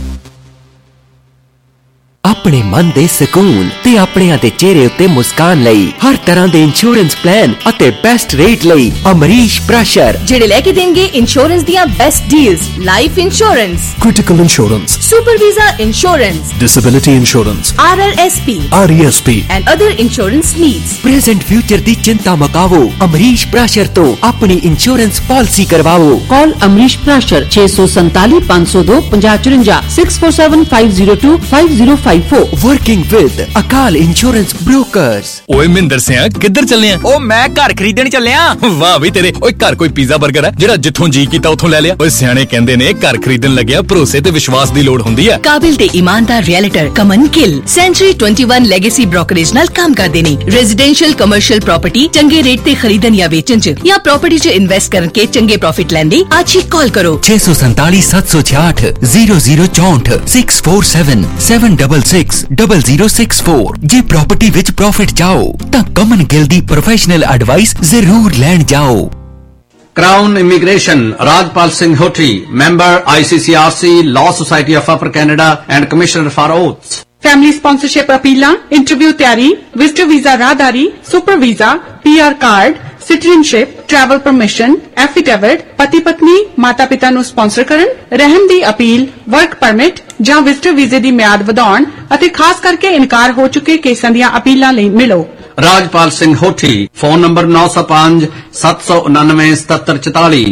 अपने मन दे सुकून ते अपने दे चेहरे उत्ते मुस्कान लई हर तरह दे इंश्योरेंस प्लान अते बेस्ट रेट लई अमरीश प्रेशर जेड़े लेके देंगे इंश्योरेंस दियां best deals life insurance critical insurance super visa insurance disability insurance R R S P R E S P and other insurance needs। Present future दी चिंता मकावो अमरीश प्रेशर तो अपनी इंश्योरेंस पॉलिसी करवाओ। कॉल अमरीश प्रेशर छे सौ संताली पांच सौ दो पंजा चुरंजा six four seven five zero two five zero five. Working with Akal insurance brokers. ओए मिंदर सिया किधर चले हैं? ओ मैं घर खरीदण चलिया। वाह भी तेरे ओए घर कोई पिज़्ज़ा बर्गर है जेड़ा जिथों जी कीता उथों ले लिया। ओए सियाणे कहंदे ने घर खरीदण लगਿਆ ਭਰੋਸੇ ਤੇ ਵਿਸ਼ਵਾਸ ਦੀ ਲੋੜ ਹੁੰਦੀ ਹੈ। ਕਾਬਿਲ ਤੇ ਇਮਾਨਦਾਰ realtor Kaman Gill century twenty-one legacy brokerage ਨਾਲ ਕੰਮ ਕਰਦੇ ਨੇ। ਰੈਜ਼ੀਡੈਂਸ਼ੀਅਲ ਕਮਰਸ਼ੀਅਲ ਪ੍ਰਾਪਰਟੀ ਚੰਗੇ ਰੇਟ ਤੇ ਖਰੀਦਣ ਜਾਂ ਵੇਚਣ ਚ ਜਾਂ ਪ੍ਰਾਪਰਟੀ ਚ ਇਨਵੈਸਟ ਕਰਕੇ ਚੰਗੇ ਪ੍ਰੋਫਿਟ ਲੈਣ ਲਈ ਅੱਜ ਹੀ ਕਾਲ ਕਰੋ छह सौ सैंतालीस सात सौ छियाठ जीरो जीरो चौंठ six four seven seven double six double zero six four. जे प्रॉपर्टी विच प्रॉफिट चाहो तां कमन गिल दी प्रोफेशनल एडवाइस जरूर लैण जाओ। Crown Immigration, Rajpal Singh Hoti, member I C C R C, Law Society of Upper Canada and Commissioner for Oaths. Family sponsorship ਅਪੀਲਾਂ, interview ਤਿਆਰੀ, ਵਿਜ਼ਟਰ ਵੀਜ਼ਾ ਰਾਹਦਾਰੀ, super visa, P R card, citizenship, travel permission, affidavit, ਪਤੀ ਪਤਨੀ ਮਾਤਾ ਪਿਤਾ ਨੂੰ sponsor ਕਰਨ, ਰਹਿਮ ਦੀ ਅਪੀਲ, ਵਰਕ ਪਰਮਿਟ ਜਾਂ ਵਿਜ਼ਟਰ ਵੀਜ਼ੇ ਦੀ ਮਿਆਦ ਵਧਾਉਣ ਅਤੇ ਖਾਸ ਕਰਕੇ ਇਨਕਾਰ ਹੋ ਚੁੱਕੇ ਕੇਸਾਂ ਦੀਆਂ ਅਪੀਲਾਂ ਲਈ ਮਿਲੋ। ਰਾਜਪਾਲ ਸਿੰਘ ਹੋਠੀ, ਫੋਨ ਨੰਬਰ ਨੌ ਸੌ ਪੰਜ ਸੱਤ ਸੌ ਉਨਾਨਵੇਂ ਸਤੱਤਰ ਚੁਤਾਲੀ।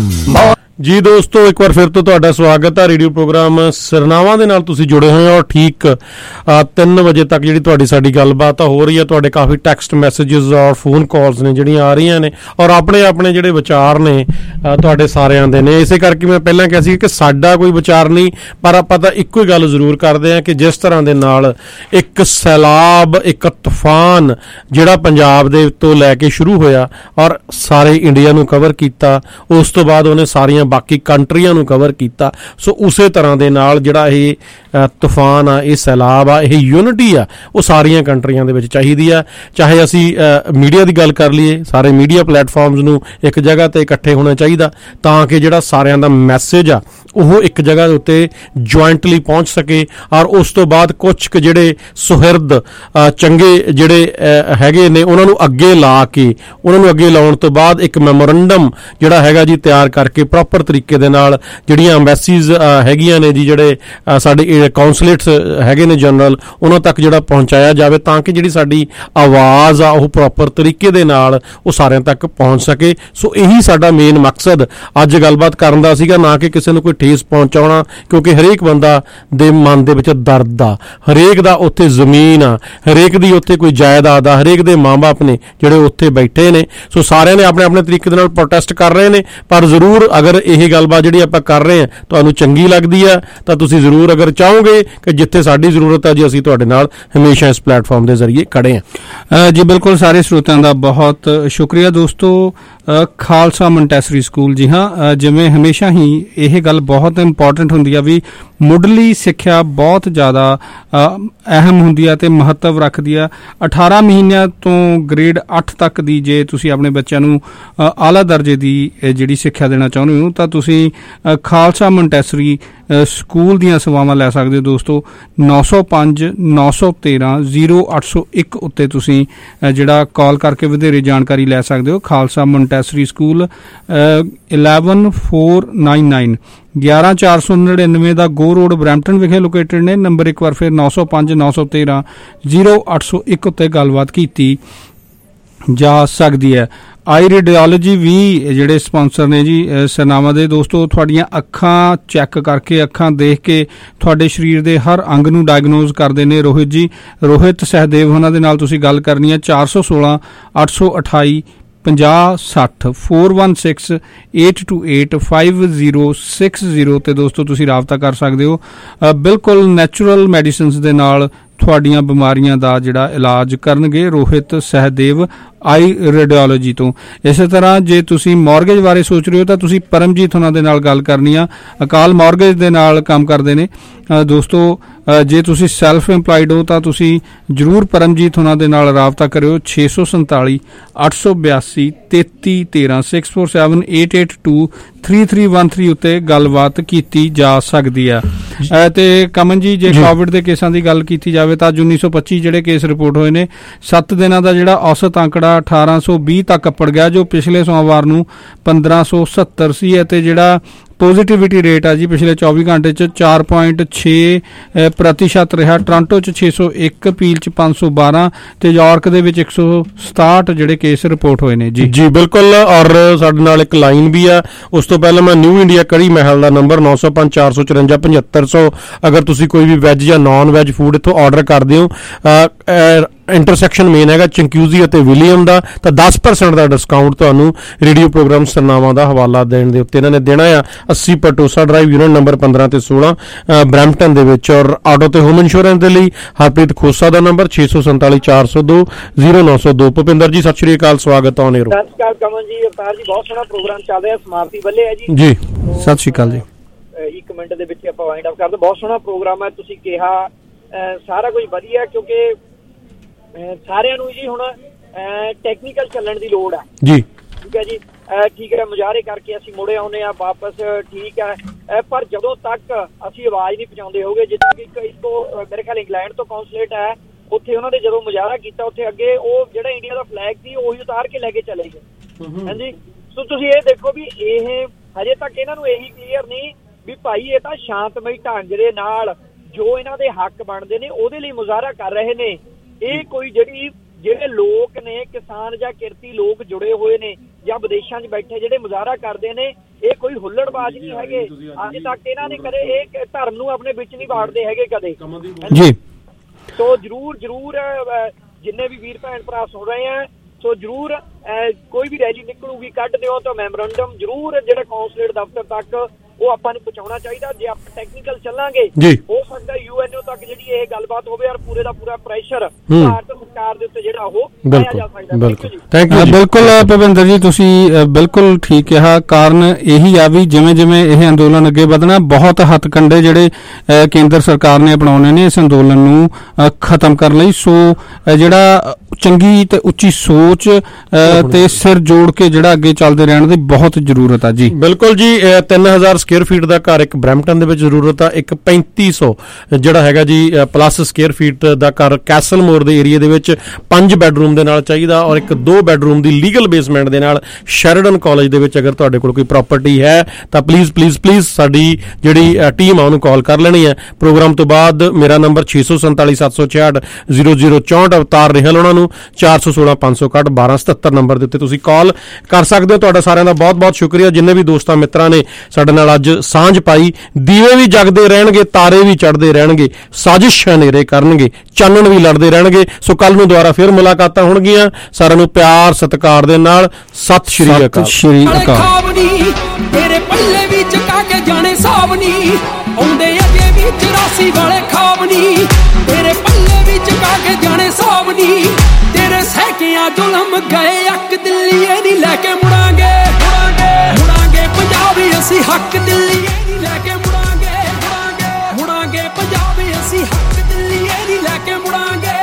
ਜੀ ਦੋਸਤੋ, ਇੱਕ ਵਾਰ ਫਿਰ ਤੋਂ ਤੁਹਾਡਾ ਸਵਾਗਤ ਹੈ। ਰੇਡੀਓ ਪ੍ਰੋਗਰਾਮ ਸਿਰਨਾਵਾਂ ਦੇ ਨਾਲ ਤੁਸੀਂ ਜੁੜੇ ਹੋਏ ਹੋ। ਠੀਕ ਤਿੰਨ ਵਜੇ ਤੱਕ ਜਿਹੜੀ ਤੁਹਾਡੀ ਸਾਡੀ ਗੱਲਬਾਤ ਹੋ ਰਹੀ ਹੈ। ਤੁਹਾਡੇ ਕਾਫੀ ਟੈਕਸਟ ਮੈਸੇजेस ਔਰ ਫੋਨ ਕਾਲਸ ਨੇ ਜਿਹੜੀਆਂ ਆ ਰਹੀਆਂ ਨੇ, ਔਰ ਆਪਣੇ ਆਪਣੇ ਜਿਹੜੇ ਵਿਚਾਰ ਨੇ ਤੁਹਾਡੇ ਸਾਰਿਆਂ ਦੇ ਨੇ। ਇਸੇ ਕਰਕੇ ਮੈਂ ਪਹਿਲਾਂ ਕਿਹਾ ਸੀ ਕਿ ਸਾਡਾ ਕੋਈ ਵਿਚਾਰ ਨਹੀਂ, ਪਰ ਆਪਾਂ ਤਾਂ ਇੱਕੋ ਹੀ ਗੱਲ ਜ਼ਰੂਰ ਕਰਦੇ ਹਾਂ ਕਿ ਜਿਸ ਤਰ੍ਹਾਂ ਦੇ ਨਾਲ ਇੱਕ ਸੈਲਾਬ, ਇੱਕ ਤੂਫਾਨ ਜਿਹੜਾ ਪੰਜਾਬ ਦੇ ਤੋਂ ਲੈ ਕੇ ਸ਼ੁਰੂ ਹੋਇਆ ਔਰ ਸਾਰੇ ਇੰਡੀਆ ਨੂੰ ਕਵਰ ਕੀਤਾ, ਉਸ ਤੋਂ ਬਾਅਦ ਉਹਨੇ ਸਾਰੀਆਂ ਬਾਕੀ ਕੰਟਰੀਆਂ ਨੂੰ ਕਵਰ ਕੀਤਾ। ਸੋ ਉਸੇ ਤਰ੍ਹਾਂ ਦੇ ਨਾਲ ਜਿਹੜਾ ਇਹ ਤੂਫਾਨ ਆ, ਇਹ ਸੈਲਾਬ ਆ, ਇਹ ਯੂਨਿਟੀ ਆ, ਉਹ ਸਾਰੀਆਂ ਕੰਟਰੀਆਂ ਦੇ ਵਿੱਚ ਚਾਹੀਦੀ ਆ। ਚਾਹੇ ਅਸੀਂ ਮੀਡੀਆ ਦੀ ਗੱਲ ਕਰ ਲਈਏ, ਸਾਰੇ ਮੀਡੀਆ ਪਲੇਟਫਾਰਮਸ ਨੂੰ ਇੱਕ ਜਗ੍ਹਾ ਤੇ ਇਕੱਠੇ ਹੋਣਾ ਚਾਹੀਦਾ ਤਾਂ ਕਿ ਜਿਹੜਾ ਸਾਰਿਆਂ ਦਾ ਮੈਸੇਜ ਆ ਉਹ ਇੱਕ ਜਗ੍ਹਾ ਦੇ ਉੱਤੇ ਜੁਆਇੰਟਲੀ ਪਹੁੰਚ ਸਕੇ। ਔਰ ਉਸ ਤੋਂ ਬਾਅਦ ਕੁਛ ਕੁ ਜਿਹੜੇ ਸੁਹਿਰਦ ਚੰਗੇ ਜਿਹੜੇ ਹੈਗੇ ਨੇ ਉਹਨਾਂ ਨੂੰ ਅੱਗੇ ਲਾ ਕੇ, ਉਹਨਾਂ ਨੂੰ ਅੱਗੇ ਲਾਉਣ ਤੋਂ ਬਾਅਦ ਇੱਕ ਮੈਮੋਰੰਡਮ ਜਿਹੜਾ ਹੈਗਾ ਜੀ ਤਿਆਰ ਕਰਕੇ ਪ੍ਰੋਪਰ ਤਰੀਕੇ ਦੇ ਨਾਲ ਜਿਹੜੀਆਂ ਐਮਬੈਸੀਜ਼ ਹੈਗੀਆਂ ਨੇ ਜੀ, ਜਿਹੜੇ ਸਾਡੇ ਕਾਉਂਸਲੇਟਸ ਹੈਗੇ ਨੇ ਜਨਰਲ, ਉਹਨਾਂ ਤੱਕ ਜਿਹੜਾ ਪਹੁੰਚਾਇਆ ਜਾਵੇ ਤਾਂ ਕਿ ਜਿਹੜੀ ਸਾਡੀ ਆਵਾਜ਼ ਆ ਉਹ ਪ੍ਰੋਪਰ ਤਰੀਕੇ ਦੇ ਨਾਲ ਉਹ ਸਾਰਿਆਂ ਤੱਕ ਪਹੁੰਚ ਸਕੇ। ਸੋ ਇਹੀ ਸਾਡਾ ਮੇਨ ਮਕਸਦ ਅੱਜ ਗੱਲਬਾਤ ਕਰਨ ਦਾ ਸੀਗਾ, ਨਾ ਕਿ ਕਿਸੇ ਨੂੰ ਕੋਈ ਠੇਸ ਪਹੁੰਚਾਉਣਾ, ਕਿਉਂਕਿ ਹਰੇਕ ਬੰਦਾ ਦੇ ਮਨ ਦੇ ਵਿੱਚ ਦਰਦ ਆ, ਹਰੇਕ ਦਾ ਉੱਥੇ ਜ਼ਮੀਨ ਆ, ਹਰੇਕ ਦੀ ਉੱਥੇ ਕੋਈ ਜਾਇਦਾਦ ਆ, ਹਰੇਕ ਦੇ ਮਾਂ ਬਾਪ ਨੇ ਜਿਹੜੇ ਉੱਥੇ ਬੈਠੇ ਨੇ। ਸੋ ਸਾਰਿਆਂ ਨੇ ਆਪਣੇ ਆਪਣੇ ਤਰੀਕੇ ਦੇ ਨਾਲ ਪ੍ਰੋਟੈਸਟ ਕਰ ਰਹੇ ਨੇ, ਪਰ ਜ਼ਰੂਰ ਅਗਰ ਇਹ ਗੱਲਬਾਤ ਜਿਹੜੀ ਆਪਾਂ ਕਰ ਰਹੇ ਹਾਂ ਤੁਹਾਨੂੰ ਚੰਗੀ ਲੱਗਦੀ ਆ ਤਾਂ ਤੁਸੀਂ ਜ਼ਰੂਰ ਅਗਰ ਚਾਹੋਗੇ ਕਿ ਜਿੱਥੇ ਸਾਡੀ ਜ਼ਰੂਰਤ ਹੈ ਜੀ ਅਸੀਂ ਤੁਹਾਡੇ ਨਾਲ ਹਮੇਸ਼ਾ ਇਸ ਪਲੇਟਫਾਰਮ ਦੇ ਜ਼ਰੀਏ ਖੜੇ ਹਾਂ। ਜੀ ਬਿਲਕੁਲ, ਸਾਰੇ ਸਰੋਤਿਆਂ ਦਾ ਬਹੁਤ ਸ਼ੁਕਰੀਆ ਦੋਸਤੋ। ਖਾਲਸਾ ਮੰਟੈਸਰੀ ਸਕੂਲ, ਜੀ ਹਾਂ, ਜਿਵੇਂ ਹਮੇਸ਼ਾ ਹੀ ਇਹ ਗੱਲ ਬਹੁਤ ਇੰਪੋਰਟੈਂਟ ਹੁੰਦੀ ਆ ਵੀ ਮੁੱਢਲੀ ਸਿੱਖਿਆ ਬਹੁਤ ਜ਼ਿਆਦਾ ਅਹਿਮ ਹੁੰਦੀ ਆ ਤੇ ਮਹੱਤਵ ਰੱਖਦੀ ਆ। ਅਠਾਰਾਂ ਮਹੀਨਿਆਂ ਤੋਂ ਗ੍ਰੇਡ ਅੱਠ ਤੱਕ ਦੀ ਜੇ ਤੁਸੀਂ ਆਪਣੇ ਬੱਚਿਆਂ ਨੂੰ ਆਲਾ ਦਰਜੇ ਦੀ ਜਿਹੜੀ ਸਿੱਖਿਆ ਦੇਣਾ ਚਾਹੁੰਦੇ ਹੋ ਤਾਂ ਤੁਸੀਂ ਖਾਲਸਾ ਮੰਟੈਸਰੀ ਸਕੂਲ ਦੀਆਂ ਸੇਵਾਵਾਂ ਲੈ ਸਕਦੇ ਹੋ ਦੋਸਤੋ। ਨੌ ਸੌ ਪੰਜ ਨੌ ਸੌ ਤੇਰਾਂ ਜ਼ੀਰੋ ਅੱਠ ਸੌ ਇੱਕ ਉੱਤੇ ਤੁਸੀਂ ਜਿਹੜਾ ਕਾਲ ਕਰਕੇ ਵਧੇਰੇ ਜਾਣਕਾਰੀ ਲੈ ਸਕਦੇ ਹੋ। Khalsa Montessori school eleven four nine nine ਗਿਆਰਾਂ ਚਾਰ ਸੌ ਨੜਿਨਵੇਂ ਦਾ ਗੋ ਰੋਡ ਬਰੈਂਪਟਨ ਵਿਖੇ ਲੋਕੇਟਡ ਨੇ। ਨੰਬਰ ਇੱਕ ਵਾਰ ਫਿਰ ਨੌ ਸੌ ਪੰਜ ਨੌ ਸੌ ਤੇਰਾਂ ਜ਼ੀਰੋ ਅੱਠ ਸੌ ਇੱਕ ਉੱਤੇ ਗੱਲਬਾਤ ਕੀਤੀ ਜਾ ਸਕਦੀ ਹੈ। ਆਈ ਰੇਡੀਓਲੋਜੀ ਵੀ ਜਿਹੜੇ ਸਪਾਂਸਰ ਨੇ ਜੀ ਸੇਨਾਵਾਂ ਦੇ ਦੋਸਤੋ, ਤੁਹਾਡੀਆਂ ਅੱਖਾਂ ਚੈੱਕ ਕਰਕੇ, ਅੱਖਾਂ ਦੇਖ ਕੇ ਤੁਹਾਡੇ ਸਰੀਰ ਦੇ ਹਰ ਅੰਗ ਨੂੰ ਡਾਇਗਨੋਜ਼ ਕਰਦੇ ਨੇ ਰੋਹਿਤ ਜੀ। ਰੋਹਿਤ ਸਹਿਦੇਵ ਉਹਨਾਂ ਦੇ ਨਾਲ ਤੁਸੀਂ ਗੱਲ ਕਰਨੀ ਹੈ। ਚਾਰ ਸੌ ਸੋਲਾਂ ਅੱਠ ਸੌ ਅਠਾਈ ਪੰਜਾਹ ਸੱਠ four one six eight two eight five zero six zero ਤੇ ਦੋਸਤੋ ਤੁਸੀਂ ਰਾਬਤਾ ਕਰ ਸਕਦੇ ਹੋ। ਬਿਲਕੁਲ ਨੈਚੁਰਲ ਮੈਡੀਸਿਨਸ ਦੇ ਨਾਲ ਤੁਹਾਡੀਆਂ ਬਿਮਾਰੀਆਂ ਦਾ ਜਿਹੜਾ ਇਲਾਜ ਕਰਨਗੇ ਰੋਹਿਤ ਸਹਿਦੇਵ ਆਈ ਰੇਡੀਓਲੋਜੀ ਤੋਂ। ਇਸੇ ਤਰ੍ਹਾਂ ਜੇ ਤੁਸੀਂ ਮੌਰਗੇਜ ਬਾਰੇ ਸੋਚ ਰਹੇ ਹੋ ਤਾਂ ਤੁਸੀਂ ਪਰਮਜੀਤ ਉਹਨਾਂ ਦੇ ਨਾਲ ਗੱਲ ਕਰਨੀ ਆ। ਅਕਾਲ ਮੌਰਗੇਜ ਦੇ ਨਾਲ ਕੰਮ ਕਰਦੇ ਨੇ ਦੋਸਤੋ। ਜੇ ਤੁਸੀਂ ਸੈਲਫ ਇੰਪਲਾਈਡ ਹੋ ਤਾਂ ਤੁਸੀਂ ਜ਼ਰੂਰ ਪਰਮਜੀਤ ਉਹਨਾਂ ਦੇ ਨਾਲ ਰਾਬਤਾ ਕਰਿਓ। ਛੇ ਸੌ ਸੰਤਾਲੀ ਅੱਠ ਸੌ ਬਿਆਸੀ ਤੇਤੀ ਤੇਰਾਂ six four seven eight eight two three three one three ਉੱਤੇ ਗੱਲਬਾਤ ਕੀਤੀ ਜਾ ਸਕਦੀ ਆ। ਤੇ ਕਮਨ ਜੀ, ਜੇ ਕੋਵਿਡ ਦੇ ਕੇਸਾਂ ਦੀ ਗੱਲ ਕੀਤੀ ਜਾਵੇ ਤਾਂ ਅੱਜ ਉੱਨੀ ਸੌ ਪੱਚੀ ਜਿਹੜੇ ਕੇਸ ਰਿਪੋਰਟ ਹੋਏ ਨੇ, ਸੱਤ ਦਿਨਾਂ ਦਾ ਜਿਹੜਾ ਔਸਤ ਅੰਕੜਾ ਅਠਾਰਾਂ ਸੌ ਵੀਹ ਤੱਕ ਅੱਪੜ ਗਿਆ, ਜੋ ਪਿਛਲੇ ਸੋਮਵਾਰ ਨੂੰ ਪੰਦਰਾਂ ਸੌ ਸੱਤਰ ਸੀ। ਅਤੇ ਜਿਹੜਾ ਪੋਜ਼ੀਟਿਵਿਟੀ ਰੇਟ ਆ ਜੀ ਪਿਛਲੇ ਚੌਵੀ ਘੰਟੇ 'ਚ ਚਾਰ ਪੁਆਇੰਟ ਛੇ ਪ੍ਰਤੀਸ਼ਤ ਰਿਹਾ। ਟੋਰਾਂਟੋ 'ਚ ਛੇ ਸੌ ਇੱਕ, ਪੀਲ 'ਚ ਪੰਜ ਸੌ ਬਾਰਾਂ ਤੇ ਯਾਰਕ ਦੇ ਵਿੱਚ ਇੱਕ ਸੌ ਸਤਾਹਠ ਜਿਹੜੇ ਕੇਸ ਰਿਪੋਰਟ ਹੋਏ ਨੇ ਜੀ। ਜੀ ਬਿਲਕੁਲ, ਔਰ ਸਾਡੇ ਨਾਲ ਇੱਕ ਲਾਈਨ ਵੀ ਆ। ਉਸ ਤੋਂ ਪਹਿਲਾਂ ਮੈਂ ਨਿਊ ਇੰਡੀਆ ਕੜੀ ਮਹਿਲ ਦਾ ਨੰਬਰ ਨੌ ਸੌ ਪੰਜ ਚਾਰ ਸੌ ਚੁਰੰਜਾ ਪਝੱਤਰ ਸੌ, ਅਗਰ ਤੁਸੀਂ ਕੋਈ ਵੀ ਵੈਜ ਜਾਂ ਨਾਨ ਵੈਜ ਫੂਡ ਇੱਥੋਂ ਆਰਡਰ ਕਰਦੇ ਹੋ, ਇੰਟਰਸੈਕਸ਼ਨ ਮੇਨ ਹੈਗਾ ਚੰਕਿਊਜ਼ੀ ਅਤੇ ਵਿਲੀਅਮ ਦਾ, ਤਾਂ ਦਸ ਪਰਸੈਂਟ ਦਾ ਡਿਸਕਾਊਂਟ ਤੁਹਾਨੂੰ ਰੇਡੀਓ ਪ੍ਰੋਗਰਾਮ ਸਰਨਾਵਾਂ ਦਾ ਹਵਾਲਾ ਦੇਣ ਦੇ ਉੱਤੇ ਇਹਨਾਂ ਨੇ ਦੇਣਾ ਆ। अस्सी पटोसा ड्राइव यूनिट नंबर पंद्रह ते सोलह ब्रैम्पटन दे विच। और ऑटो ते होम इंश्योरेंस दे लई हरप्रीत खोसा दा नंबर छे सौ संताली चार सौ दो जीरो नौ सौ दो। भुपिंदर जी सत श्री अकाल, स्वागत है। सत श्री अकाल कमल जी, अवतार जी, बहुत सोहना प्रोग्राम चल रहा है। समाप्ति बल्ले है जी। जी सत श्री अकाल जी। एक मिनट दे विच आपां वाइंड अप करदे। बहुत सोहना प्रोग्राम है, तुसीं कहा सारा कुछ वधिया, क्योंकि सारिਆਂ ਨੂੰ जी हुण टैक्नीकल ਚੱਲਣ ਦੀ ਲੋੜ है जी। ठीक है जी, ਠੀਕ ਹੈ ਮੁਜ਼ਾਹਰੇ ਕਰਕੇ ਅਸੀਂ ਮੁੜੇ ਆਉਂਦੇ ਹਾਂ ਵਾਪਸ, ਠੀਕ ਹੈ, ਪਰ ਜਦੋਂ ਤੱਕ ਅਸੀਂ ਆਵਾਜ਼ ਨਹੀਂ ਪਹੁੰਚਾਉਂਦੇ ਹੋਗੇ, ਜਿੱਦਾਂ ਕਿ ਇੱਕ ਤੋਂ ਮੇਰੇ ਖਿਆਲ ਇੰਗਲੈਂਡ ਤੋਂ ਕੌਂਸਲੇਟ ਹੈ, ਉੱਥੇ ਉਹਨਾਂ ਨੇ ਜਦੋਂ ਮੁਜ਼ਾਹਰਾ ਕੀਤਾ ਉੱਥੇ ਅੱਗੇ ਉਹ ਜਿਹੜਾ ਇੰਡੀਆ ਦਾ ਫਲੈਗ ਸੀ ਉਹੀ ਉਤਾਰ ਕੇ ਲੈ ਕੇ ਚਲੇ ਗਏ। ਹਾਂਜੀ, ਸੋ ਤੁਸੀਂ ਇਹ ਦੇਖੋ ਵੀ ਇਹ ਹਜੇ ਤੱਕ ਇਹਨਾਂ ਨੂੰ ਇਹੀ ਕਲੀਅਰ ਨਹੀਂ ਵੀ ਭਾਈ ਇਹ ਤਾਂ ਸ਼ਾਂਤਮਈ ਢੰਗ ਦੇ ਨਾਲ ਜੋ ਇਹਨਾਂ ਦੇ ਹੱਕ ਬਣਦੇ ਨੇ ਉਹਦੇ ਲਈ ਮੁਜ਼ਾਹਰਾ ਕਰ ਰਹੇ ਨੇ। ਇਹ ਕੋਈ ਜਿਹੜੀ ਜਿਹੜੇ ਲੋਕ ਨੇ ਕਿਸਾਨ ਜਾਂ ਕਿਰਤੀ ਲੋਕ ਜੁੜੇ ਹੋਏ ਨੇ ਜਾਂ ਵਿਦੇਸ਼ਾਂ 'ਚ ਬੈਠੇ ਜਿਹੜੇ ਮੁਜ਼ਾਹਰਾ ਕਰਦੇ ਨੇ, ਇਹ ਕੋਈ ਹੁੱਲੜਬਾਜ਼ ਨਹੀਂ ਹੈਗੇ। ਅੱਜ ਤੱਕ ਇਹਨਾਂ ਨੇ ਕਦੇ ਇਹ ਧਰਮ ਨੂੰ ਆਪਣੇ ਵਿੱਚ ਨਹੀਂ ਵਾੜਦੇ ਹੈਗੇ ਕਦੇ ਜੀ। ਸੋ ਜ਼ਰੂਰ ਜ਼ਰੂਰ ਜਿੰਨੇ ਵੀ ਵੀਰ ਭੈਣ ਭਰਾ ਸੁਣ ਰਹੇ ਆ, ਸੋ ਜ਼ਰੂਰ ਕੋਈ ਵੀ ਰੈਲੀ ਨਿਕਲੂਗੀ ਕੱਢ ਦਿਓ ਤਾਂ ਮੈਮੋਰੰਡਮ ਜ਼ਰੂਰ ਜਿਹੜਾ ਕੌਂਸਲੇਟ ਦਫ਼ਤਰ ਤੱਕ ਉਹ ਆਪਾਂ ਨੂੰ ਪਹੁੰਚਾਉਣਾ ਚਾਹੀਦਾ। ਜੇ ਆਪਾਂ ਟੈਕਨੀਕਲ ਚੱਲਾਂਗੇ ਹੋ ਸਕਦਾ ਯੂਐਨਓ ਤੱਕ ਜਿਹੜੀ ਇਹ ਗੱਲਬਾਤ ਹੋਵੇ ਔਰ ਪੂਰੇ ਦਾ ਪੂਰਾ ਪ੍ਰੈਸ਼ਰ ਭਾਰਤ ਸਰਕਾਰ ਦੇ ਉੱਤੇ ਜਿਹੜਾ ਉਹ ਪਾਇਆ ਜਾ ਸਕਦਾ। ਬਿਲਕੁਲ ਭਵਿੰਦਰ ਜੀ, ਤੁਸੀਂ ਬਿਲਕੁਲ ਠੀਕ ਕਿਹਾ। ਕਾਰਨ ਇਹੀ ਆ ਵੀ ਜਿਵੇਂ ਜਿਵੇਂ ਇਹ ਅੰਦੋਲਨ ਅੱਗੇ ਵਧਣਾ, ਬਹੁਤ ਹੱਥਕੰਡੇ ਜਿਹੜੇ ਕੇਂਦਰ ਸਰਕਾਰ ਨੇ ਅਪਣਾਉਣੇ ਨੇ ਇਸ ਅੰਦੋਲਨ ਨੂੰ ਖਤਮ ਕਰਨ ਲਈ। ਸੋ ਜਿਹੜਾ ਚੰਗੀ ਤੇ ਉੱਚੀ ਸੋਚ ਤੇ ਸਿਰ ਜੋੜ ਕੇ ਜਿਹੜਾ ਅੱਗੇ ਚੱਲਦੇ ਰਹਿਣ ਦੀ ਬਹੁਤ ਜ਼ਰੂਰਤ ਆ ਜੀ। ਬਿਲਕੁਲ ਜੀ, ਤਿੰਨ ਹਜ਼ਾਰ ਸਕੁਅਰ ਫੀਟ ਦਾ ਘਰ ਇੱਕ ਬਰੈਂਪਟਨ ਦੇ ਵਿੱਚ ਜ਼ਰੂਰਤ ਆ, ਇੱਕ ਪੈਂਤੀ ਸੌ ਜਿਹੜਾ ਹੈਗਾ ਜੀ ਪਲੱਸ ਸਕੁਅਰ ਫੀਟ ਦਾ ਘਰ ਕੈਸਲਮੋਰ ਦੇ ਏਰੀਆ ਦੇ ਵਿੱਚ ਪੰਜ ਬੈਡਰੂਮ ਦੇ ਨਾਲ ਚਾਹੀਦਾ, ਔਰ ਇੱਕ ਦੋ ਬੈਡਰੂਮ ਦੀ ਲੀਗਲ ਬੇਸਮੈਂਟ ਦੇ ਨਾਲ ਸ਼ੈਰਡਨ ਕਾਲਜ ਦੇ ਵਿੱਚ। ਅਗਰ ਤੁਹਾਡੇ ਕੋਲ ਕੋਈ ਪ੍ਰਾਪਰਟੀ ਹੈ ਤਾਂ ਪਲੀਜ਼ ਪਲੀਜ਼ ਪਲੀਜ਼ ਸਾਡੀ ਜਿਹੜੀ ਟੀਮ ਆ ਉਹਨੂੰ ਕਾਲ ਕਰ ਲੈਣੀ ਹੈ ਪ੍ਰੋਗਰਾਮ ਤੋਂ ਬਾਅਦ। ਮੇਰਾ ਨੰਬਰ ਛੇ ਸੌ ਸੰਤਾਲੀ ਸੱਤ ਸੌ ਛਿਆਹਠ ਜ਼ੀਰੋ ਜ਼ੀਰੋ ਚੌਂਹਠ, ਅਵਤਾਰ ਰਿਹਲ ਉਹਨਾਂ ਨੂੰ ਚਾਰ ਸੌ ਸੋਲਾਂ ਪੰਜ ਸੌ ਇਕੱਠ ਬਾਰਾਂ ਸਤੱਤਰ ਨੰਬਰ ਦੇ ਉੱਤੇ ਤੁਸੀਂ ਕਾਲ ਕਰ ਸਕਦੇ ਹੋ। ਤੁਹਾਡਾ ਸਾਰਿਆਂ ਦਾ ਬਹੁਤ ਬਹੁਤ ਸ਼ੁਕਰੀਆ ਜਿੰਨੇ ਵੀ ਦੋਸਤਾਂ ਮਿੱਤਰਾਂ ਨੇ ਸਾਡੇ ਨਾਲ ਅੱਜ ਸਾਂਝ ਪਾਈ। ਦੀਵੇ ਵੀ ਜਗਦੇ ਰਹਿਣਗੇ, ਤਾਰੇ ਵੀ ਚੜ੍ਹਦੇ ਰਹਿਣਗੇ, ਸਾਜ਼ਿਸ਼ਾਂ ਨੇਰੇ ਕਰਨਗੇ, ਚਾਨਣ ਵੀ ਲੜਦੇ ਰਹਿਣਗੇ। ਸੋ ਕੱਲ ਨੂੰ ਦੁਬਾਰਾ ਫਿਰ ਮੁਲਾਕਾਤਾਂ ਹੋਣਗੀਆਂ। ਸਾਰਿਆਂ ਨੂੰ ਪਿਆਰ ਸਤਿਕਾਰ ਦੇ ਨਾਲ ਸਤਿ ਸ਼੍ਰੀ ਅਕਾਲ। ਸ਼੍ਰੀ ਅਕਾਲ। ਤੇਰੇ ਪੱਲੇ ਵੀ ਚਕਾ ਕੇ ਜਾਣੇ ਸਾਵਨੀ ਆਉਂਦੇ ਅਜੇ ਵੀ ਚੁਰਾਸੀ ਵਾਲੇ ਖਾਵਨੀ, ਤੇਰੇ ਪੱਲੇ ਵੀ ਚਕਾ ਕੇ ਜਾਣੇ ਸਾਵਨੀ, ਤੇਰੇ ਸਹਿਕਿਆਂ ਜ਼ੁਲਮ ਗਏ ਅੱਕ ਦਿੱਲੀਏ ਨਹੀਂ ਲੈ ਕੇ ਮੁੜਾਂਗੇ ਮੁੜਾਂਗੇ ਮੁੜਾਂਗੇ ਪੰਜਾਬੀ ਅਸੀਂ ਹੱਕ ਦਿੱਲੀਏ ਨਹੀਂ ਲੈ ਕੇ ਮੁੜਾਂਗੇ ਮੁੜਾਂਗੇ ਮੁੜਾਂਗੇ ਪੰਜਾਬੀ ਅਸੀਂ ਹੱਕ ਦਿੱਲੀਏ ਨਹੀਂ ਲੈ ਕੇ ਮੁੜਾਂਗੇ।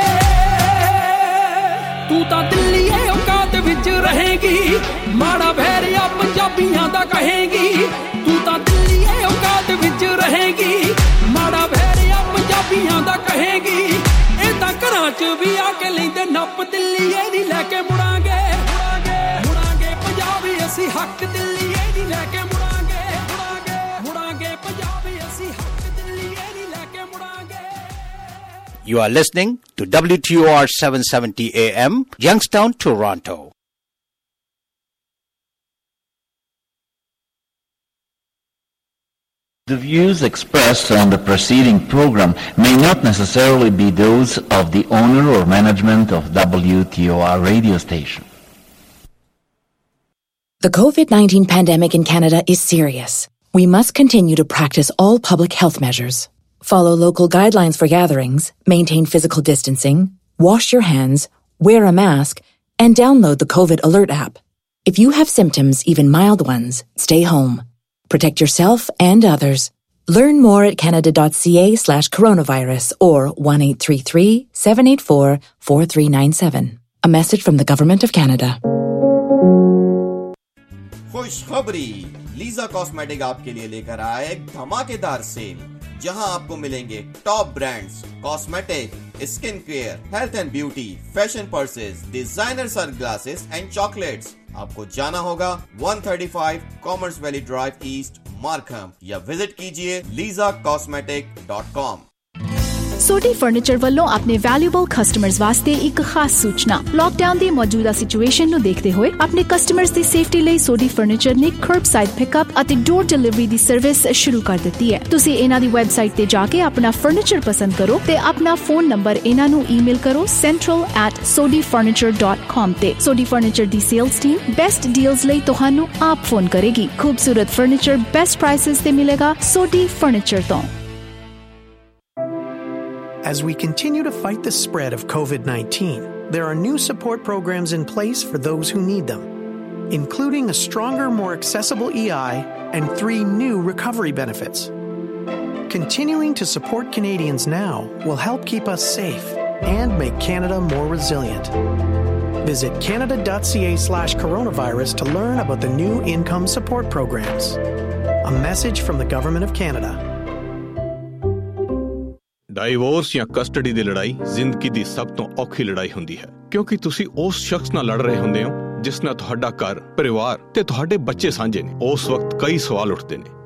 ਤੂੰ ਤਾਂ ਦਿੱਲੀਏ ਔਕਾਤ ਵਿੱਚ ਰਹੇਗੀ, ਮਾੜਾ ਭੈਰਿਆ ਪੰਜਾਬੀਆਂ ਦਾ ਕਹੇਗੀ। ਤੂੰ ਤਾਂ ਦਿੱਲੀਏ ਔਕਾਤ ਵਿੱਚ ਰਹੇਗੀ, ਮਾੜਾ ਭੈਰਿਆ ਪੰਜਾਬੀਆਂ ਦਾ ਕਹੇਗੀ। ਇਹ ਤਾਂ ਘਰਾਂ 'ਚ ਵੀ ਆ ਕੇ ਲੈਂਦੇ ਨੱਪ, ਦਿੱਲੀਏ ਨਹੀਂ ਲੈ ਕੇ ਮੁੜਾਂਗੇ ਮੁੜਾਂਗੇ ਮੁੜਾਂਗੇ ਪੰਜਾਬੀ ਅਸੀਂ ਹੱਕ ਦਿੱਲੀਏ ਨਹੀਂ ਲੈ ਕੇ ਮੁੜਾਂਗੇ ਮੁੜਾਂਗੇ ਮੁੜਾਂਗੇ ਪੰਜਾਬੀ ਅਸੀਂ ਹੱਕ ਦਿੱਲੀਏ ਨਹੀਂ ਲੈ ਕੇ ਮੁੜਾਂਗੇ। You are listening to W T O R seven seventy A M, Youngstown, Toronto. The views expressed on the preceding program may not necessarily be those of the owner or management of W T O R radio station. The COVID nineteen pandemic in Canada is serious. We must continue to practice all public health measures. Follow local guidelines for gatherings, maintain physical distancing, wash your hands, wear a mask, and download the COVID Alert app. If you have symptoms, even mild ones, stay home. Protect yourself and others. Learn more at canada.ca slash coronavirus or one eight three three, seven eight four, four three nine seven. A message from the Government of Canada. खुशखबरी, Lisa cosmetic आपके लिए लेकर आया एक धमाकेदार cell जहां आपको मिलेंगे top brands, cosmetic, skin care, health and beauty, fashion purses, designer sunglasses and chocolates. आपको जाना होगा one thirty-five Commerce Valley Drive East, Markham, या विजिट कीजिए Lisa cosmetic dot com. Sodhi furniture ਵੱਲੋਂ ਆਪਣੇ ਵੈਲਿਊਬਲ ਕਸਟਮਰਸ ਵਾਸਤੇ ਇੱਕ ਖਾਸ ਸੂਚਨਾ। ਲਾਕਡਾਊਨ ਦੀ ਮੌਜੂਦਾ ਸਿਚੁਏਸ਼ਨ ਨੂੰ ਦੇਖਦੇ ਹੋਏ ਆਪਣੇ ਕਸਟਮਰਸ ਦੀ ਸੇਫਟੀ ਲਈ ਸੋਡੀ ਫਰਨੀਚਰ ਨੇ ਕਰਬਸਾਈਡ ਪਿਕਅਪ ਅਤੇ ਡੋਰ ਡਿਲੀਵਰੀ ਦੀ ਸਰਵਿਸ ਸ਼ੁਰੂ ਕਰ ਦਿੱਤੀ ਹੈ। ਤੁਸੀਂ ਇਹਨਾਂ ਦੀ ਵੈਬਸਾਈਟ ਤੇ ਜਾ ਕੇ ਆਪਣਾ ਫਰਨੀਚਰ ਪਸੰਦ ਕਰੋ ਤੇ ਆਪਣਾ ਫੋਨ ਨੰਬਰ ਇਹਨਾਂ ਨੂੰ ਈਮੇਲ ਕਰੋ central at sodi furniture dot com ਤੇ। ਸੋਡੀ ਫਰਨੀਚਰ ਦੀ ਸੇਲਸ ਟੀਮ ਬੈਸਟ ਡੀਲਸ ਲਈ ਤੁਹਾਨੂੰ ਆਪ ਫੋਨ ਕਰੇਗੀ। ਖੂਬਸੂਰਤ ਫਰਨੀਚਰ ਬੈਸਟ ਪ੍ਰਾਈਸਸ ਤੇ ਮਿਲੇਗਾ ਸੋਡੀ ਫਰਨੀਚਰ ਤੋਂ। As we continue to fight the spread of COVID nineteen, there are new support programs in place for those who need them, including a stronger, more accessible E I and three new recovery benefits. Continuing to support Canadians now will help keep us safe and make Canada more resilient. Visit canada.ca slash coronavirus to learn about the new income support programs. A message from the Government of Canada. Divorce ਜਾਂ custody ਦੀ ਲੜਾਈ ਜ਼ਿੰਦਗੀ ਦੀ ਸਭ ਤੋਂ ਔਖੀ ਲੜਾਈ ਹੁੰਦੀ ਹੈ, ਕਿਉਂਕਿ ਤੁਸੀਂ ਉਸ ਸ਼ਖਸ ਨਾਲ ਲੜ ਰਹੇ ਹੁੰਦੇ ਹੋ ਜਿਸ ਨਾਲ ਤੁਹਾਡਾ ਘਰ, ਪਰਿਵਾਰ ਤੇ ਤੁਹਾਡੇ ਬੱਚੇ ਸਾਂਝੇ ਨੇ। ਉਸ ਵਕਤ ਕਈ ਸਵਾਲ ਉੱਠਦੇ ਨੇ